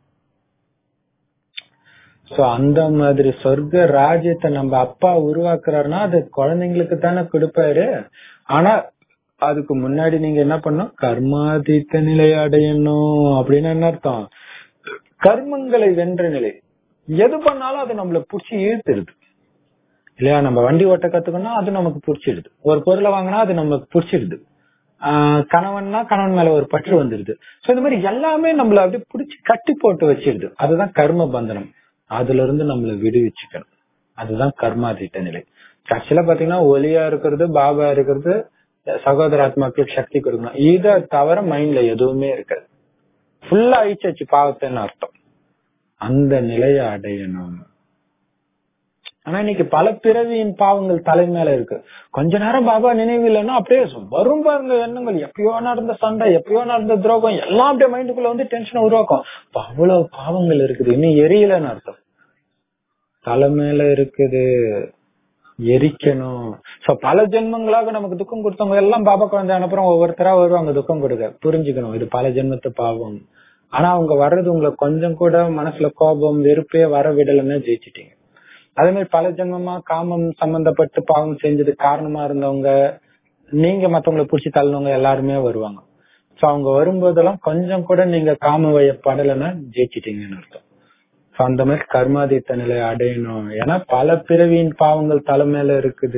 சோ அந்த மாதிரி சொர்க்க ராஜ்யத்தை நம்ம அப்பா உருவாக்குறாருன்னா அது குழந்தைங்களுக்கு தானே கொடுப்பாரு. ஆனா அதுக்கு முன்னாடி நீங்க என்ன பண்ணும்? கர்மாதீத்த நிலை அடையணும். அப்படின்னு என்ன அர்த்தம்? கர்மங்களை வென்ற நிலை. எது பண்ணாலும் அது நம்மள புடிச்சு இழுத்துருது இல்லையா? நம்ம வண்டி ஓட்ட கத்துக்கணும், அது நமக்கு புடிச்சிடுது. ஒரு பொருளை வாங்கினா அது நமக்கு புடிச்சிடுது. ஆஹ் கணவன்னா கணவன் மேல ஒரு பற்று வந்துருது. சோ இந்த மாதிரி எல்லாமே நம்மள அப்படியே புடிச்சு கட்டி போட்டு வச்சிடுது. அதுதான் கர்ம பந்தனம். அதுல இருந்து நம்மள விடுவிச்சுக்கணும். அதுதான் கர்மாதீட்ட நிலை. கட்சியில பாத்தீங்கன்னா ஒலியா இருக்கிறது, பாபா இருக்கிறது, சகோதர ஆத்மாக்களுக்கு சக்தி கொடுக்கணும். இத தவிர மைண்ட்ல எதுவுமே இருக்காது. ஃபுல்லா அழிச்சாச்சு பாவத்தைன்னு அர்த்தம். அந்த நிலையை அடையணும். ஆனா இன்னைக்கு பல பிறவியின் பாவங்கள் தலை மேல இருக்கு. கொஞ்ச நேரம் பாபா நினைவு இல்லைன்னா அப்படியே வரும் பாருங்க எண்ணங்கள், எப்பயோ நடந்த சண்டை, எப்பயோ நடந்த துரோகம் எல்லாம் அப்படியே மைண்டுக்குள்ள வந்து டென்ஷனை உருவாக்கும். அவ்வளவு பாவங்கள் இருக்குது, இன்னும் எரியலன்னு அர்த்தம். தலை மேல இருக்குது, எரிக்கணும். சோ பல ஜென்மங்களாக நமக்கு துக்கம் கொடுத்தவங்க எல்லாம் பாபா குழந்தை அனுப்புறோம், ஒவ்வொருத்தரா வருவாங்க துக்கம் கொடுக்க. புரிஞ்சுக்கணும் இது பல ஜென்மத்து பாவம். ஆனா அவங்க வர்றது உங்களுக்கு கொஞ்சம் கூட மனசுல கோபம் வெறுப்பே வர விடலன்னு ஜெயிச்சிட்டீங்க. அதே மாதிரி பல ஜென்மமா காமம் சம்பந்தப்பட்டு பாவம் செஞ்சது காரணமா இருந்தவங்க, நீங்க மத்தவங்களை புடிச்சு தள்ளனவங்க எல்லாருமே வருவாங்க. சோ அவங்க வரும்போதெல்லாம் கொஞ்சம் கூட நீங்க காம வயப்படலைன்னா ஜெயிச்சிட்டீங்கன்னு அர்த்தம். அந்த மாதிரி கர்மாதீத்த நிலை அடையணும். ஏன்னா பல பிறவியின் பாவங்கள் தலை மேல இருக்குது.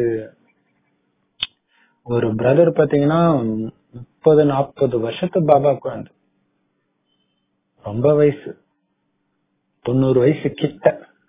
ஒரு பிரதர் பாத்தீங்கன்னா முப்பது நாற்பது வருஷத்து பாபா குழந்தை, ரொம்ப வயசு, தொண்ணூறு வயசு கிட்ட.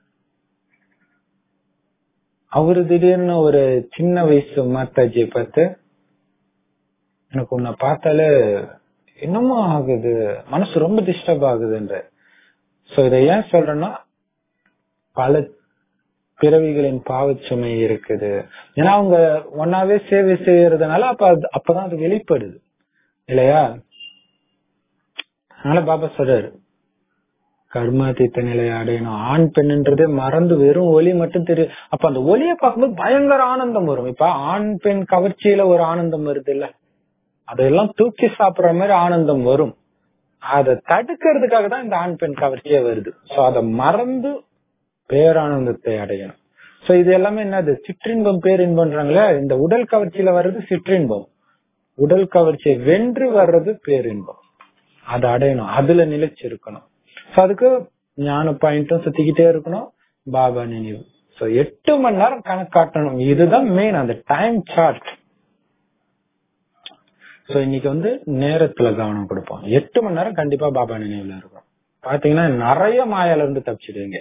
அவரு திடீர்னு ஒரு சின்ன வயசு மாதாஜியை பார்த்து, எனக்கு உன்னை பார்த்தாலே என்னமோ ஆகுது, மனசு ரொம்ப டிஸ்டர்ப் ஆகுதுன்ற. சோ இதை ஏன் சொல்றேன்னா, பல பிறவிகளின் பாவச்சுமை இருக்குது. ஏன்னா அவங்க ஒன்னாவே சேவை செய்யறதுனால அப்ப அப்பதான் அது வெளிப்படுது இல்லையா. அதனால பாபா சொல்றாரு கர்மாதீத்த நிலையை அடையணும். ஆண் பெண்ன்றதே மறந்து வெறும் ஒலி மட்டும் தெரியும். அப்ப அந்த ஒலியை பார்க்கும்போது பயங்கர ஆனந்தம் வரும். இப்ப ஆண் பெண் கவர்ச்சியில ஒரு ஆனந்தம் வருது இல்ல, அதெல்லாம் தூக்கி சாப்பிடுற மாதிரி ஆனந்தம் வரும். அதை தடுக்கிறதுக்காக தான் இந்த ஆண் பெண் கவர்ச்சியே வருது. சோ அதை மறந்து பேரானந்தத்தை அடையணும். சோ இது எல்லாமே என்னது, சிற்றின்பம் பேரின்பம்ன்றாங்களே. இந்த உடல் கவர்ச்சியில வர்றது சிற்றின்பம், உடல் கவர்ச்சியை வென்று வர்றது பேரின்பம். அதை அடையணும், அதுல நிலைச்சு இருக்கணும். சோ அதுக்கு ஞான பாயிண்ட்டும் சுத்திக்கிட்டே இருக்கணும், பாபா நினைவு. சோ எட்டு மணி நேரம் கணக்கு காட்டணும், இதுதான் மெயின், அந்த டைம் சார்ட். சோ இன்னைக்கு வந்து நேரத்துல கவனம் கொடுப்போம். எட்டு மணி நேரம் கண்டிப்பா பாபா நினைவுல இருக்கும். பாத்தீங்கன்னா நிறைய மாயால இருந்து தப்பிச்சிடுவீங்க.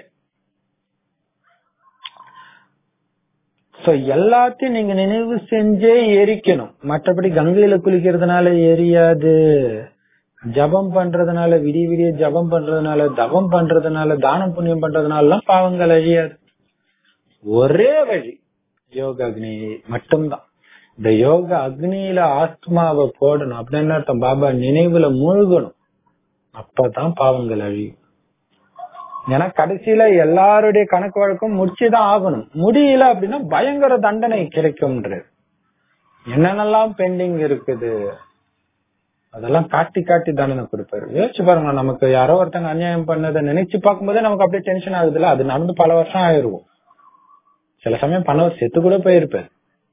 சோ எல்லாத்தையும் நீங்க நினைவு செஞ்சே எரிக்கணும். மற்றபடி கங்கையில குளிக்கிறதுனால எரியாது, ஜபம் பண்றதுனால, விடிய விடிய ஜபம் பண்றதுனால, தவம் பண்றதுனால, தானம் புண்ணியம் பண்றதுனால பாவங்கள் அழியாது. ஒரே வழி யோக அக்னி மட்டும்தான். இந்த யோக அக்னியில ஆத்மாவை போடணும். அப்படின்னு அர்த்தம், பாபா நினைவுல மூழ்கணும், அப்பதான் பாவங்கள் அழியும். ஏன்னா கடைசியில எல்லாருடைய கணக்கு வழக்கம் முடிச்சுதான் ஆகணும். முடியல அப்படின்னா பயங்கர தண்டனை கிடைக்கும்ன்றது. என்னென்னலாம் பெண்டிங் இருக்குது அதெல்லாம் காட்டி காட்டி தண்டனை கொடுப்பாரு. யோசிச்சு பாருங்க, நமக்கு யாரோ ஒருத்தங்க அநியாயம் பண்ணதை நினைச்சு பார்க்கும்போதே நமக்கு அப்படியே டென்ஷன் ஆகுதுல்ல. அது நடந்து பல வருஷம் ஆயிருக்கும், சில சமயம் பல வருஷம் செத்து கூட போயிருப்பாரு.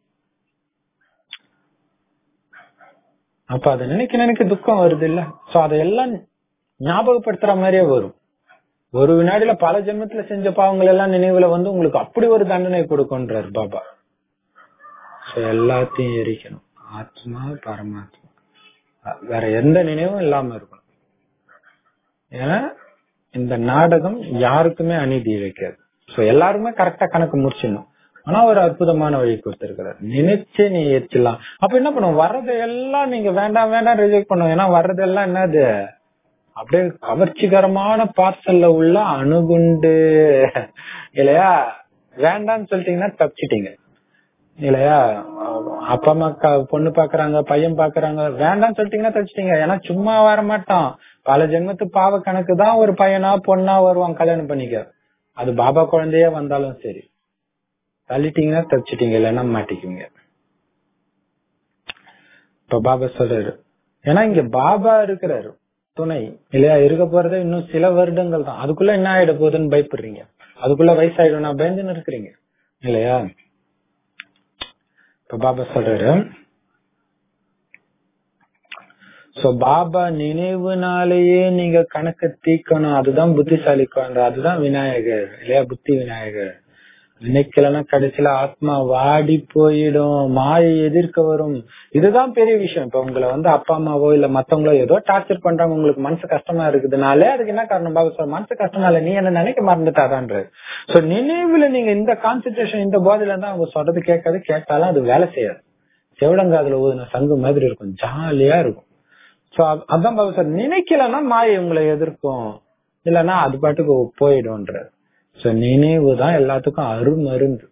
அப்ப அதை நினைக்க நினைக்க துக்கம் வருது இல்ல. சோ அதையெல்லாம் ஞாபகப்படுத்துற மாதிரியே வரும். ஒரு வினாடியில பல ஜென்மத்துல செஞ்ச பாவங்கள் எல்லாம் நினைவுல வந்து உங்களுக்கு அப்படி ஒரு தண்டனை கொடுக்கும்ன்றார் பாபா. எல்லாத்தையும் எரிக்கணும், ஆத்மா பரமாத்மா, வேற எந்த நினைவும் இல்லாம இருக்கணும். ஏன்னா இந்த நாடகம் யாருக்குமே அநீதி இழைக்காது. சோ எல்லாருமே கரெக்டா கணக்கு முடிச்சிடணும். ஆனா ஒரு அற்புதமான வழி கொடுத்திருக்கிறார், நினைச்சே நீ ஏற்றிடலாம். அப்ப என்ன பண்ணுவோம், வர்றதையெல்லாம் நீங்க வேண்டாம் வேண்டாம் ரிஜெக்ட் பண்ணுவோம். ஏன்னா வர்றதெல்லாம் என்னது, அப்படியே கவர்ச்சிகரமான பார்சல்ல உள்ள அணுகுண்டு இல்லையா. வேண்டாம்னு சொல்லிட்டீங்கன்னா தப்பிச்சிட்டீங்க இல்லையா. அப்பா அம்மா பொண்ணு பாக்குறாங்க, பையன் பாக்குறாங்க, வேண்டாம்னு சொல்லிட்டீங்கன்னா தப்பிச்சிட்டீங்க. ஏன்னா சும்மா வர மாட்டான், பல ஜென்மத்து பாவ கணக்கு தான் ஒரு பையனா பொண்ணா வருவான் கல்யாணம் பண்ணிக்க. அது பாபா குழந்தையா வந்தாலும் சரி, தள்ளிட்டீங்கன்னா தப்பிச்சிட்டீங்க, இல்லைன்னா மாட்டிக்குவீங்க. இப்ப பாபா சொல்றாரு, ஏன்னா இங்க பாபா இருக்கிறாரு துணை இல்லையா. இருக்க போறதே இன்னும் சில வருடங்கள் தான், அதுக்குள்ள என்ன ஆயிட போகுதுன்னு பயப்படுறீங்க, அதுக்குள்ள வயசாயிடும் நான் பயந்துன்னு இருக்கிறீங்க இல்லையா. இப்ப பாபா சொல்றாரு, சோ பாபா நினைவுனாலேயே நீங்க கணக்கு தீக்கணும். அதுதான் புத்திசாலி குழந்தை, அதுதான் விநாயகர் இல்லையா, புத்தி விநாயகர். நினைக்கலன்னா கடைசியில ஆத்மா வாடி போயிடும், மாயை எதிர்க்க வரும். இதுதான் பெரிய விஷயம். இப்ப உங்களை வந்து அப்பா அம்மாவோ இல்ல மத்தவங்களோ ஏதோ டார்ச்சர் பண்றாங்க, உங்களுக்கு மனசு கஷ்டமா இருக்குதுனாலே அதுக்கு என்ன காரணம் பாபா சொல்ற, மனசு கஷ்டமா இல்ல, நீ என்ன நினைக்க மறந்துட்டாதான்ற. சோ நினைவுல நீங்க இந்த கான்சென்ட்ரேஷன், இந்த போதில இருந்தா அவங்க சொல்றது கேட்காது, கேட்டாலும் அது வேலை செய்யாது. செவிடங்காதுல ஊதுன சங்கு மாதிரி இருக்கும், ஜாலியா இருக்கும். சோ அதான் பாபா சார், நினைக்கலன்னா மாயை உங்களை எதிர்க்கும். இல்லன்னா அது பாட்டுக்கு போயிடும்ன்ற. சோ நினைவு தான் எல்லாத்துக்கும் அருமருந்து.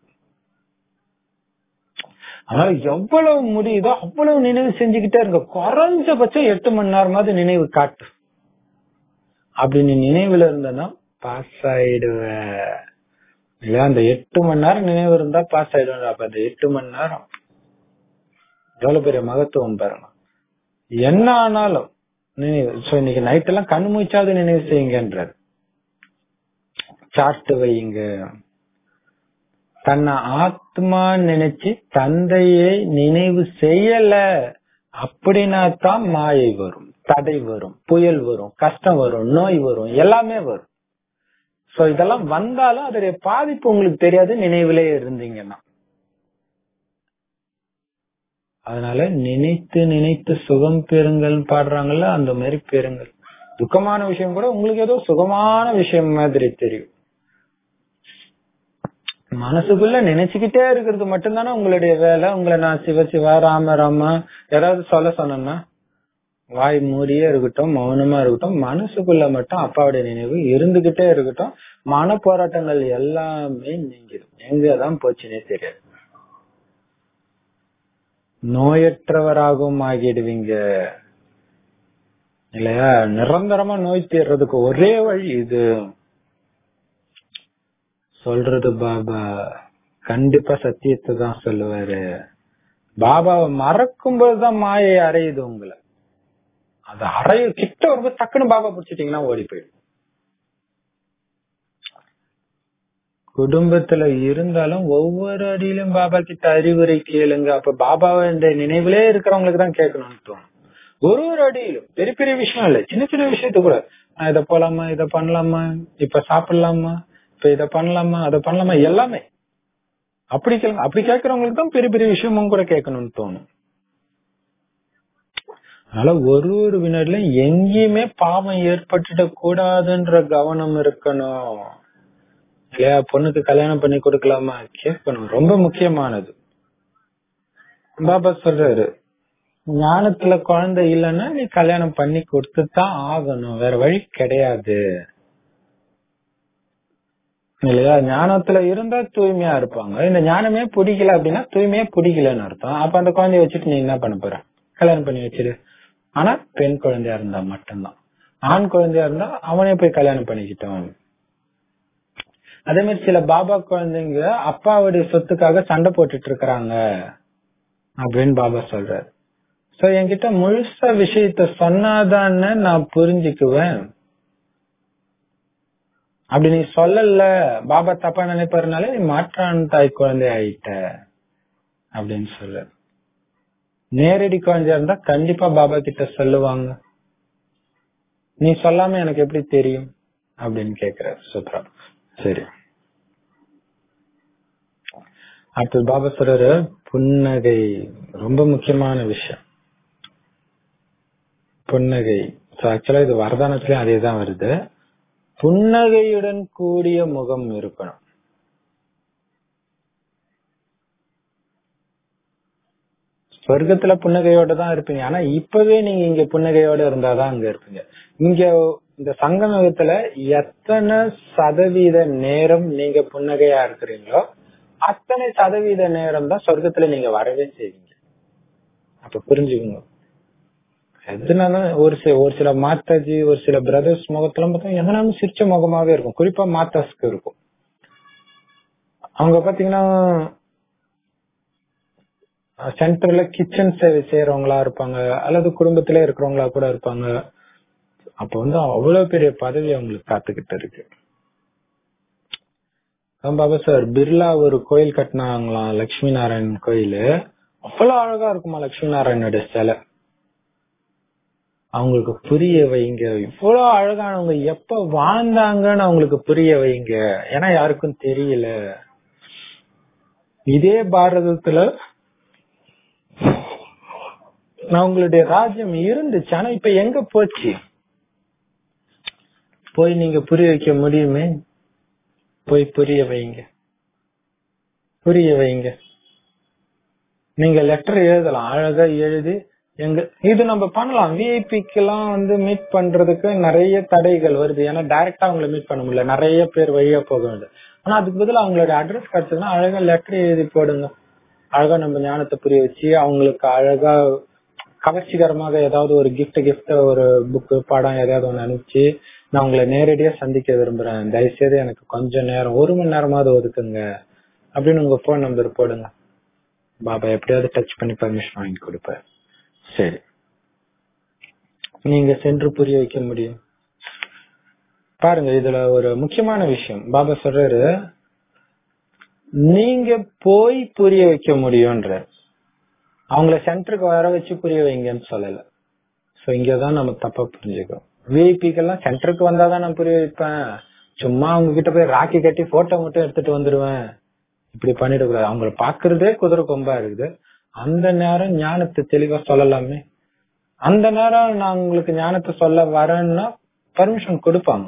அதனால எவ்வளவு முடியுதோ அவ்வளவு நினைவு செஞ்சுக்கிட்டே இருக்க. குறைஞ்சபட்சம் எட்டு மணி நேரமாவது நினைவு காட்டு. அப்படி நீ நினைவுல இருந்தனா பாஸ் ஆயிடுவ இல்லையா? அந்த எட்டு மணி நேரம் நினைவு இருந்தா பாஸ் ஆயிடுவேன். அப்ப அந்த எட்டு மணி நேரம் எவ்வளவு பெரிய மகத்துவம் பாருங்க. என்ன ஆனாலும் நினைவு. சோ இன்னைக்கு நைட் எல்லாம் கண் மூச்சாவது நினைவு செய்யுங்கன்றார். சாட்டு வையுங்க. தன்னை ஆத்மா நினைச்சு தந்தையை நினைவு செய்யல அப்படின்னா தான் மாயை வரும், தடை வரும், புயல் வரும், கஷ்டம் வரும், நோய் வரும், எல்லாமே வரும். சோ இதெல்லாம் வந்தாலும் அதோடைய பாதிப்பு உங்களுக்கு தெரியாது நினைவுலே இருந்தீங்கன்னா. அதனால நினைத்து நினைத்து சுகம் பெறுங்கள் பாடுறாங்கல்ல, அந்த மாதிரி பெறுங்கள். துக்கமான விஷயம் கூட உங்களுக்கு ஏதோ சுகமான விஷயம் மாதிரி தெரியும். மனசுக்குள்ள நினைச்சுக்கிட்டே இருக்கிறது மட்டும்தானே உங்களுடைய வேலை. உங்களை நான் சிவ சிவா ராம ராமா யாராவது சொல்ல சொன்னா வாய் மூடியே இருக்கட்டும், மௌனமா இருக்கட்டும், மனசுக்குள்ள மட்டும் அப்பாவுடைய நினைவு இருந்துகிட்டே இருக்கட்டும். மன போராட்டங்கள் எல்லாமே நீங்கிடும். எங்கதான் போச்சுன்னே தெரியாது. நோயற்றவராகவும் ஆகிடுவீங்க இல்லையா? நிரந்தரமா நோய் தீர்றதுக்கு ஒரே வழி இது. சொல்றது பாபா கண்டிப்பா சத்தியத்தை தான் சொல்லுவாரு. பாபாவை மறக்கும் போதுதான் மாயை அறையுது உங்களை. அது அறைய கிட்ட வரும்போது டக்குன்னு பாபா பிடிச்சிட்டீங்கன்னா ஓடி போயிடும். குடும்பத்துல இருந்தாலும் ஒவ்வொரு அடியிலும் பாபா கிட்ட அறிவுரை கேளுங்க. அப்ப பாபாவை இந்த நினைவுலே இருக்கிறவங்களுக்கு தான் கேட்கணும்னு தோணும். ஒரு ஒரு அடியிலும் பெரிய பெரிய விஷயம் இல்ல, சின்ன சின்ன விஷயத்த கூட நான் இதை போலாமா, இதை பண்ணலாமா, இப்ப சாப்பிடலாமா, இப்ப இதை பண்ணலாமா, அதை பண்ணலாமா, எல்லாமே அப்படி கேளுங்க. அப்படி கேட்கறவங்களுக்கு தான் பெரிய பெரிய விஷயமும் கூட கேட்கணும்னு தோணும். அதனால ஒரு ஒரு வினாடிலும் எங்கேயுமே பாவம் ஏற்பட்டுட கூடாதுன்ற கவனம் இருக்கணும் இல்லையா? பொண்ணுக்கு கல்யாணம் பண்ணி கொடுக்கலாமா கேட்கணும், ரொம்ப முக்கியமானது. பாபா சொல்றாரு, ஞானத்துல குழந்தை இல்லைன்னா நீ கல்யாணம் பண்ணி கொடுத்துதான் ஆகணும், வேற வழி கிடையாது இல்லையா? ஞானத்துல இருந்தா தூய்மையா இருப்பாங்க. இந்த ஞானமே பிடிக்கல அப்படின்னா தூய்மையா பிடிக்கலன்னு அர்த்தம். அப்ப அந்த குழந்தைய வச்சுட்டு நீ என்ன பண்ண போற? கல்யாணம் பண்ணி வச்சிரு. ஆனா பெண் குழந்தையா இருந்தா மட்டும்தான். ஆண் குழந்தையா இருந்தா அவனே போய் கல்யாணம் பண்ணிக்கிட்டோம். அதே மாதிரி சில பாபா குழந்தைங்க அப்பாவுடைய சொத்துக்காக சண்டை போட்டுட்டு இருக்கிறாங்க அப்படின்னு பாபா சொல்றாரு. சோ என்கிட்ட முழுசா விஷயத்த சொன்னாதான்னு நான் புரிஞ்சுக்குவேன். அப்படி நீ சொல்லல, பாபா தப்பா நினைப்பாருனாலே நீ மாற்றான் தாய் குழந்தை ஆயிட்ட அப்படின்னு சொல்ற. நேரடி குழந்தையா இருந்தா கண்டிப்பா பாபா கிட்ட சொல்லுவாங்க. நீ சொல்லாம எனக்கு எப்படி தெரியும் அப்படின்னு கேக்குறாரு. சூப்பரா. சரி, அடுத்து பாபா சொல்றாரு புன்னகை ரொம்ப முக்கியமான விஷயம். புன்னகை ஆக்சுவலா இது வரதானத்திலயும் அதேதான் வருது. புன்னகையுடன் கூடிய முகம் இருக்கணும். சொர்க்கத்துல புன்னகையோட தான் இருப்பீங்க. ஆனா இப்பவே நீங்க இங்க புன்னகையோட இருந்தாதான் அங்க இருப்பீங்க. இங்க இந்த சங்கமத்துல எத்தனை சதவீத நேரம் நீங்க புன்னகையா இருக்கிறீங்களோ அத்தனை சதவீத நேரம் தான் சொர்க்கத்துல நீங்க வரவே செய்வீங்க. அப்ப புரிஞ்சுக்கோங்க. எதுனாலும் ஒரு சில ஒரு சில மாதாஜி ஒரு சில பிரதர்ஸ் முகத்துல பார்த்தா எதனாலும் சிரிச்ச முகமாவே இருக்கும். குறிப்பா மாதாஸ்க்கு இருக்கும். அவங்க பாத்தீங்கன்னா சென்டர்ல கிச்சன் சேவை செய்யறவங்களா இருப்பாங்க, அல்லது குடும்பத்திலே இருக்கிறவங்களா கூட இருப்பாங்க. அப்ப வந்து அவ்வளவு பெரிய பதவி அவங்களுக்கு காத்துக்கிட்டு இருக்கு. பாபா சார் பிர்லா ஒரு கோயில் கட்டினாங்களாம், லட்சுமி நாராயணன் கோயில். அவ்வளவு அழகா இருக்குமா லட்சுமி நாராயணோட சிலை. அவங்களுக்கு புரிய வைங்க, இவ்வளவு அழகானவங்க எப்ப வாழ்ந்தாங்கன்னு அவங்களுக்கு புரிய வைங்க. ஏன்னா யாருக்கும் தெரியல. இதே பாரதத்துல அவங்களுடைய ராஜ்யம் இருந்துச்சு, ஆனா இப்ப எங்க போச்சு? போய் நீங்க புரிய வைக்க முடியுமே? போய் புரிய வைங்க, புரிய வைங்க. நீங்க லெட்டர் எழுதலாம், அழகா எழுதி எங்க இது நம்ம பண்ணலாம். விஐபிக்கு எல்லாம் வந்து மீட் பண்றதுக்கு நிறைய தடைகள் வருது. ஏன்னா டைரக்டா அவங்கள மீட் பண்ண முடியல, நிறைய பேர் வழியா போக வேண்டியது. ஆனா அதுக்கு பதிலா அவங்களோட அட்ரஸ் கிடைச்சதுன்னா அழகா லெட்டர் எழுதி போடுங்க. அழகா நம்ம ஞானத்தை புரிய வச்சு அவங்களுக்கு அழகா கவர்ச்சிகரமாக ஏதாவது ஒரு கிஃப்ட் கிஃப்ட் ஒரு புக்கு படம் ஏதாவது ஒண்ணு அனுப்பிச்சு, நான் உங்களை நேரடியா சந்திக்க விரும்புறேன், தயவுசெய்து எனக்கு கொஞ்ச நேரம் ஒரு மணி நேரமாவது ஒதுக்குங்க அப்படின்னு உங்க போன் நம்பர் போடுங்க. பாபா எப்படியாவது டச் பண்ணி பர்மிஷன் வாங்கி கொடுப்பார். சரி, நீங்க சென்று புரிய வைக்க முடியும். பாருங்க, இதுல ஒரு முக்கியமான விஷயம் பாபா சொல்றாரு, நீங்க போய் புரிய வைக்க முடியும்ன்ற. அவங்கள சென்டருக்கு வர வச்சு புரிய வைங்கன்னு சொல்லல. சோ இங்கதான் நம்ம தப்பா புரிஞ்சுக்கோம். விஐபிக்கெல்லாம் சென்டருக்கு வந்தாதான் நான் புரிய வைப்பேன், சும்மா அவங்க கிட்ட போய் ராக்கி கட்டி போட்டோ மட்டும் எடுத்துட்டு வந்துருவேன், இப்படி பண்ணிடக்கூடாது. அவங்கள பாக்குறதே குதிரை கொம்பா இருக்குது. அந்த நேரம் ஞானத்தை தெளிவா சொல்லலாமே. அந்த நேரம் நான் உங்களுக்கு ஞானத்தை சொல்ல வரேன்னா பர்மிஷன் கொடுப்பாங்க.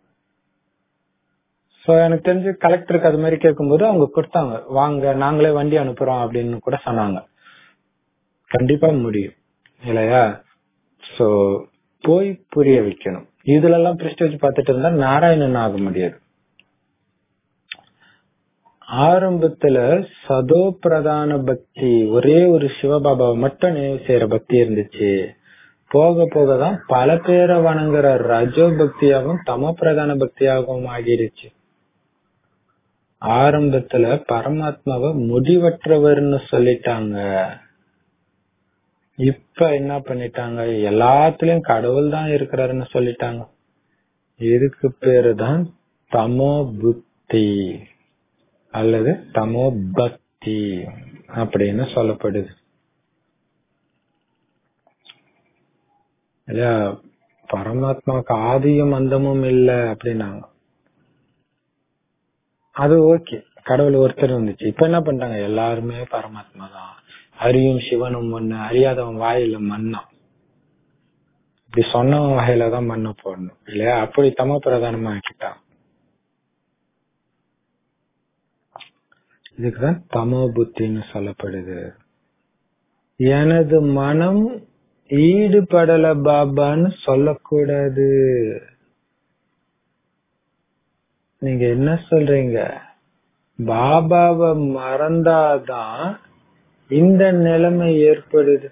சோ எனக்கு தெரிஞ்சு கலெக்டருக்கு அது மாதிரி கேட்கும்போது அவங்க கொடுத்தாங்க, வாங்க நாங்களே வண்டி அனுப்புறோம் அப்படின்னு கூட சொன்னாங்க. கண்டிப்பா முடியும் இல்லையா? சோ போய் புரிய வைக்கணும். இதுல எல்லாம் பிரஸ்டேஜ் பார்த்துட்டு இருந்தா நாராயணன் ஆக முடியாது. ஆரம்பத்துல சதோ பிரதான பக்தி, ஒரே ஒரு சிவபாபாவை மட்டும் நினைவு செய்யற பக்தி இருந்துச்சு. போக போகதான் பல பேரை வணங்குற ரஜோ பக்தியாகவும் தமோ பிரதான பக்தியாகவும் ஆகிருச்சு. ஆரம்பத்துல பரமாத்மாவை முடிவற்றவர்னு சொல்லிட்டாங்க. இப்ப என்ன பண்ணிட்டாங்க, எல்லாத்துலயும் கடவுள் தான் இருக்கிறாருன்னு சொல்லிட்டாங்க. இதுக்கு பேரு தான் தமோ புத்தி அல்லது தமோ பக்தி அப்படின்னு சொல்லப்படுது. இல்லையா? பரமாத்மாவுக்கு ஆதியும் அந்தமும் இல்லை அப்படின்னாங்க. அது ஓகே, கடவுள் ஒருத்தர் இருந்துச்சு. இப்ப என்ன பண்றாங்க, எல்லாருமே பரமாத்மா தான், அறியும் சிவனும் ஒண்ணு, அறியாதவன் வாயில மண்ணா, இப்படி சொன்னவன் வகையில தான் மண்ணை போடணும் இல்லையா? அப்படி தமோ பிரதானமா ஆக்கிட்டான். இதுக்குதான் தமோ புத்தின்னு சொல்லப்படுது. எனது மனம் ஈடுபடல பாபான்னு சொல்லக்கூடாது. நீங்க என்ன சொல்றீங்க, பாபாவை மறந்தாதான் இந்த நிலைமை ஏற்படுது.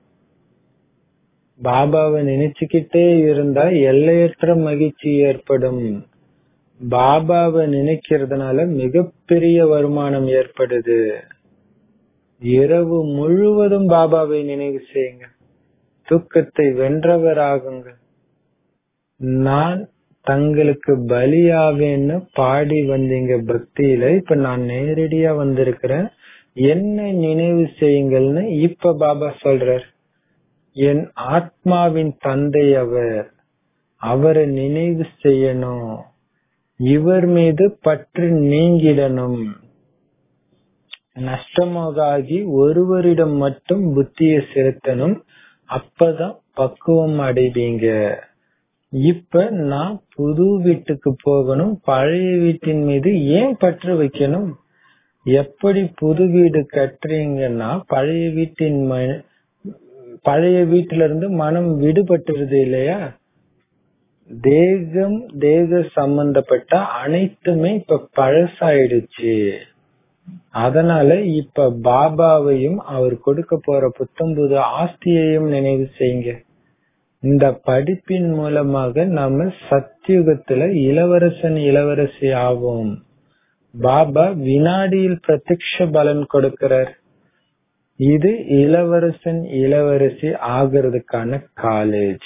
பாபாவை நினைச்சுக்கிட்டே இருந்தா எல்லையற்ற மகிழ்ச்சி ஏற்படும். பாபாவை நினைக்கிறதுனால மிகப்பெரிய வருமானம் ஏற்படுது. இரவு முழுவதும் பாபாவை நினைவு செய்யுங்க, தூக்கத்தை வென்றவராகுங்க. நான் தங்களுக்கு பலியாவேன்னு பாடி வந்தீங்க பக்தியில, இப்ப நான் நேரடியா வந்திருக்கிறேன், என்ன நினைவு செய்யுங்கள்னு இப்ப பாபா சொல்றார். என் ஆத்மாவின் தந்தை அவர், அவரை நினைவு செய்யணும், இவர் மீது பற்று நீங்கிடணும். நஷ்டமாகி ஒருவரிடம் மட்டும் புத்தியை செலுத்தணும், அப்பதான் பக்குவம் அடைவீங்க. இப்ப நான் புது வீட்டுக்கு போகணும், பழைய வீட்டின் மீது ஏன் பற்று வைக்கணும்? எப்படி புது வீடு கட்டுறீங்கன்னா பழைய வீட்டின் பழைய வீட்டுல இருந்து மனம் விடுபட்டுருது இல்லையா? தேகம் தேக சம்பந்தப்பட்ட அனைத்துமே இப்ப பழசாயிடுச்சு. அதனால இப்ப பாபாவையும் அவர் கொடுக்க போற புத்தம்புது ஆஸ்தியையும் நினைவு செய்யுங்க. இந்த படிப்பின் மூலமாக நம்ம சத்தியுகத்துல இளவரசன் இளவரசி ஆவோம். பாபா வினாடியில் பிரத்யக்ஷ பலன் கொடுக்கிறார். இது இளவரசன் இளவரசி ஆகிறதுக்கான காலேஜ்.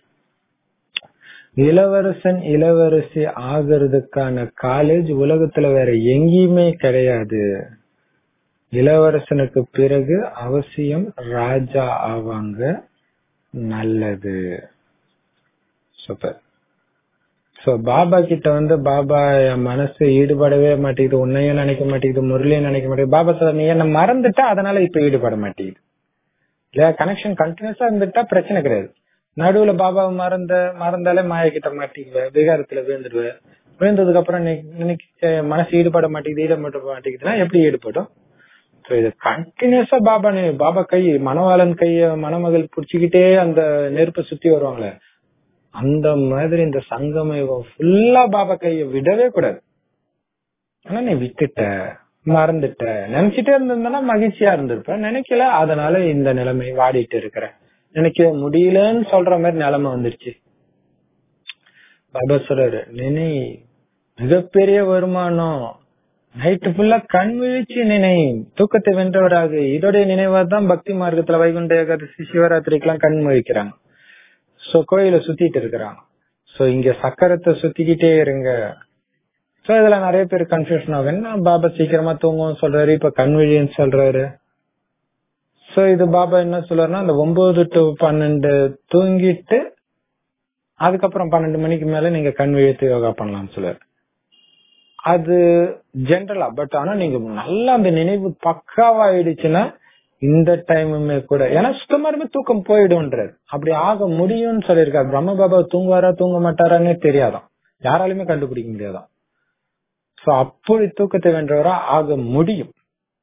இளவரசன் இளவரசி ஆகிறதுக்கான காலேஜ் உலகத்துல வேற எங்கேயுமே கிடையாது. இளவரசனுக்கு பிறகு அவசியம் ராஜா ஆவாங்க. நல்லது, சூப்பர். சோ பாபா கிட்ட வந்து, பாபா என் மனசு ஈடுபடவே மாட்டேங்குது, உன்னையும் நினைக்க மாட்டேங்குது, முரளியும் நினைக்க மாட்டேங்குது. பாபா சொல்ற, நீ என்ன மறந்துட்டா அதனால இப்ப ஈடுபட மாட்டேங்குது இல்ல. கனெக்ஷன் கண்டினியூஸா இருந்துட்டா பிரச்சனை கிடையாது. நடுவுல பாபாவை மறந்த மறந்தாலே மாய கிட்ட மாட்டிக்குவ, விகாரத்துல விழுந்துடுவ. விழுந்ததுக்கு அப்புறம் நினைக்க மனசு ஈடுபட மாட்டேங்குது ஈடுபட மாட்டேங்குதுன்னா எப்படி ஈடுபடும்? இது கண்டினியூஸா பாபா பாபா கை மணவாளன் கைய மணமகள் புடிச்சுக்கிட்டே அந்த நெருப்பை சுத்தி வருவாங்களே, அந்த மாதிரி இந்த சங்கமயுகம் ஃபுல்லா பாபா கைய விடவே கூடாது. ஆனா நீ விட்டுட்ட, மறந்துட்ட, நினைச்சிட்டே இருந்திருந்தா மகிழ்ச்சியா இருந்திருப்ப, நினைக்கல, அதனால இந்த நிலைமை வாடிட்டு இருக்கிற, நினைக்க முடியலன்னு சொல்ற மாதிரி நிலைமை வந்துருச்சு. பாபா சொல்றாரு, நினை மிகப்பெரிய வருமானம், நைட்டு ஃபுல்லா கண் விழிச்சு நினை, தூக்கத்தை வென்றவராக. இதோடைய நினைவாதான் பக்தி மார்க்கத்துல வைகுண்ட ஏகாதசி சிவராத்திரிக்கு எல்லாம் கண் முழிக்கிறாங்க. சோ கோயில சுத்திட்டு இருக்கிறாங்க. சோ இங்க சக்கரத்தை சுத்திக்கிட்டே இருங்க. சோ இதுல நிறைய பேர் கன்ஃபியூஷன் ஆகும், என்ன பாபா சீக்கிரமா தூங்கும்னு சொல்றாரு, இப்ப கண் விழின்னு சொல்றாரு. சோ இது பாபா என்ன சொல்றாருன்னா, அந்த ஒன்பது டு பன்னெண்டு தூங்கிட்டு அதுக்கப்புறம் பன்னெண்டு மணிக்கு மேல நீங்க கண் விழித்து யோகா பண்ணலாம்னு சொல்லுவாரு. அது ஜென்ரலா. பட் ஆனா நீங்க நல்லா அந்த நினைவு பக்காவாயிடுச்சுன்னா இந்த டைமுமே கூட, ஏன்னா சுத்தமாருமே தூக்கம் போயிடும்ன்றாரு. அப்படி ஆக முடியும்னு சொல்லியிருக்காரு. பிரம்ம பாபா தூங்குவாரா தூங்க மாட்டாரான்னு தெரியாதான், யாராலுமே கண்டுபிடிக்க முடியாதான். சோ அப்படி தூக்கத்தை வென்றவரா ஆக முடியும்.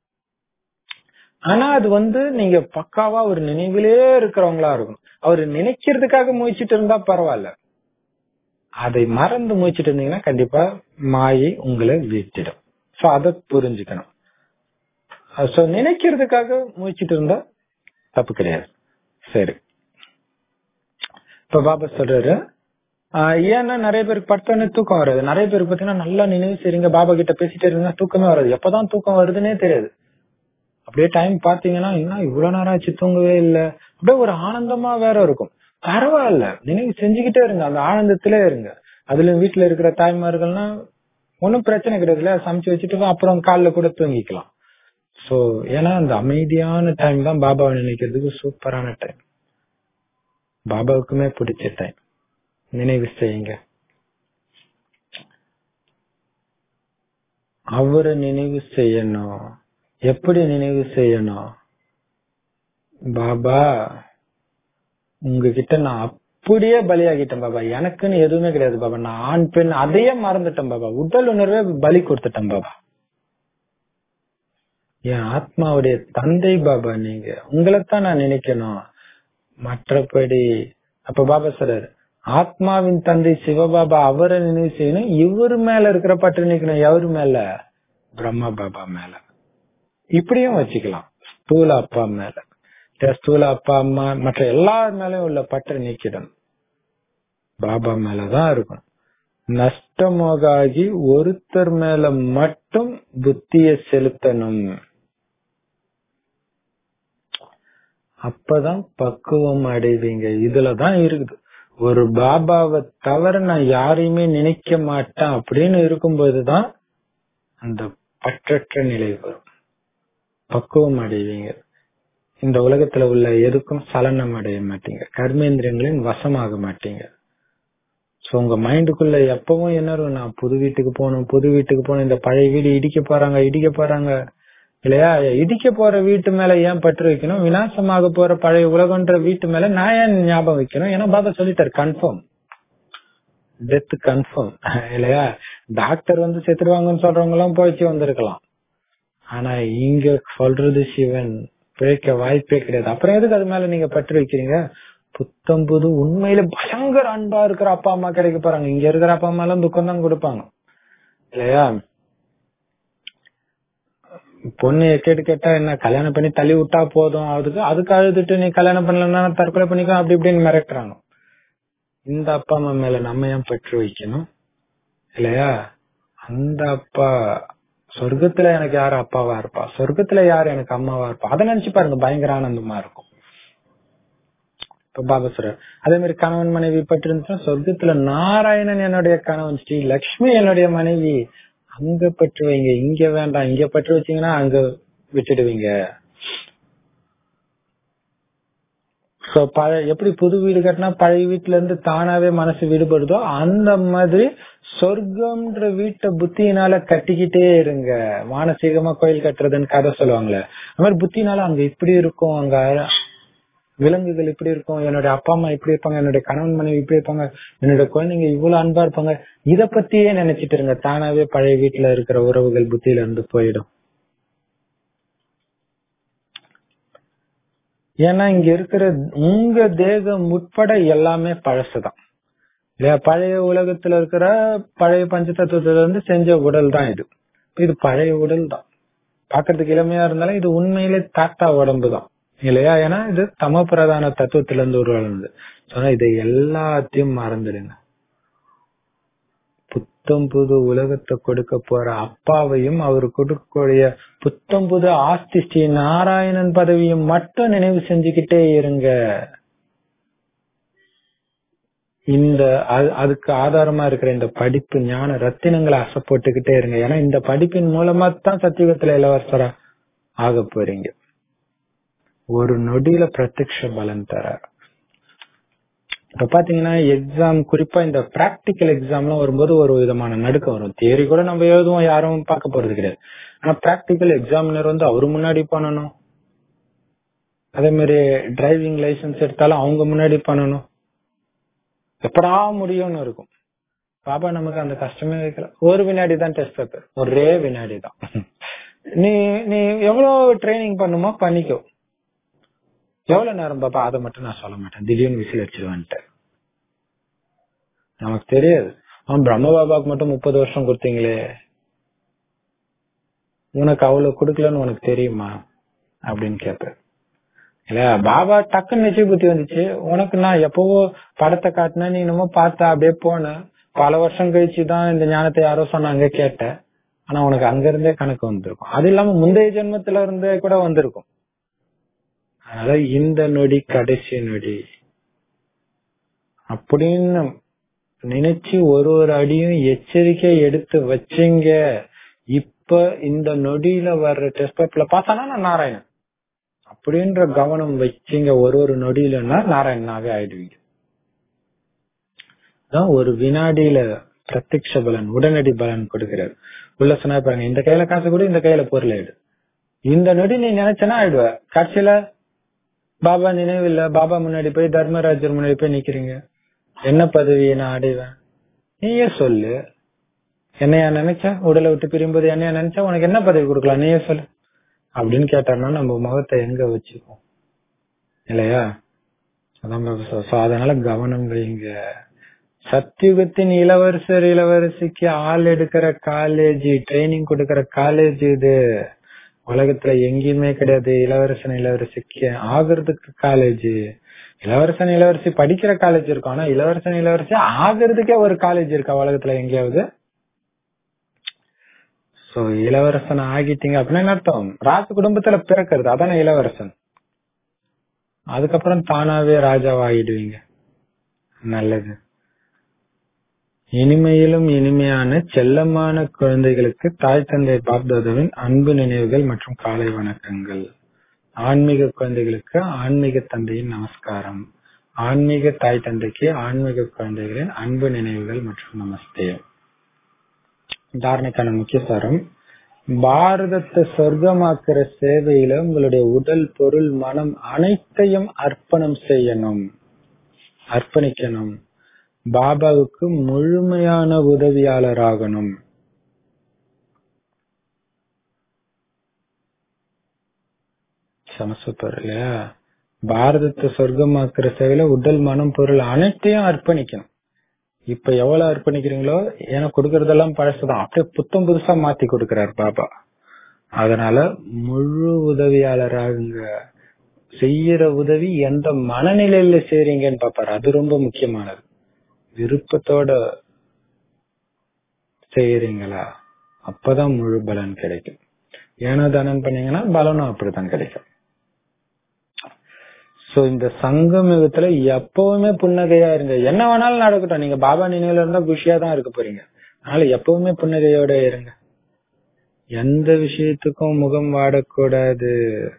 ஆனா அது வந்து நீங்க பக்காவா ஒரு நினைவிலே இருக்கிறவங்களா இருக்கணும். அவரு நினைக்கிறதுக்காக முயற்சிட்டு இருந்தா பரவாயில்ல, அதை மறந்து முயற்சிட்டு இருந்தீங்கன்னா கண்டிப்பா மாயை உங்களை வீழ்த்திடும். சோ அதை புரிஞ்சுக்கணும். சோ நினைக்கிறதுக்காக முயற்சிட்டு இருந்தா தப்பு கிடையாது. சரி, இப்ப பாபா சொல்றாரு, ஆஹ் ஏன்னா நிறைய பேருக்கு படுத்தோடனே தூக்கம் வராது. நிறைய பேருக்கு பாத்தீங்கன்னா நல்லா நினைவு செய்றீங்க, பாபா கிட்ட பேசிட்டே இருந்தா தூக்கமே வராது. எப்பதான் தூக்கம் வருதுன்னே தெரியாது. அப்படியே டைம் பாத்தீங்கன்னா இன்னும் இவ்வளவு நேரம் ஆச்சு தூங்கவே இல்லை, அப்படியே ஒரு ஆனந்தமா வேற இருக்கும். பரவாயில்ல, நினைவு செஞ்சுக்கிட்டே இருங்க, அந்த ஆனந்தத்திலே இருங்க. அதுல வீட்டுல இருக்கிற தாய்மார்கள்னா ஒன்னும் பிரச்சனை கிடையாதுல, சமைச்சு வச்சுட்டு அப்புறம் காலைல கூட தூங்கிக்கலாம். சோ ஏன்னா அந்த அமைதியான டைம் தான் பாபாவை நினைக்கிறதுக்கு சூப்பரான டைம், பாபாவுக்குமே பிடிச்ச டைம். நினைவு செய்யுங்க, அவரை நினைவு செய்யணும். எப்படி நினைவு செய்யணும்? பாபா உங்ககிட்ட நான் அப்படியே பலியாகிட்டேன் பாபா, எனக்குன்னு எதுவுமே கிடையாது பாபா, நான் ஆண் பெண் அதையே மறந்துட்டேன் பாபா, உடல் உணர்வே பலி கொடுத்துட்டேன் பாபா, என் ஆத்மாவுடைய தந்தை பாபா, நீங்க உங்களைத்தான் நான் நினைக்கணும், மற்றபடி. அப்ப பாபா சொல்றாரு, ஆத்மாவின் தந்தை சிவபாபா, அவரை நினைவு செய்யணும். இவரு மேல இருக்கிற பற்று நிக்கணும். எவரு மேல? பிரம்மா பாபா மேல. இப்படியும் வச்சுக்கலாம். ஸ்தூல அப்பா மேல, ஸ்தூல அப்பா அம்மா மற்ற எல்லார் மேலயும் உள்ள பற்று நீக்கிடணும். பாபா மேலதான் இருக்கும். நஷ்டமோகாகி ஒருத்தர் மேல மட்டும் புத்திய செலுத்தணும். அப்பதான் பக்குவம் அடைவீங்க. இதுலதான் இருக்குது. ஒரு பாபாவை தவிர நான் யாரையுமே நினைக்க மாட்டேன் அப்படின்னு இருக்கும்போதுதான் அந்த பற்றற்ற நிலை வரும். பக்குவம் அடைவீங்க. இந்த உலகத்துல உள்ள எதுக்கும் சலனம் அடைய மாட்டீங்க, கர்மேந்திரியங்களின் வசமாக மாட்டீங்க. சோ உங்க மைண்டுக்குள்ள எப்பவும் என்ன இருக்கும், நான் புது வீட்டுக்கு போகணும், புது வீட்டுக்கு போகணும், இந்த பழைய வீடு இடிக்க போறாங்க இடிக்க போறாங்க இல்லையா? இடிக்க போற வீட்டு மேல ஏன் பற்று வைக்கணும்? விநாசமாக போற பழைய உலகன்ற வீட்டு மேல நான் ஏன் ஞாபகம் வைக்கணும்? ஏன்னா பாபா சொல்லிட்டாரு, கன்ஃபார்ம் டெத் கன்ஃபார்ம் இல்லையா? டாக்டர் வந்து செத்துருவாங்கன்னு சொல்றவங்க எல்லாம் போயிச்சு வந்திருக்கலாம். ஆனா இங்க சொல்றது சிவன் பிழைக்க வாய்ப்பே கிடையாது. அப்புறம் எதுக்கு அது மேல நீங்க பற்று வைக்கிறீங்க? புத்தம் புது உண்மையில பயங்கர அன்பா இருக்கிற அப்பா அம்மா கிடைக்க போறாங்க. இங்க இருக்கிற அப்பா அம்மா எல்லாம் துக்கம் தான் கொடுப்பாங்க இல்லையா? பொண்ணு கேட்டு கேட்டா என்ன, கல்யாணம் பண்ணி தள்ளி விட்டா போதும், அதுக்கு அதுக்கு அழுதுட்டு நீ கல்யாணம் பண்ணலன்னா தற்கொலை பண்ணிக்கோ அப்படி இப்படின்னு மிரட்டுறாங்க. இந்த அப்பா அம்மா மேல நம்ம ஏன் பற்று வைக்கணும் இல்லையா? அந்த அப்பா சொர்க்கத்துல எனக்கு யாரு அப்பாவா இருப்பா, சொர்க்கத்துல யாரு எனக்கு அம்மாவா இருப்பா, அதை நினைச்சு பாருங்க, பயங்கர ஆனந்தமா இருக்கும். இப்ப பாபா சொல்ற அதே மாதிரி கணவன் மனைவி பற்றி இருந்துச்சுன்னா சொர்க்கத்துல நாராயணன் என்னுடைய கணவன், ஸ்ரீ லட்சுமி என்னுடைய மனைவி, அங்க பற்று வைங்க, இங்க வேண்டாம். இங்க பற்று வச்சீங்கன்னா அங்க விட்டுடுவீங்க. சோ பழைய எப்படி புது வீடு கட்டினா பழைய வீட்டுல இருந்து தானாவே மனசு விடுபடுதோ, அந்த மாதிரி சொர்க்கம்ன்ற வீட்டை புத்தியினால கட்டிக்கிட்டே இருங்க. மானசீகமா கோயில் கட்டுறதுன்னு கதை சொல்லுவாங்களே, அந்த மாதிரி புத்தினால அங்க இப்படி இருக்கும், அங்க விலங்குகள் இப்படி இருக்கும், என்னுடைய அப்பா அம்மா இப்படி இருப்பாங்க, என்னுடைய கணவன் மனைவி இப்படி இருப்பாங்க, என்னுடைய குழந்தைங்க இவ்வளவு அன்பா இருப்பாங்க, இத பத்தியே நினைச்சிட்டு இருங்க. தானாவே பழைய வீட்டுல இருக்கிற உறவுகள் புத்தியில இருந்து போயிடும். ஏன்னா இங்க இருக்கிற உங்க தேகம் உட்பட எல்லாமே பழசுதான் இல்லையா. பழைய உலகத்துல இருக்கிற பழைய பஞ்சதத்துவத்துல இருந்து செஞ்ச உடல் தான் இது. இது பழைய உடல் தான், பாக்குறதுக்கு இளமையா இருந்தாலும் இது உண்மையிலே தாத்தா உடம்பு தான் இல்லையா. ஏன்னா இது தம பிரதான தத்துவத்துல இருந்து உருவானது. சொன்னா இதை எல்லாத்தையும் மறந்துடுங்க. புத்தம் புது உலகத்தை கொடுக்க போற அப்பாவையும் அவர் கொடுக்கக்கூடிய புத்தம் புது ஆஸ்தி ஸ்ரீ நாராயணன் பதவியும் மட்டும் நினைவு செஞ்சுக்கிட்டே இருங்க. இந்த அதுக்கு ஆதாரமா இருக்கிற இந்த படிப்பு ஞான ரத்தினங்களை அசை போட்டுக்கிட்டே இருங்க. ஏன்னா இந்த படிப்பின் மூலமா தான் சத்தியுகத்துல இளவரசரா ஆக போறீங்க. ஒரு நொடியில பிரத்யக்ஷ பலன் தர. இப்ப பாத்தீங்கன்னா எக்ஸாம், குறிப்பா இந்த பிராக்டிக்கல் எக்ஸாம்லாம் வரும்போது ஒரு விதமான நடுக்கம் வரும். தியரி கூட நம்ம எழுதுவோம், யாரும் பார்க்க போறது கிடையாது. ஆனா பிராக்டிக்கல் எக்ஸாமினர் வந்து அவரு முன்னாடி பண்ணணும். அதே மாதிரி டிரைவிங் லைசன்ஸ் எடுத்தாலும் அவங்க முன்னாடி பண்ணணும். எப்படா முடியும்னு இருக்கும். பாபா நமக்கு அந்த கஷ்டமே வைக்கல. ஒரு வினாடி தான் டெஸ்ட் பேப்பர், ஒரே வினாடி தான். நீ நீ எவ்வளவு ட்ரைனிங் பண்ணுமோ பண்ணிக்கோ. எவ்வளவு நேரம் பாப்பா அதை மட்டும் நான் சொல்ல மாட்டேன், திடீர்னு விசில் அடிச்சிருவேன்ட்டு. நமக்கு தெரியாது. அவன் பிரம்ம பாபாவுக்கு மட்டும் முப்பது வருஷம் கொடுத்தீங்களே, உனக்கு அவ்வளவு கொடுக்கலன்னு உனக்கு தெரியுமா அப்படின்னு கேட்பேன் இல்லையா. பாபா டக்குன்னு நிச்சய புத்தி வந்துச்சு உனக்கு. நான் எப்பவோ படத்தை காட்டின, நீ என்னமோ பார்த்த அப்படியே போன. பல வருஷம் கழிச்சுதான் இந்த ஞானத்தை யாரோ சொன்னாங்க கேட்ட. ஆனா உனக்கு அங்க இருந்தே கணக்கு வந்திருக்கும். அது இல்லாம முந்தைய ஜென்மத்துல இருந்தே கூட வந்திருக்கும். அதனால இந்த நொடி கடைசி நொடி அப்படின்னு நினைச்சு ஒரு ஒரு அடியும் எச்சரிக்கை எடுத்து வச்சிங்க. இப்ப இந்த நொடியில வர்ற டெஸ்ட் பேப்பர்ல பார்த்தானா நான் நாராயணன் அப்படின்ற கவனம் வச்சிங்க. ஒரு ஒரு நொடியிலன்னா நாராயணனாவே ஆயிடுவீங்க. ஒரு வினாடியில பிரத்யக்ஷ பலன், உடனடி பலன் கொடுக்கிறார். உள்ள சொன்னா பாருங்க, இந்த கையில காசு கூட இந்த கையில பொருள் ஆயிடு. இந்த நொடி நீ நினைச்சனா ஆயிடுவ. கட்சியில பாபா நினைவு இல்ல, பாபா முன்னாடி போய் தர்மராஜர் முன்னாடி போய் நிக்கிறீங்க. என்ன பதவியை நான் அடைவேன் நீயே சொல்லு. என்னையா நினைச்சா, உடலை விட்டு பிரியும்போது என்னையா நினைச்சா உனக்கு என்ன பதவி கொடுக்கலாம் நீயே சொல்லு அப்படின்னு கேட்டாருன்னா நம்ம முகத்தை எங்க வச்சுப்போம் இல்லையா. அதான் அதனால கவனம் வைங்க. சத்தியுகத்தின் இளவரசர் இளவரசிக்கு ஆள் எடுக்கிற காலேஜ், ட்ரைனிங் கொடுக்கற காலேஜ் இது. உலகத்துல எங்கேயுமே கிடையாது. இளவரசன் இளவரசிக்கு ஆகிறதுக்கு காலேஜ், இளவரசன் இளவரசி படிக்கிற காலேஜ் இருக்கும். ஆனா இளவரசன் இளவரசி ஆகிறதுக்கே ஒரு காலேஜ் இருக்கா உலகத்துல எங்கேயாவது? சோ இளவரசன் ஆகிட்டீங்க அப்படின்னா அர்த்தம் ராஜ குடும்பத்துல பிறக்கிறது, அதான இளவரசன். அதுக்கப்புறம் தானாவே ராஜாவாகிடுவீங்க. நல்லது. இனிமையிலும் இனிமையான செல்லமான குழந்தைகளுக்கு தாய் தந்தை பாப்தாதாவின் அன்பு நினைவுகள் மற்றும் காலை வணக்கங்கள். ஆன்மீக குழந்தைகளுக்கு ஆன்மீக தந்தையின் நமஸ்காரம். ஆன்மீக தாய் தந்தைக்கு ஆன்மீக குழந்தைகளின் அன்பு நினைவுகள் மற்றும் நமஸ்தே. தாரணைக்கான முக்கிய சாரம்: பாரதத்தை சொர்க்கமாக்குற சேவையில உங்களுடைய உடல், பொருள், மனம் அனைத்தையும் அர்ப்பணம் செய்யணும், அர்ப்பணிக்கணும். பாபாவுக்கு முழுமையான உதவியாளர் ஆகணும். சமசூப்பர் இல்லையா? பாரதத்தை சொர்க்கமாக்குற சேவையில உடல், மனம், பொருள் அனைத்தையும் அர்ப்பணிக்கணும். இப்ப எவ்வளவு அர்ப்பணிக்கிறீங்களோ, ஏன்னா கொடுக்கறதெல்லாம் பழசுதான், அப்படியே புத்தம் புதுசா மாத்தி கொடுக்கிறார் பாபா. அதனால முழு உதவியாளராகுங்க. செய்யற உதவி எந்த மனநிலையில செய்றீங்கன்னு பாப்பாரு, அது ரொம்ப முக்கியமானது. விருப்பத்தோட செய்யறீங்களா, அப்பதான் முழு பலன் கிடைக்கும். ஏனோ தானம் பண்ணீங்கன்னா பலனும் அப்படித்தான் கிடைக்கும். சோ இந்த சங்கம் யுகத்துல எப்பவுமே புன்னகையா இருங்க. என்ன வேணாலும் நடக்கட்டும், நீங்க பாபா நினைவுல இருந்தா குஷியா தான் இருக்க போறீங்க. அதனால எப்பவுமே புன்னகையோட இருங்க. எந்த விஷயத்துக்கும் முகம் வாடக்கூடாது.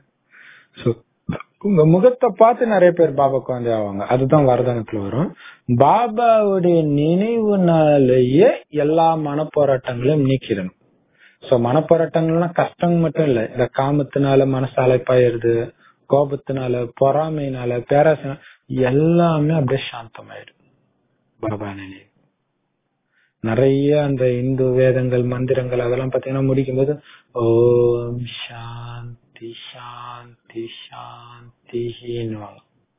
உங்க முகத்தை பார்த்து நிறைய பேர் பாபா குழந்தை ஆவாங்க. அதுதான் வரதானத்துல வரும். பாபாவுடைய நினைவுனாலேயே எல்லா மனப்போராட்டங்களையும் நீக்கிடணும். சோ மனப்போராட்டங்கள்லாம் கஷ்டம் மட்டும் இல்ல, இந்த காமத்தினால மனசு அலைப்பாயிருது, கோபத்தினால, பொறாமையினால, பேராசை, எல்லாமே அப்படியே சாந்தமாயிடும் பாபா நினைவு. நிறைய அந்த இந்து வேதங்கள், மந்திரங்கள் அதெல்லாம் பாத்தீங்கன்னா முடிக்கும் போது ஓம் சாந்தி சாந்தி சாந்தி சாந்தின்னு.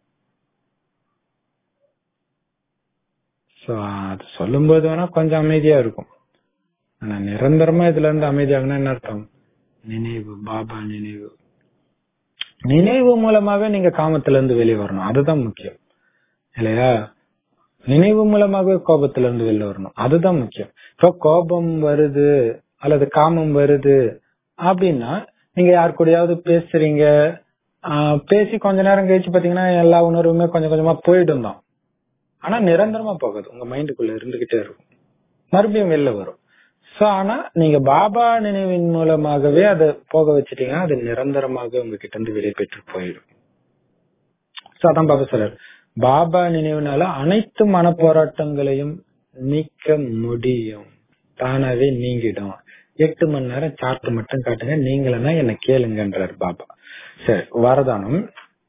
சோ அது சொல்லும் போது வேணா கொஞ்சம் அமைதியா இருக்கும். ஆனா நிரந்தரமா இதுல இருந்து அமைதியாகனா என்ன அர்த்தம்? நினைவு, பாபா நினைவு. நினைவு மூலமாவே நீங்க காமத்துல இருந்து வெளியே வரணும், அதுதான் முக்கியம் இல்லையா? நினைவு மூலமாகவே கோபத்துல இருந்து வெளியே வரணும், அதுதான் முக்கியம். இப்போ கோபம் வருது அல்லது காமம் வருது அப்படின்னா நீங்க யாரு கூடயாவது பேசுறீங்க, ஆஹ் பேசி கொஞ்ச நேரம் கழிச்சு பாத்தீங்கன்னா எல்லா உணர்வுமே கொஞ்சம் கொஞ்சமா போயிடும் தான். ஆனா நிரந்தரமா போகாது, உங்க மைண்டுக்குள்ள இருந்துகிட்டே இருக்கும், மறுபடியும் வெளில வரும். சோ ஆனா நீங்க பாபா நினைவின் மூலமாகவே அதை போக வச்சுட்டீங்கன்னா அது நிரந்தரமாக உங்ககிட்ட இருந்து வெளியே பெற்று போயிடும். சோ அதான் பாபா சொல்றாரு, பாபா நினைவுனால அனைத்து மன போராட்டங்களையும் நீக்க முடியும், தானாவே நீங்கிடும். எட்டு மணி நேரம் சார்ட் மட்டும் காட்டுங்க, நீங்களா என்ன கேளுங்கன்றார் பாபா. சரி, வரதானம்.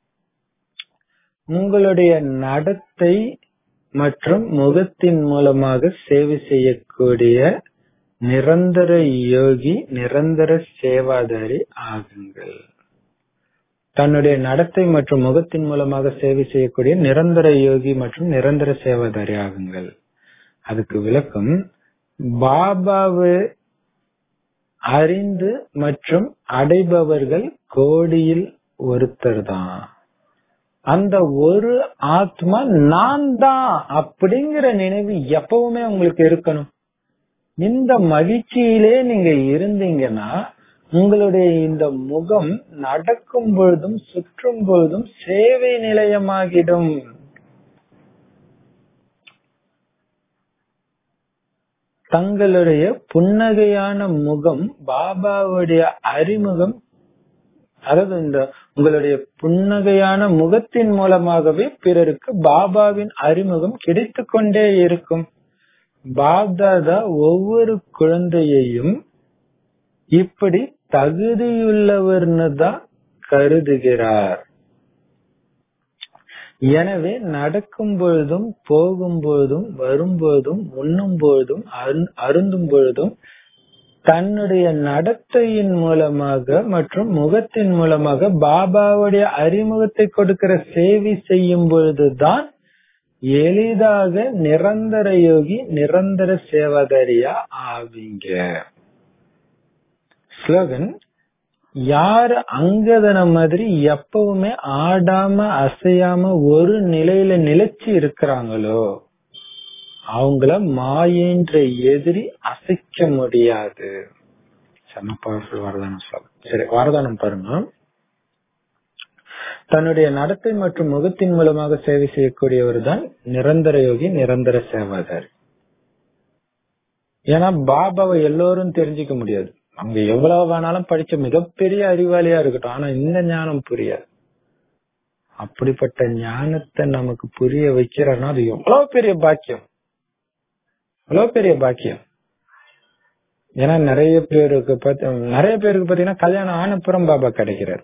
உங்களுடைய நடத்தை மற்றும் முகத்தின் மூலமாக சேவை செய்யக்கூடிய நிரந்தர யோகி, நிரந்தர சேவாதாரி ஆகுங்கள். தன்னுடைய நடத்தை மற்றும் முகத்தின் மூலமாக சேவை செய்யக்கூடிய நிரந்தர யோகி மற்றும் நிரந்தர சேவாதாரி ஆகுங்கள். அதுக்கு விளக்கம், பாபாவை அறிந்து மற்றும் அடைபவர்கள் கோடியில் ஒருத்தர் தான். அந்த ஒரு ஆத்மா நான் தான் அப்படிங்கிற நினைவு எப்பவுமே உங்களுக்கு இருக்கணும். இந்த மகிழ்ச்சியிலே நீங்க இருந்தீங்கன்னா உங்களுடைய இந்த முகம் நடக்கும் பொழுதும் சுற்றும் பொழுதும் சேவை நிலையமாகிடும். தங்களுடைய புன்னகையான முகம் பாபாவுடைய அறிமுகம், அதாவது இந்த உங்களுடைய புன்னகையான முகத்தின் மூலமாகவே பிறருக்கு பாபாவின் அறிமுகம் கிடைத்து கொண்டே இருக்கும். பாப்தாதா ஒவ்வொரு குழந்தையையும் இப்படி தகுதியுள்ளவர்னு தான் கருதுகிறார். எனவே நடக்கும் பொழுதும் போகும்போதும் வரும்போதும் உண்ணும் பொழுதும் அருந்தும் பொழுதும் தன்னுடைய நடத்தையின் மூலமாக மற்றும் முகத்தின் மூலமாக பாபாவுடைய அறிமுகத்தை கொடுக்கிற சேவை செய்யும் பொழுதுதான் எளிதாக நிரந்தர யோகி, நிரந்தர சேவாதாரியா ஆவீங்க. ஸ்லோகன், யாரு அங்கதன மாதிரி எப்பவுமே ஆடாம அசையாம ஒரு நிலையில நிலைச்சு இருக்கிறாங்களோ அவங்கள மாயன்ற எதிரி அசைக்க முடியாது. செம்ம பவர்ஃபுல் வரதானம் ஸ்லோகம். சரி, வரதானம் பாருங்க. தன்னுடைய நடத்தை மற்றும் முகத்தின் மூலமாக சேவை செய்யக்கூடியவர் தான் நிரந்தர யோகி, நிரந்தர சேவாதாரி. ஏன்னா பாபாவை எல்லோரும் தெரிஞ்சுக்க முடியாது. அவங்க எவ்வளவு வேணாலும் படிச்ச மிகப்பெரிய அறிவாளியா இருக்கட்டும், ஆனா இந்த ஞானம் புரியாது. அப்படிப்பட்ட ஞானத்தை நமக்கு புரிய வைக்கிறன்னா அது எவ்வளவு பெரிய பாக்கியம், எவ்வளவு பெரிய பாக்கியம். ஏன்னா நிறைய பேருக்கு பத்தி நிறைய பேருக்கு பாத்தீங்கன்னா கல்யாணம் ஆனப்புறம் பாபா கிடைக்கிறார்.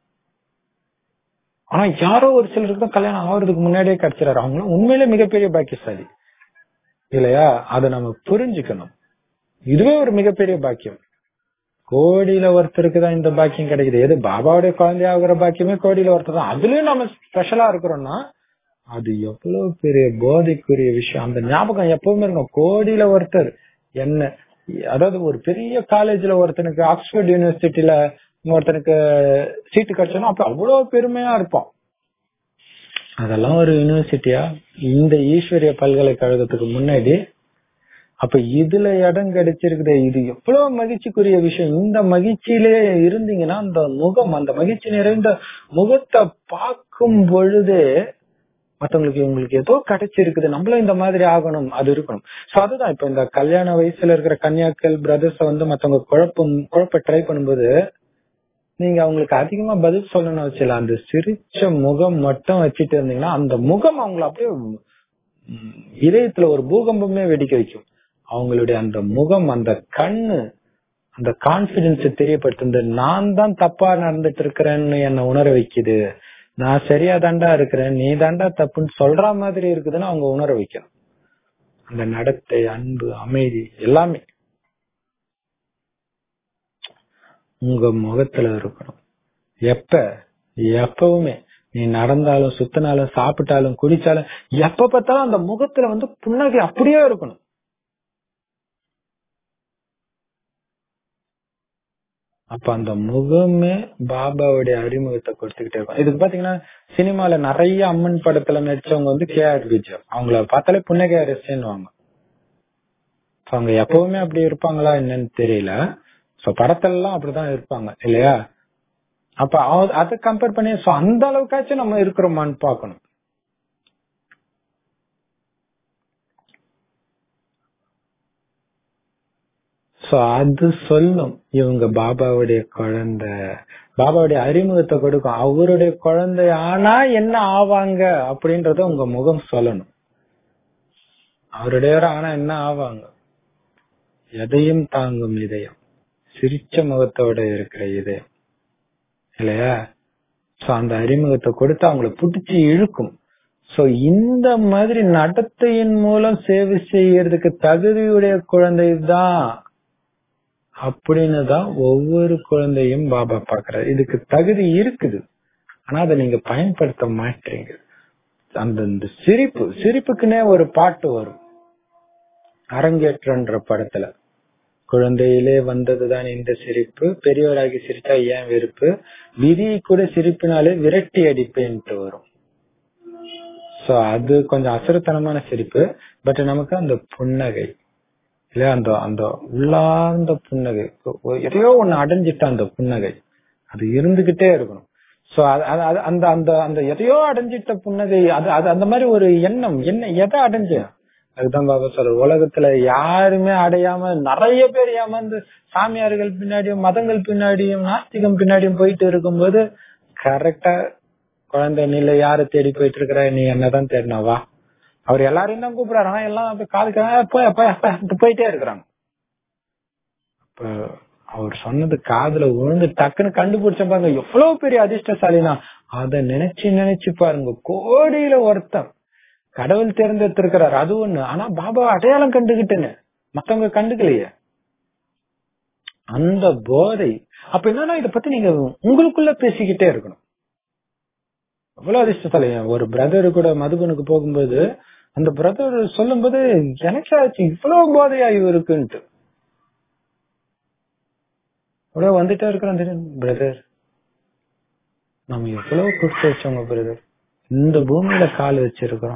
ஆனா யாரோ ஒரு சிலருக்கு தான் கல்யாணம் ஆகுறதுக்கு முன்னாடியே கிடைச்சிடாரு. அவங்களும் உண்மையிலே மிகப்பெரிய பாக்கியசாலி இல்லையா? அதை நம்ம புரிஞ்சுக்கணும். இதுவே ஒரு மிகப்பெரிய பாக்கியம். கோடியில ஒருத்தருக்கு தான் இந்த பாக்கியம் கிடைக்குது. எது பாபாவுடைய குழந்தை ஆகுற பாக்கியமே கோடியில ஒருத்தர் தான். அதுலயும் நம்ம ஸ்பெஷலா இருக்கிறோம்னா அது எவ்வளவு பெரிய போதைக்குரிய விஷயம். அந்த ஞாபகம் எப்பவுமே இருக்கும். கோடியில ஒருத்தர் என்ன, அதாவது ஒரு பெரிய காலேஜ்ல ஒருத்தனுக்கு ஆக்ஸ்போர்ட் யூனிவர்சிட்டியில ஒருத்தனுக்கு சீட்டு கிடைச்சோன்னா அப்ப அவ்வளவு பெருமையா இருப்போம். அதெல்லாம் ஒரு யூனிவர்சிட்டியா இந்த ஈஸ்வரிய பல்கலைக்கழகத்துக்கு முன்னாடி? அப்ப இதுல இடம் கிடைச்சிருக்குது, இது எவ்வளவு மகிழ்ச்சிக்குரிய விஷயம். இந்த மகிழ்ச்சியிலே இருந்தீங்கன்னா அந்த முகம், அந்த மகிழ்ச்சி நிறைந்த முகத்தை பார்க்கும் பொழுது மத்தவங்களுக்கு உங்களுக்கு ஏதோ கிடைச்சிருக்குது, நம்மளும் இந்த மாதிரி ஆகணும், அது இருக்கணும். சோ அதுதான் இப்ப இந்த கல்யாண வயசுல இருக்கிற கன்னியாக்கள் பிரதர்ஸ வந்து மத்தவங்க குழப்பம் குழப்ப ட்ரை பண்ணும்போது நீங்க அவங்களுக்கு அதிகமா பதில் சொல்லணும்னு வச்சுல, அந்த சிரிச்ச முகம் மட்டும் வச்சுட்டு இருந்தீங்கன்னா அந்த முகம் அவங்களை அப்படியே இதயத்துல ஒரு பூகம்பமே வெடிக்க வைக்கும். அவங்களுடைய அந்த முகம், அந்த கண்ணு, அந்த கான்பிடன்ஸ் தெரியப்படுத்து. நான் தான் தப்பா நடந்துட்டு இருக்கிறேன்னு என்ன உணர வைக்குது, நான் சரியா தாண்டா இருக்கிறேன், நீ தாண்டா தப்புன்னு சொல்ற மாதிரி இருக்குதுன்னு அவங்க உணர வைக்கணும். அந்த நடத்தை, அன்பு, அமைதி எல்லாமே உங்க முகத்துல இருக்கணும். எப்ப எப்பவுமே நீ நடந்தாலும் சுத்தினாலும் சாப்பிட்டாலும் குடிச்சாலும் எப்ப பார்த்தாலும் அந்த முகத்துல வந்து புன்னகை அப்படியே இருக்கணும். அப்ப அந்த முகமே பாபாவுடைய அறிமுகத்தை கொடுத்துக்கிட்டே இருக்கும். இதுக்கு பாத்தீங்கன்னா சினிமால நிறைய அம்மன் படத்துல நடிச்சவங்க வந்து கே ஆர் விஜயா, அவங்கள பார்த்தாலே புன்னகை அரசுன்னு. அவங்க எப்பவுமே அப்படி இருப்பாங்களா என்னன்னு தெரியல. சோ படத்துல எல்லாம் அப்படிதான் இருப்பாங்க இல்லையா? அப்ப அதை கம்பேர் பண்ணி அந்த அளவுக்காச்சும் நம்ம இருக்கிறோமான்னு பாக்கணும். சோ அது சொல்லும் இவங்க பாபாவுடைய குழந்தை, பாபாவுடைய அறிமுகத்தை கொடுக்கும். அவருடைய குழந்தை ஆனா என்ன ஆவாங்க அப்படின்றத உங்க முகம் சொல்லணும். அவருடைய ஆனா என்ன ஆவாங்க? எதையும் தாங்கும் இதயம், சிரிச்ச முகத்தோட இருக்கிற இதயம் இல்லையா? சோ அந்த அறிமுகத்தை கொடுத்து அவங்களை பிடிச்சி இழுக்கும். சோ இந்த மாதிரி நடத்தையின் மூலம் சேவை செய்யறதுக்கு தகுதியுடைய குழந்தை தான் அப்படின்னு தான் ஒவ்வொரு குழந்தையும் பாபா பாக்குறாரு. இதுக்கு தகுதி இருக்குது, ஆனா அதை நீங்க பயன்படுத்த மாட்டீங்க. அந்த சிரிப்பு சிரிப்புக்குன்னே ஒரு பாட்டு வரும் அரங்கேற்றன்ற படத்துல. குழந்தையிலே வந்ததுதான் இந்த சிரிப்பு, பெரியவராகி சிரிச்சா ஏன் வெறுப்பு, விதியை கூட சிரிப்பினாலே விரட்டி அடிப்பேன்ட்டு வரும். சோ அது கொஞ்சம் அசுரத்தனமான சிரிப்பு. பட் நமக்கு அந்த புன்னகை இல்ல, அந்த அந்த உள்ளார்ந்த புன்னகை, எதையோ ஒண்ணு அடைஞ்சிட்ட அந்த புன்னகை அது இருந்துகிட்டே இருக்கணும். சோ அந்த அந்த அந்த எதையோ அடைஞ்சிட்ட புன்னகை, அது அது அந்த மாதிரி ஒரு எண்ணம், என்ன எதை அடைஞ்ச. அதுதான் பாபா சொல்ற, உலகத்துல யாருமே அடையாம நிறைய பேர் ஏமாந்து சாமியார்கள் பின்னாடியும் மதங்கள் பின்னாடியும் நாஸ்திகம் பின்னாடியும் போயிட்டு இருக்கும்போது கரெக்டா குழந்தை நிலை யாரு தேடி போயிட்டு இருக்கிற, நீ என்னதான் தேடினாவா? அவர் எல்லாரையும் தான் கூப்பிடுறாரு, ஆனா எல்லாம் காதுக்கு போயிட்டே இருக்கிறாங்க. அப்ப அவர் சொன்னது காதுல விழுந்து டக்குன்னு கண்டுபிடிச்ச பாருங்க, எவ்வளவு பெரிய அதிர்ஷ்டசாலினா அத நினைச்சு நினைச்சு பாருங்க. கோடியில ஒருத்தன் கடவுள் தேர்ந்தெடுத்திருக்கிறார், அது ஒண்ணு. ஆனா பாபா அடையாளம் கண்டுகிட்டேன்னு மத்தவங்க கண்டுக்கலையே, அந்த போதை. அப்ப என்னன்னா இத பத்தி நீங்க உங்களுக்குள்ள பேசிக்கிட்டே இருக்கணும். எவ்வளவு அதிர்ஷ்டசாலி. ஒரு பிரதர் கூட மதுபனுக்கு போகும்போது அந்த பிரதர் சொல்லும் போது எனக்கு ஆச்சு, இவ்வளவு போதையா இருக்குன்ட்டு. இவ்வளவு வந்துட்டே இருக்கிறோம் பிரதர், நம்ம எவ்வளவு கொடுத்து வச்சோங்க பிரதர், இந்த பூமியில கால் வச்சிருக்கிறோம்.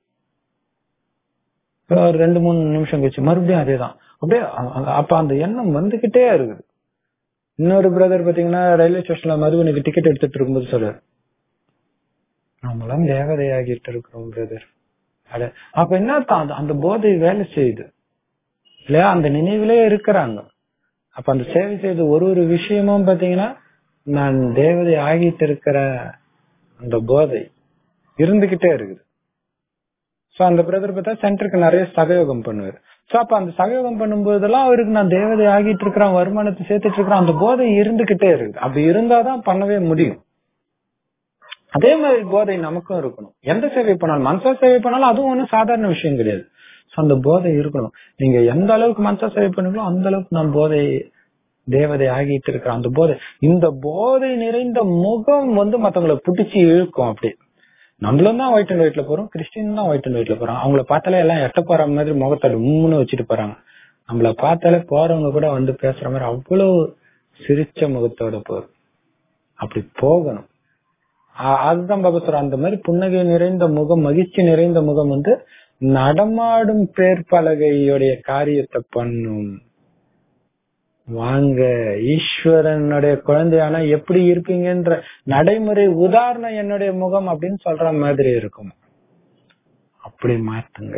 ஒரு ரெண்டு மூணு நிமிஷம் கழிச்சு மறுபடியும் அதேதான். அப்படியே அப்ப அந்த எண்ணம் வந்துகிட்டே இருக்குது. இன்னொரு பிரதர் பாத்தீங்கன்னா ரயில்வே ஸ்டேஷன்ல மதுபனுக்கு டிக்கெட் எடுத்துட்டு இருக்கும்போது சொல்றாரு, நம்மளாம் தேவதையாகிட்டு இருக்கிறோம் பிரதர். அட அப்ப என்ன, அந்த போதை வேலை செய்யுது இல்லையா? அந்த நினைவிலே இருக்கிறாங்க. அப்ப அந்த சேவை செய்து ஒரு ஒரு விஷயமும் பாத்தீங்கன்னா நான் தேவதை ஆகிட்டு இருக்கிற அந்த போதை இருந்துகிட்டே இருக்குது. சோ அந்த பிரதர் பார்த்தா சென்டருக்கு நிறைய சகயோகம் பண்ணுவாரு. சோ அப்ப அந்த சகயோகம் பண்ணும்போதெல்லாம் அவருக்கு நான் தேவதை ஆகிட்டு இருக்கிறேன், வருமானத்தை சேர்த்துட்டு இருக்கிறேன், அந்த போதை இருந்துகிட்டே இருக்குது. அப்படி இருந்தாதான் பண்ணவே முடியும். அதே மாதிரி போதை நமக்கும் இருக்கணும். எந்த சேவை பண்ணாலும், மனசா சேவை பண்ணாலும் அதுவும் ஒன்னும் சாதாரண விஷயம் கிடையாது. அந்த போதை இருக்கணும். நீங்க எந்த அளவுக்கு மனசா சேவை பண்ணுங்களோ அந்த அளவுக்கு நான் போதை தேவதை ஆகிட்டு இருக்கிற அந்த போதை, இந்த போதை நிறைந்த முகம் வந்து மத்தவங்களை பிடிச்சி இழுக்கும். அப்படி நம்மளும் தான் ஒயிட் அண்ட் ஒயிட்ல போறோம், கிறிஸ்டின் தான் ஒயிட் அண்ட் ஒயிட்ல போறோம். அவங்கள பார்த்தாலே எல்லாம் எட்ட போற மாதிரி முகத்தோட உம்முன்னு வச்சுட்டு போறாங்க. நம்மள பார்த்தாலே போறவங்க கூட வந்து பேசுற மாதிரி அவ்வளவு சிரிச்ச முகத்தோட போறோம். அப்படி போகணும். அதுதான் பாபா சொல்ற, அந்த மாதிரி புன்னகை நிறைந்த முகம், மகிழ்ச்சி நிறைந்த முகம் வந்து நடமாடும் பேர் பலகையுடைய காரியத்தை பண்ணும். வாங்க ஈஸ்வரனுடைய குழந்தையானா எப்படி இருப்பீங்கன்ற நடைமுறை உதாரணம் என்னுடைய முகம் அப்படின்னு சொல்ற மாதிரி இருக்கும். அப்படி மாத்துங்க.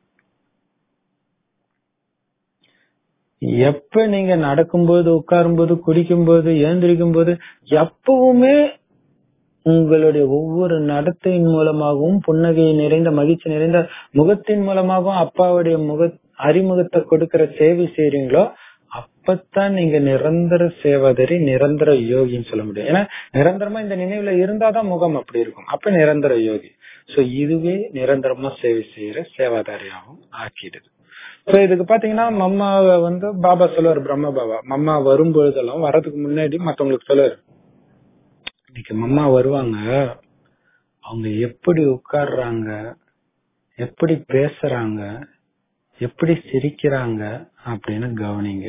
எப்ப நீங்க நடக்கும்போது, உட்காரும் போது, குடிக்கும் போது, எழுந்திருக்கும் போது, எப்பவுமே உங்களுடைய ஒவ்வொரு நடத்தையின் மூலமாகவும் புன்னகை நிறைந்த மகிழ்ச்சி நிறைந்த முகத்தின் மூலமாகவும் அப்பாவுடைய முக அறிமுகத்தை கொடுக்கிற சேவை செய்றீங்களோ அப்பத்தான் நீங்க நிரந்தர சேவாதாரி, நிரந்தர யோகின்னு சொல்ல முடியும். ஏன்னா நிரந்தரமா இந்த நினைவுல இருந்தாதான் முகம் அப்படி இருக்கும். அப்ப நிரந்தர யோகி. சோ இதுவே நிரந்தரமா சேவை செய்யற சேவாதாரியாகவும் ஆக்கிடுது. சோ இதுக்கு பாத்தீங்கன்னா மம்மாவை வந்து பாபா சொல்லுவார், பிரம்ம பாபா மம்மா வரும்பொழுதெல்லாம் வர்றதுக்கு முன்னாடி மத்தவங்களுக்கு சொல்லுவாரு, இன்னைக்கு மம்மா வருவாங்க, அவங்க எப்படி உட்கார்றாங்க, எப்படி பேசுறாங்க, எப்படி சிரிக்கிறாங்க அப்படின்னு கவனிங்க.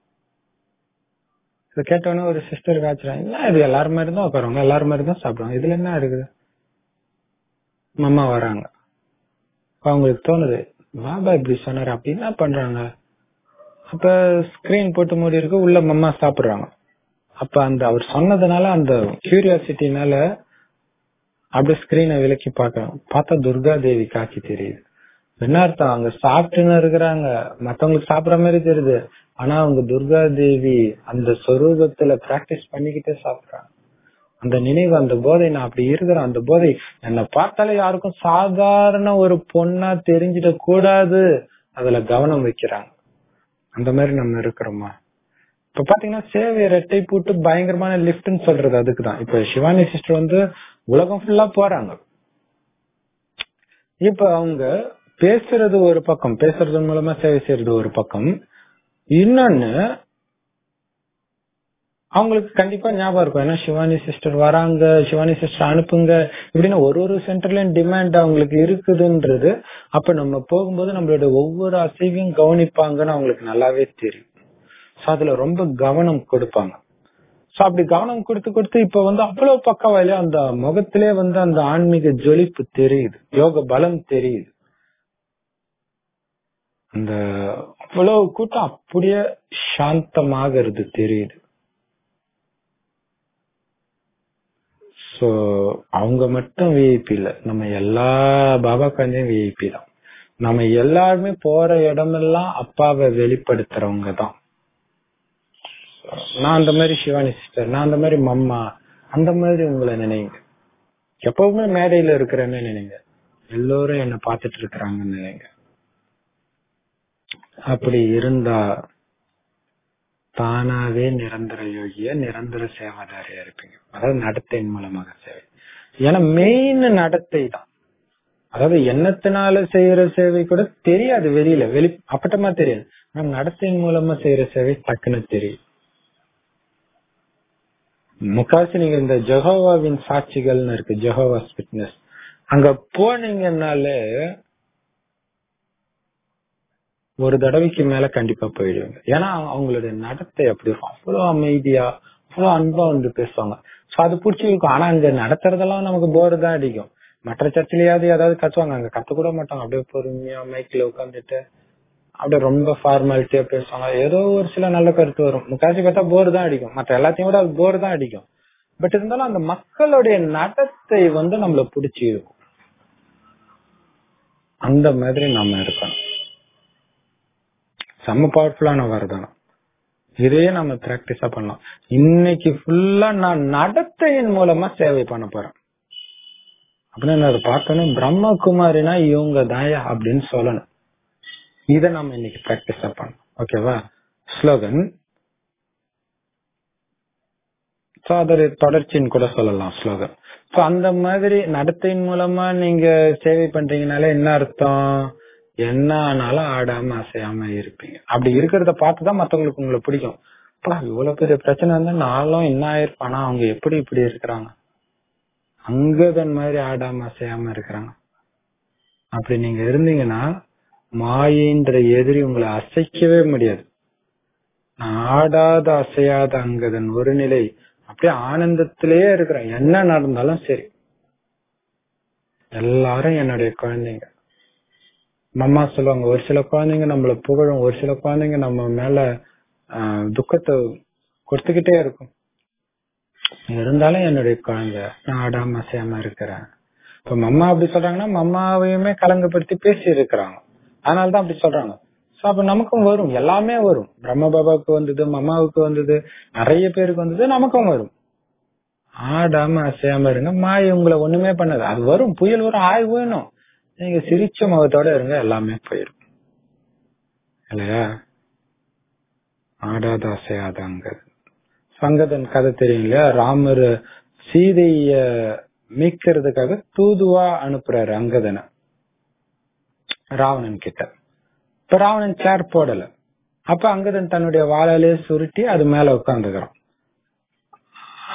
இதை கேட்டவொடனே ஒரு சிஸ்டர் காய்ச்சுறாங்க, இல்ல இது எல்லாரும் மாதிரி தான் உட்காருவாங்க, எல்லாரும் மாதிரி தான் சாப்பிடுவாங்க, இதுல என்ன இருக்குது. மம்மா வராங்க, அவங்களுக்கு தோணுது பாபா இப்படி சொன்னாரு, அப்படி என்ன பண்றாங்க. அப்ப ஸ்கிரீன் போட்டு மூடி இருக்கு, உள்ள மம்மா சாப்பிடுறாங்க. அப்ப அந்த அவர் சொன்னதுனால அந்த கியூரியாசிட்டினால அப்படியே ஸ்கிரீனை விலக்கி பாக்குறோம். பார்த்தா துர்கா தேவி காட்சி தெரியுது. என்ன அர்த்தம், அங்க சாப்பிட்டுன்னு இருக்கிறாங்க, மத்தவங்களுக்கு சாப்பிடுற மாதிரி தெரியுது, ஆனா அவங்க துர்கா தேவி அந்த சொரூபத்துல பிராக்டிஸ் பண்ணிக்கிட்டே சாப்பிடுறாங்க. அந்த நினைவு, அந்த போதை, நான் அப்படி இருக்கிறேன், அந்த போதை என்னை பார்த்தாலே யாருக்கும் சாதாரண ஒரு பொண்ணா தெரிஞ்சிட கூடாது, அதுல கவனம் வைக்கிறாங்க. அந்த மாதிரி நம்ம இருக்கிறோமா? இப்ப பாத்தீங்கன்னா சேவை ரெட்டை போட்டு பயங்கரமான லிப்ட்னு சொல்றது அதுக்குதான். இப்ப சிவானி சிஸ்டர் வந்து உலகம் ஃபுல்லா போறாங்க. இப்ப அவங்க பேசுறது ஒரு பக்கம், பேசுறது மூலமா சேவை செய்யறது ஒரு பக்கம். இன்னொன்னு அவங்களுக்கு கண்டிப்பா ஞாபகம் இருக்கும், ஏன்னா சிவானி சிஸ்டர் வராங்க, சிவானி சிஸ்டர் அனுப்புங்க இப்படின்னு ஒரு ஒரு சென்டர்லயும் டிமாண்ட் அவங்களுக்கு இருக்குதுன்றது. அப்ப நம்ம போகும்போது நம்மளோட ஒவ்வொரு அசைவையும் கவனிப்பாங்கன்னு அவங்களுக்கு நல்லாவே தெரியும். சோ அதுல ரொம்ப கவனம் கொடுப்பாங்க. சோ அப்படி கவனம் கொடுத்து கொடுத்து இப்ப வந்து அவ்வளவு பக்கவாயில அந்த முகத்திலே வந்து அந்த ஆன்மீக ஜொலிப்பு தெரியுது, யோக பலம் தெரியுது. அந்த அவ்வளவு கூட்டம் அப்படியே சாந்தமாகிறது தெரியுது. சோ அவங்க மட்டும் விஐபி இல்ல, நம்ம எல்லா பாபா குழந்தையும் விஐபி தான். நம்ம எல்லாருமே போற இடமெல்லாம் அப்பாவை வெளிப்படுத்துறவங்க தான். நான் அந்த மாதிரி சிவானி சிஸ்டர், நான் அந்த மாதிரி மம்மா, அந்த மாதிரி உங்களை நினைங்க. எப்பவுமே மேடையில இருக்கிறேன்னு நினைங்க, எல்லோரும் என்ன பார்த்துட்டு இருக்கிறாங்கன்னு நினைங்க. அப்படி இருந்தா தானாவே நிரந்தர யோகிய, நிரந்தர சேவாதாரியா இருப்பீங்க. அதாவது நடத்தையின் மூலமாக சேவை. ஏன்னா மெயின் நடத்தை தான். அதாவது எண்ணத்தினால செய்யற சேவை கூட தெரியாது, வெளியில வெளி அப்பட்டமா தெரியாது. ஆனா நடத்தையின் மூலமா செய்யற சேவை டக்குன்னு தெரியும். முக்காசி நீங்க இந்த ஜெகோவாவின் சாட்சிகள்னு இருக்கு, ஜெகோவாஸ் விட்னஸ், அங்க போனீங்கன்னாலே ஒரு தடவைக்கு மேல கண்டிப்பா போயிடுவாங்க. ஏன்னா அவங்களுடைய நடத்தை அப்படி இருக்கும், அவ்வளவு அமைதியா அவ்வளவு அன்பா வந்து பேசுவாங்க. சோ அது பிடிச்சிருக்கும். ஆனா அங்க நடத்துறதெல்லாம் நமக்கு போர் தான் அடிக்கும். மற்ற சர்ச்சிலேயாவது ஏதாவது கத்துவாங்க, அங்க கத்து கூட மாட்டாங்க. அப்படியே பொறுமையா மைக்ல உட்காந்துட்டு அப்படியே ரொம்ப ஃபார்மாலிட்டியா பேசுவாங்க. ஏதோ ஒரு சில நல்ல கருத்து வரும். முக்காசி பார்த்தா போர் தான் அடிக்கும், மற்ற எல்லாத்தையும் விட அது போர் தான் அடிக்கும். பட் இருந்தாலும் அந்த மக்களுடைய நடத்தை வந்து நம்மள பிடிச்சி இருக்கும். அந்த மாதிரி நம்ம இருக்கணும். செம்ம பவர்ஃபுல்லான வரதானம். இதையே நம்ம பிராக்டிஸா பண்ணலாம். இன்னைக்கு ஃபுல்லா நான் நடத்தையின் மூலமா சேவை பண்ண போறேன் அப்படின்னு அதை பார்க்கணும். பிரம்மகுமாரினா இவங்க தாயா அப்படின்னு சொல்லணும். இதை நம்ம இன்னைக்கு பிராக்டிஸா பண்ணணும். ஓகேவா? ஸ்லோகன் தொடர்ச்சின்னு கூட சொல்லலாம் ஸ்லோகன். சோ அந்த மாதிரி நடத்தையின் மூலமா நீங்க சேவை பண்றீங்கனால என்ன அர்த்தம், என்ன ஆனாலும் ஆடாம அசையாம இருப்பீங்க. அப்படி இருக்கிறத பார்த்துதான் மத்தவங்களுக்கு உங்களை பிடிக்கும். இவ்வளவு பெரிய பிரச்சனை இருந்தா நாளும் என்ன ஆயிருப்பானா, அவங்க எப்படி இப்படி இருக்கிறாங்க, அங்கதன் மாதிரி ஆடாம அசையாம இருக்கிறாங்க. அப்படி நீங்க இருந்தீங்கன்னா மாயின்ற எதிரி உங்களை அசைக்கவே முடியாது. ஆடாத அசையாத அங்கதன் ஒரு நிலை, அப்படியே ஆனந்தத்திலேயே இருக்கிறேன். என்ன நடந்தாலும் சரி, எல்லாரும் என்னுடைய குழந்தைங்க. மம்மா சொல்லுவாங்க, ஒரு சில குழந்தைங்க நம்மள புகழும், ஒரு சில குழந்தைங்க நம்ம மேல ஆஹ் துக்கத்தை கொடுத்துக்கிட்டே இருக்கும். இருந்தாலும் என்னுடைய குழந்தை, நான் ஆடாம அசையாம இருக்கிறேன். இப்ப மம்மா அப்படி சொல்றாங்கன்னா மம்மாவையுமே கலங்கப்படுத்தி பேசி இருக்கிறாங்க, அதனாலதான் அப்படி சொல்றாங்க. சோ அப்ப நமக்கும் வரும், எல்லாமே வரும். பிரம்ம பாபாவுக்கு வந்தது, மம்மாவுக்கு வந்தது, நிறைய பேருக்கு வந்தது, நமக்கும் வரும். ஆடாம அசையாம இருங்க, மாய் உங்களை ஒண்ணுமே பண்ணது. அது வரும், புயல் வரும், ஆய் வேணும், நீங்க சிரிச்ச முகத்தோட இருங்க, எல்லாமே போயிடும் இல்லையா? ஆடாத அசையாத அங்கதன். சங்கதன் கதை தெரியும் இல்லையா? ராமர் சீதைய மீட்கிறதுக்காக தூதுவா அனுப்புறாரு அங்கதனை ராவணன் கிட்ட. இப்ப ராவணன் சேர் போடல, அப்ப அங்கதன் தன்னுடைய வாளாலே சுருட்டி அது மேல உட்கார்ந்துக்கிறான்.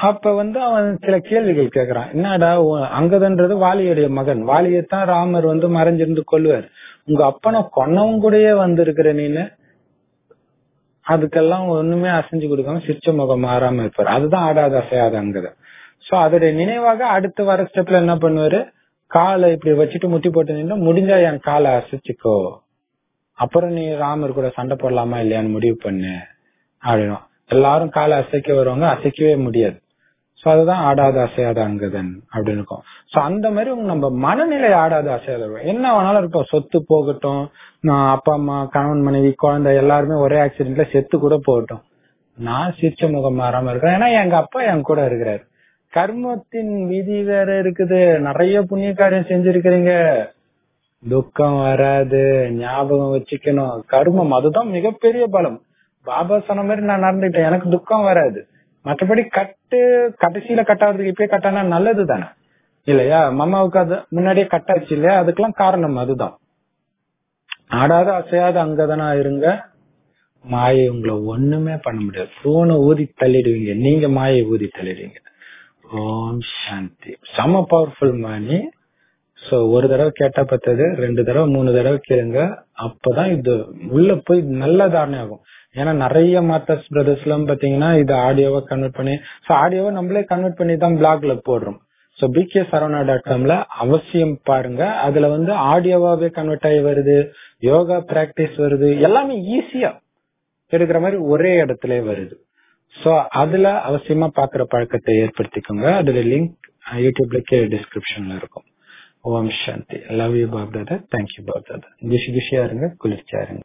அப்ப வந்து அவன் சில கேள்விகள் கேக்குறான். என்னடா அங்கதன்றது வாலியுடைய மகன், வாலியத்தான் ராமர் வந்து மறைஞ்சிருந்து கொள்வார், உங்க அப்பனை கொன்னவங்க கூடயே வந்திருக்கிற நீனு. அதுக்கெல்லாம் ஒண்ணுமே அசைஞ்சு கொடுக்காம சிரிச்ச முகம் மாறாம இருப்பாரு. அதுதான் ஆடாத அசையாத அங்கதன். சோ அதோட நினைவாக அடுத்து வர ஸ்டெப்ல என்ன பண்ணுவாரு, காலை இப்படி வச்சுட்டு முட்டி போட்டு நின்று, முடிஞ்சா என் காலை அசைச்சுக்கோ, அப்புறம் நீ ராமர் கூட சண்டை போடலாமா இல்லையான்னு முடிவு பண்ணு அப்படின்னா. எல்லாரும் காலை அசைக்க வருவாங்க, அசைக்கவே முடியாது. சோ அதுதான் ஆடாத அசையாத அங்கதன் அப்படின்னு இருக்கும். சோ அந்த மாதிரி நம்ம மனநிலை ஆடாத அசையாத இருக்கும். என்ன வேணாலும் இருக்கும், சொத்து போகட்டும், நான் அப்பா அம்மா கணவன் மனைவி குழந்தை எல்லாருமே ஒரே ஆக்சிடென்ட்ல செத்து கூட போகட்டும், நான் சிரிச்ச முகம் மாறாம இருக்கிறேன். ஏன்னா எங்க அப்பா என் கூட இருக்கிறாரு. கர்மத்தின் விதி வேற இருக்குது, நிறைய புண்ணிய காரியம் செஞ்சிருக்கிறீங்க, துக்கம் வராது, ஞாபகம் வச்சுக்கணும். கர்மம் அதுதான் மிகப்பெரிய பலம். பாபா சொன்ன மாதிரி நான் நடந்துட்டேன், எனக்கு துக்கம் வராது. மற்றபடி கட்டு கடைசியில கட்டாகிறதுக்கு இப்பயே கட்டானா நல்லது தானே இல்லையா? மாமாவுக்கு அது முன்னாடியே கட்டாச்சு இல்லையா? அதுக்கெல்லாம் காரணம் அதுதான். ஆடாத அசையாத அங்கதானா இருங்க, மாயை உங்களை ஒண்ணுமே பண்ண முடியாது. போன ஊதி தள்ளிடுவீங்க, நீங்க மாயை ஊதி தள்ளிடுவீங்க. ஓம் சாந்தி. செம பவர்ஃபுல் மணி. சோ ஒரு தடவை கேட்டா பத்தது, ரெண்டு தடவை மூணு தடவை கேளுங்க, அப்பதான் இது உள்ள போய் நல்ல தாரணை ஆகும். ஏன்னா நிறைய மாத்தர்ஸ் பிரதர்ஸ் எல்லாம் பாத்தீங்கன்னா இது ஆடியோவா கன்வெர்ட் பண்ணி, சோ ஆடியோவை நம்மளே கன்வெர்ட் பண்ணி தான் பிளாக்ல போடுறோம். சோ பிகே சரவணா டாட் காம்ல அவசியம் பாருங்க. அதுல வந்து ஆடியோவாவே கன்வெர்ட் ஆகி வருது, யோகா பிராக்டிஸ் வருது, எல்லாமே ஈஸியா இருக்கிற மாதிரி ஒரே இடத்துல வருது. சோ அதுல அவசியமா பாக்குற பழக்கத்தை ஏற்படுத்திக்கோங்க. அதுல லிங்க் யூடியூப்ல கே டிஸ்கிரிப்ஷன்ல இருக்கும். Om Shanti. Love you Bap Dada. Thank you Bap Dada. குஷி குஷியா இருங்க, குளிர்ச்சியா இருங்க.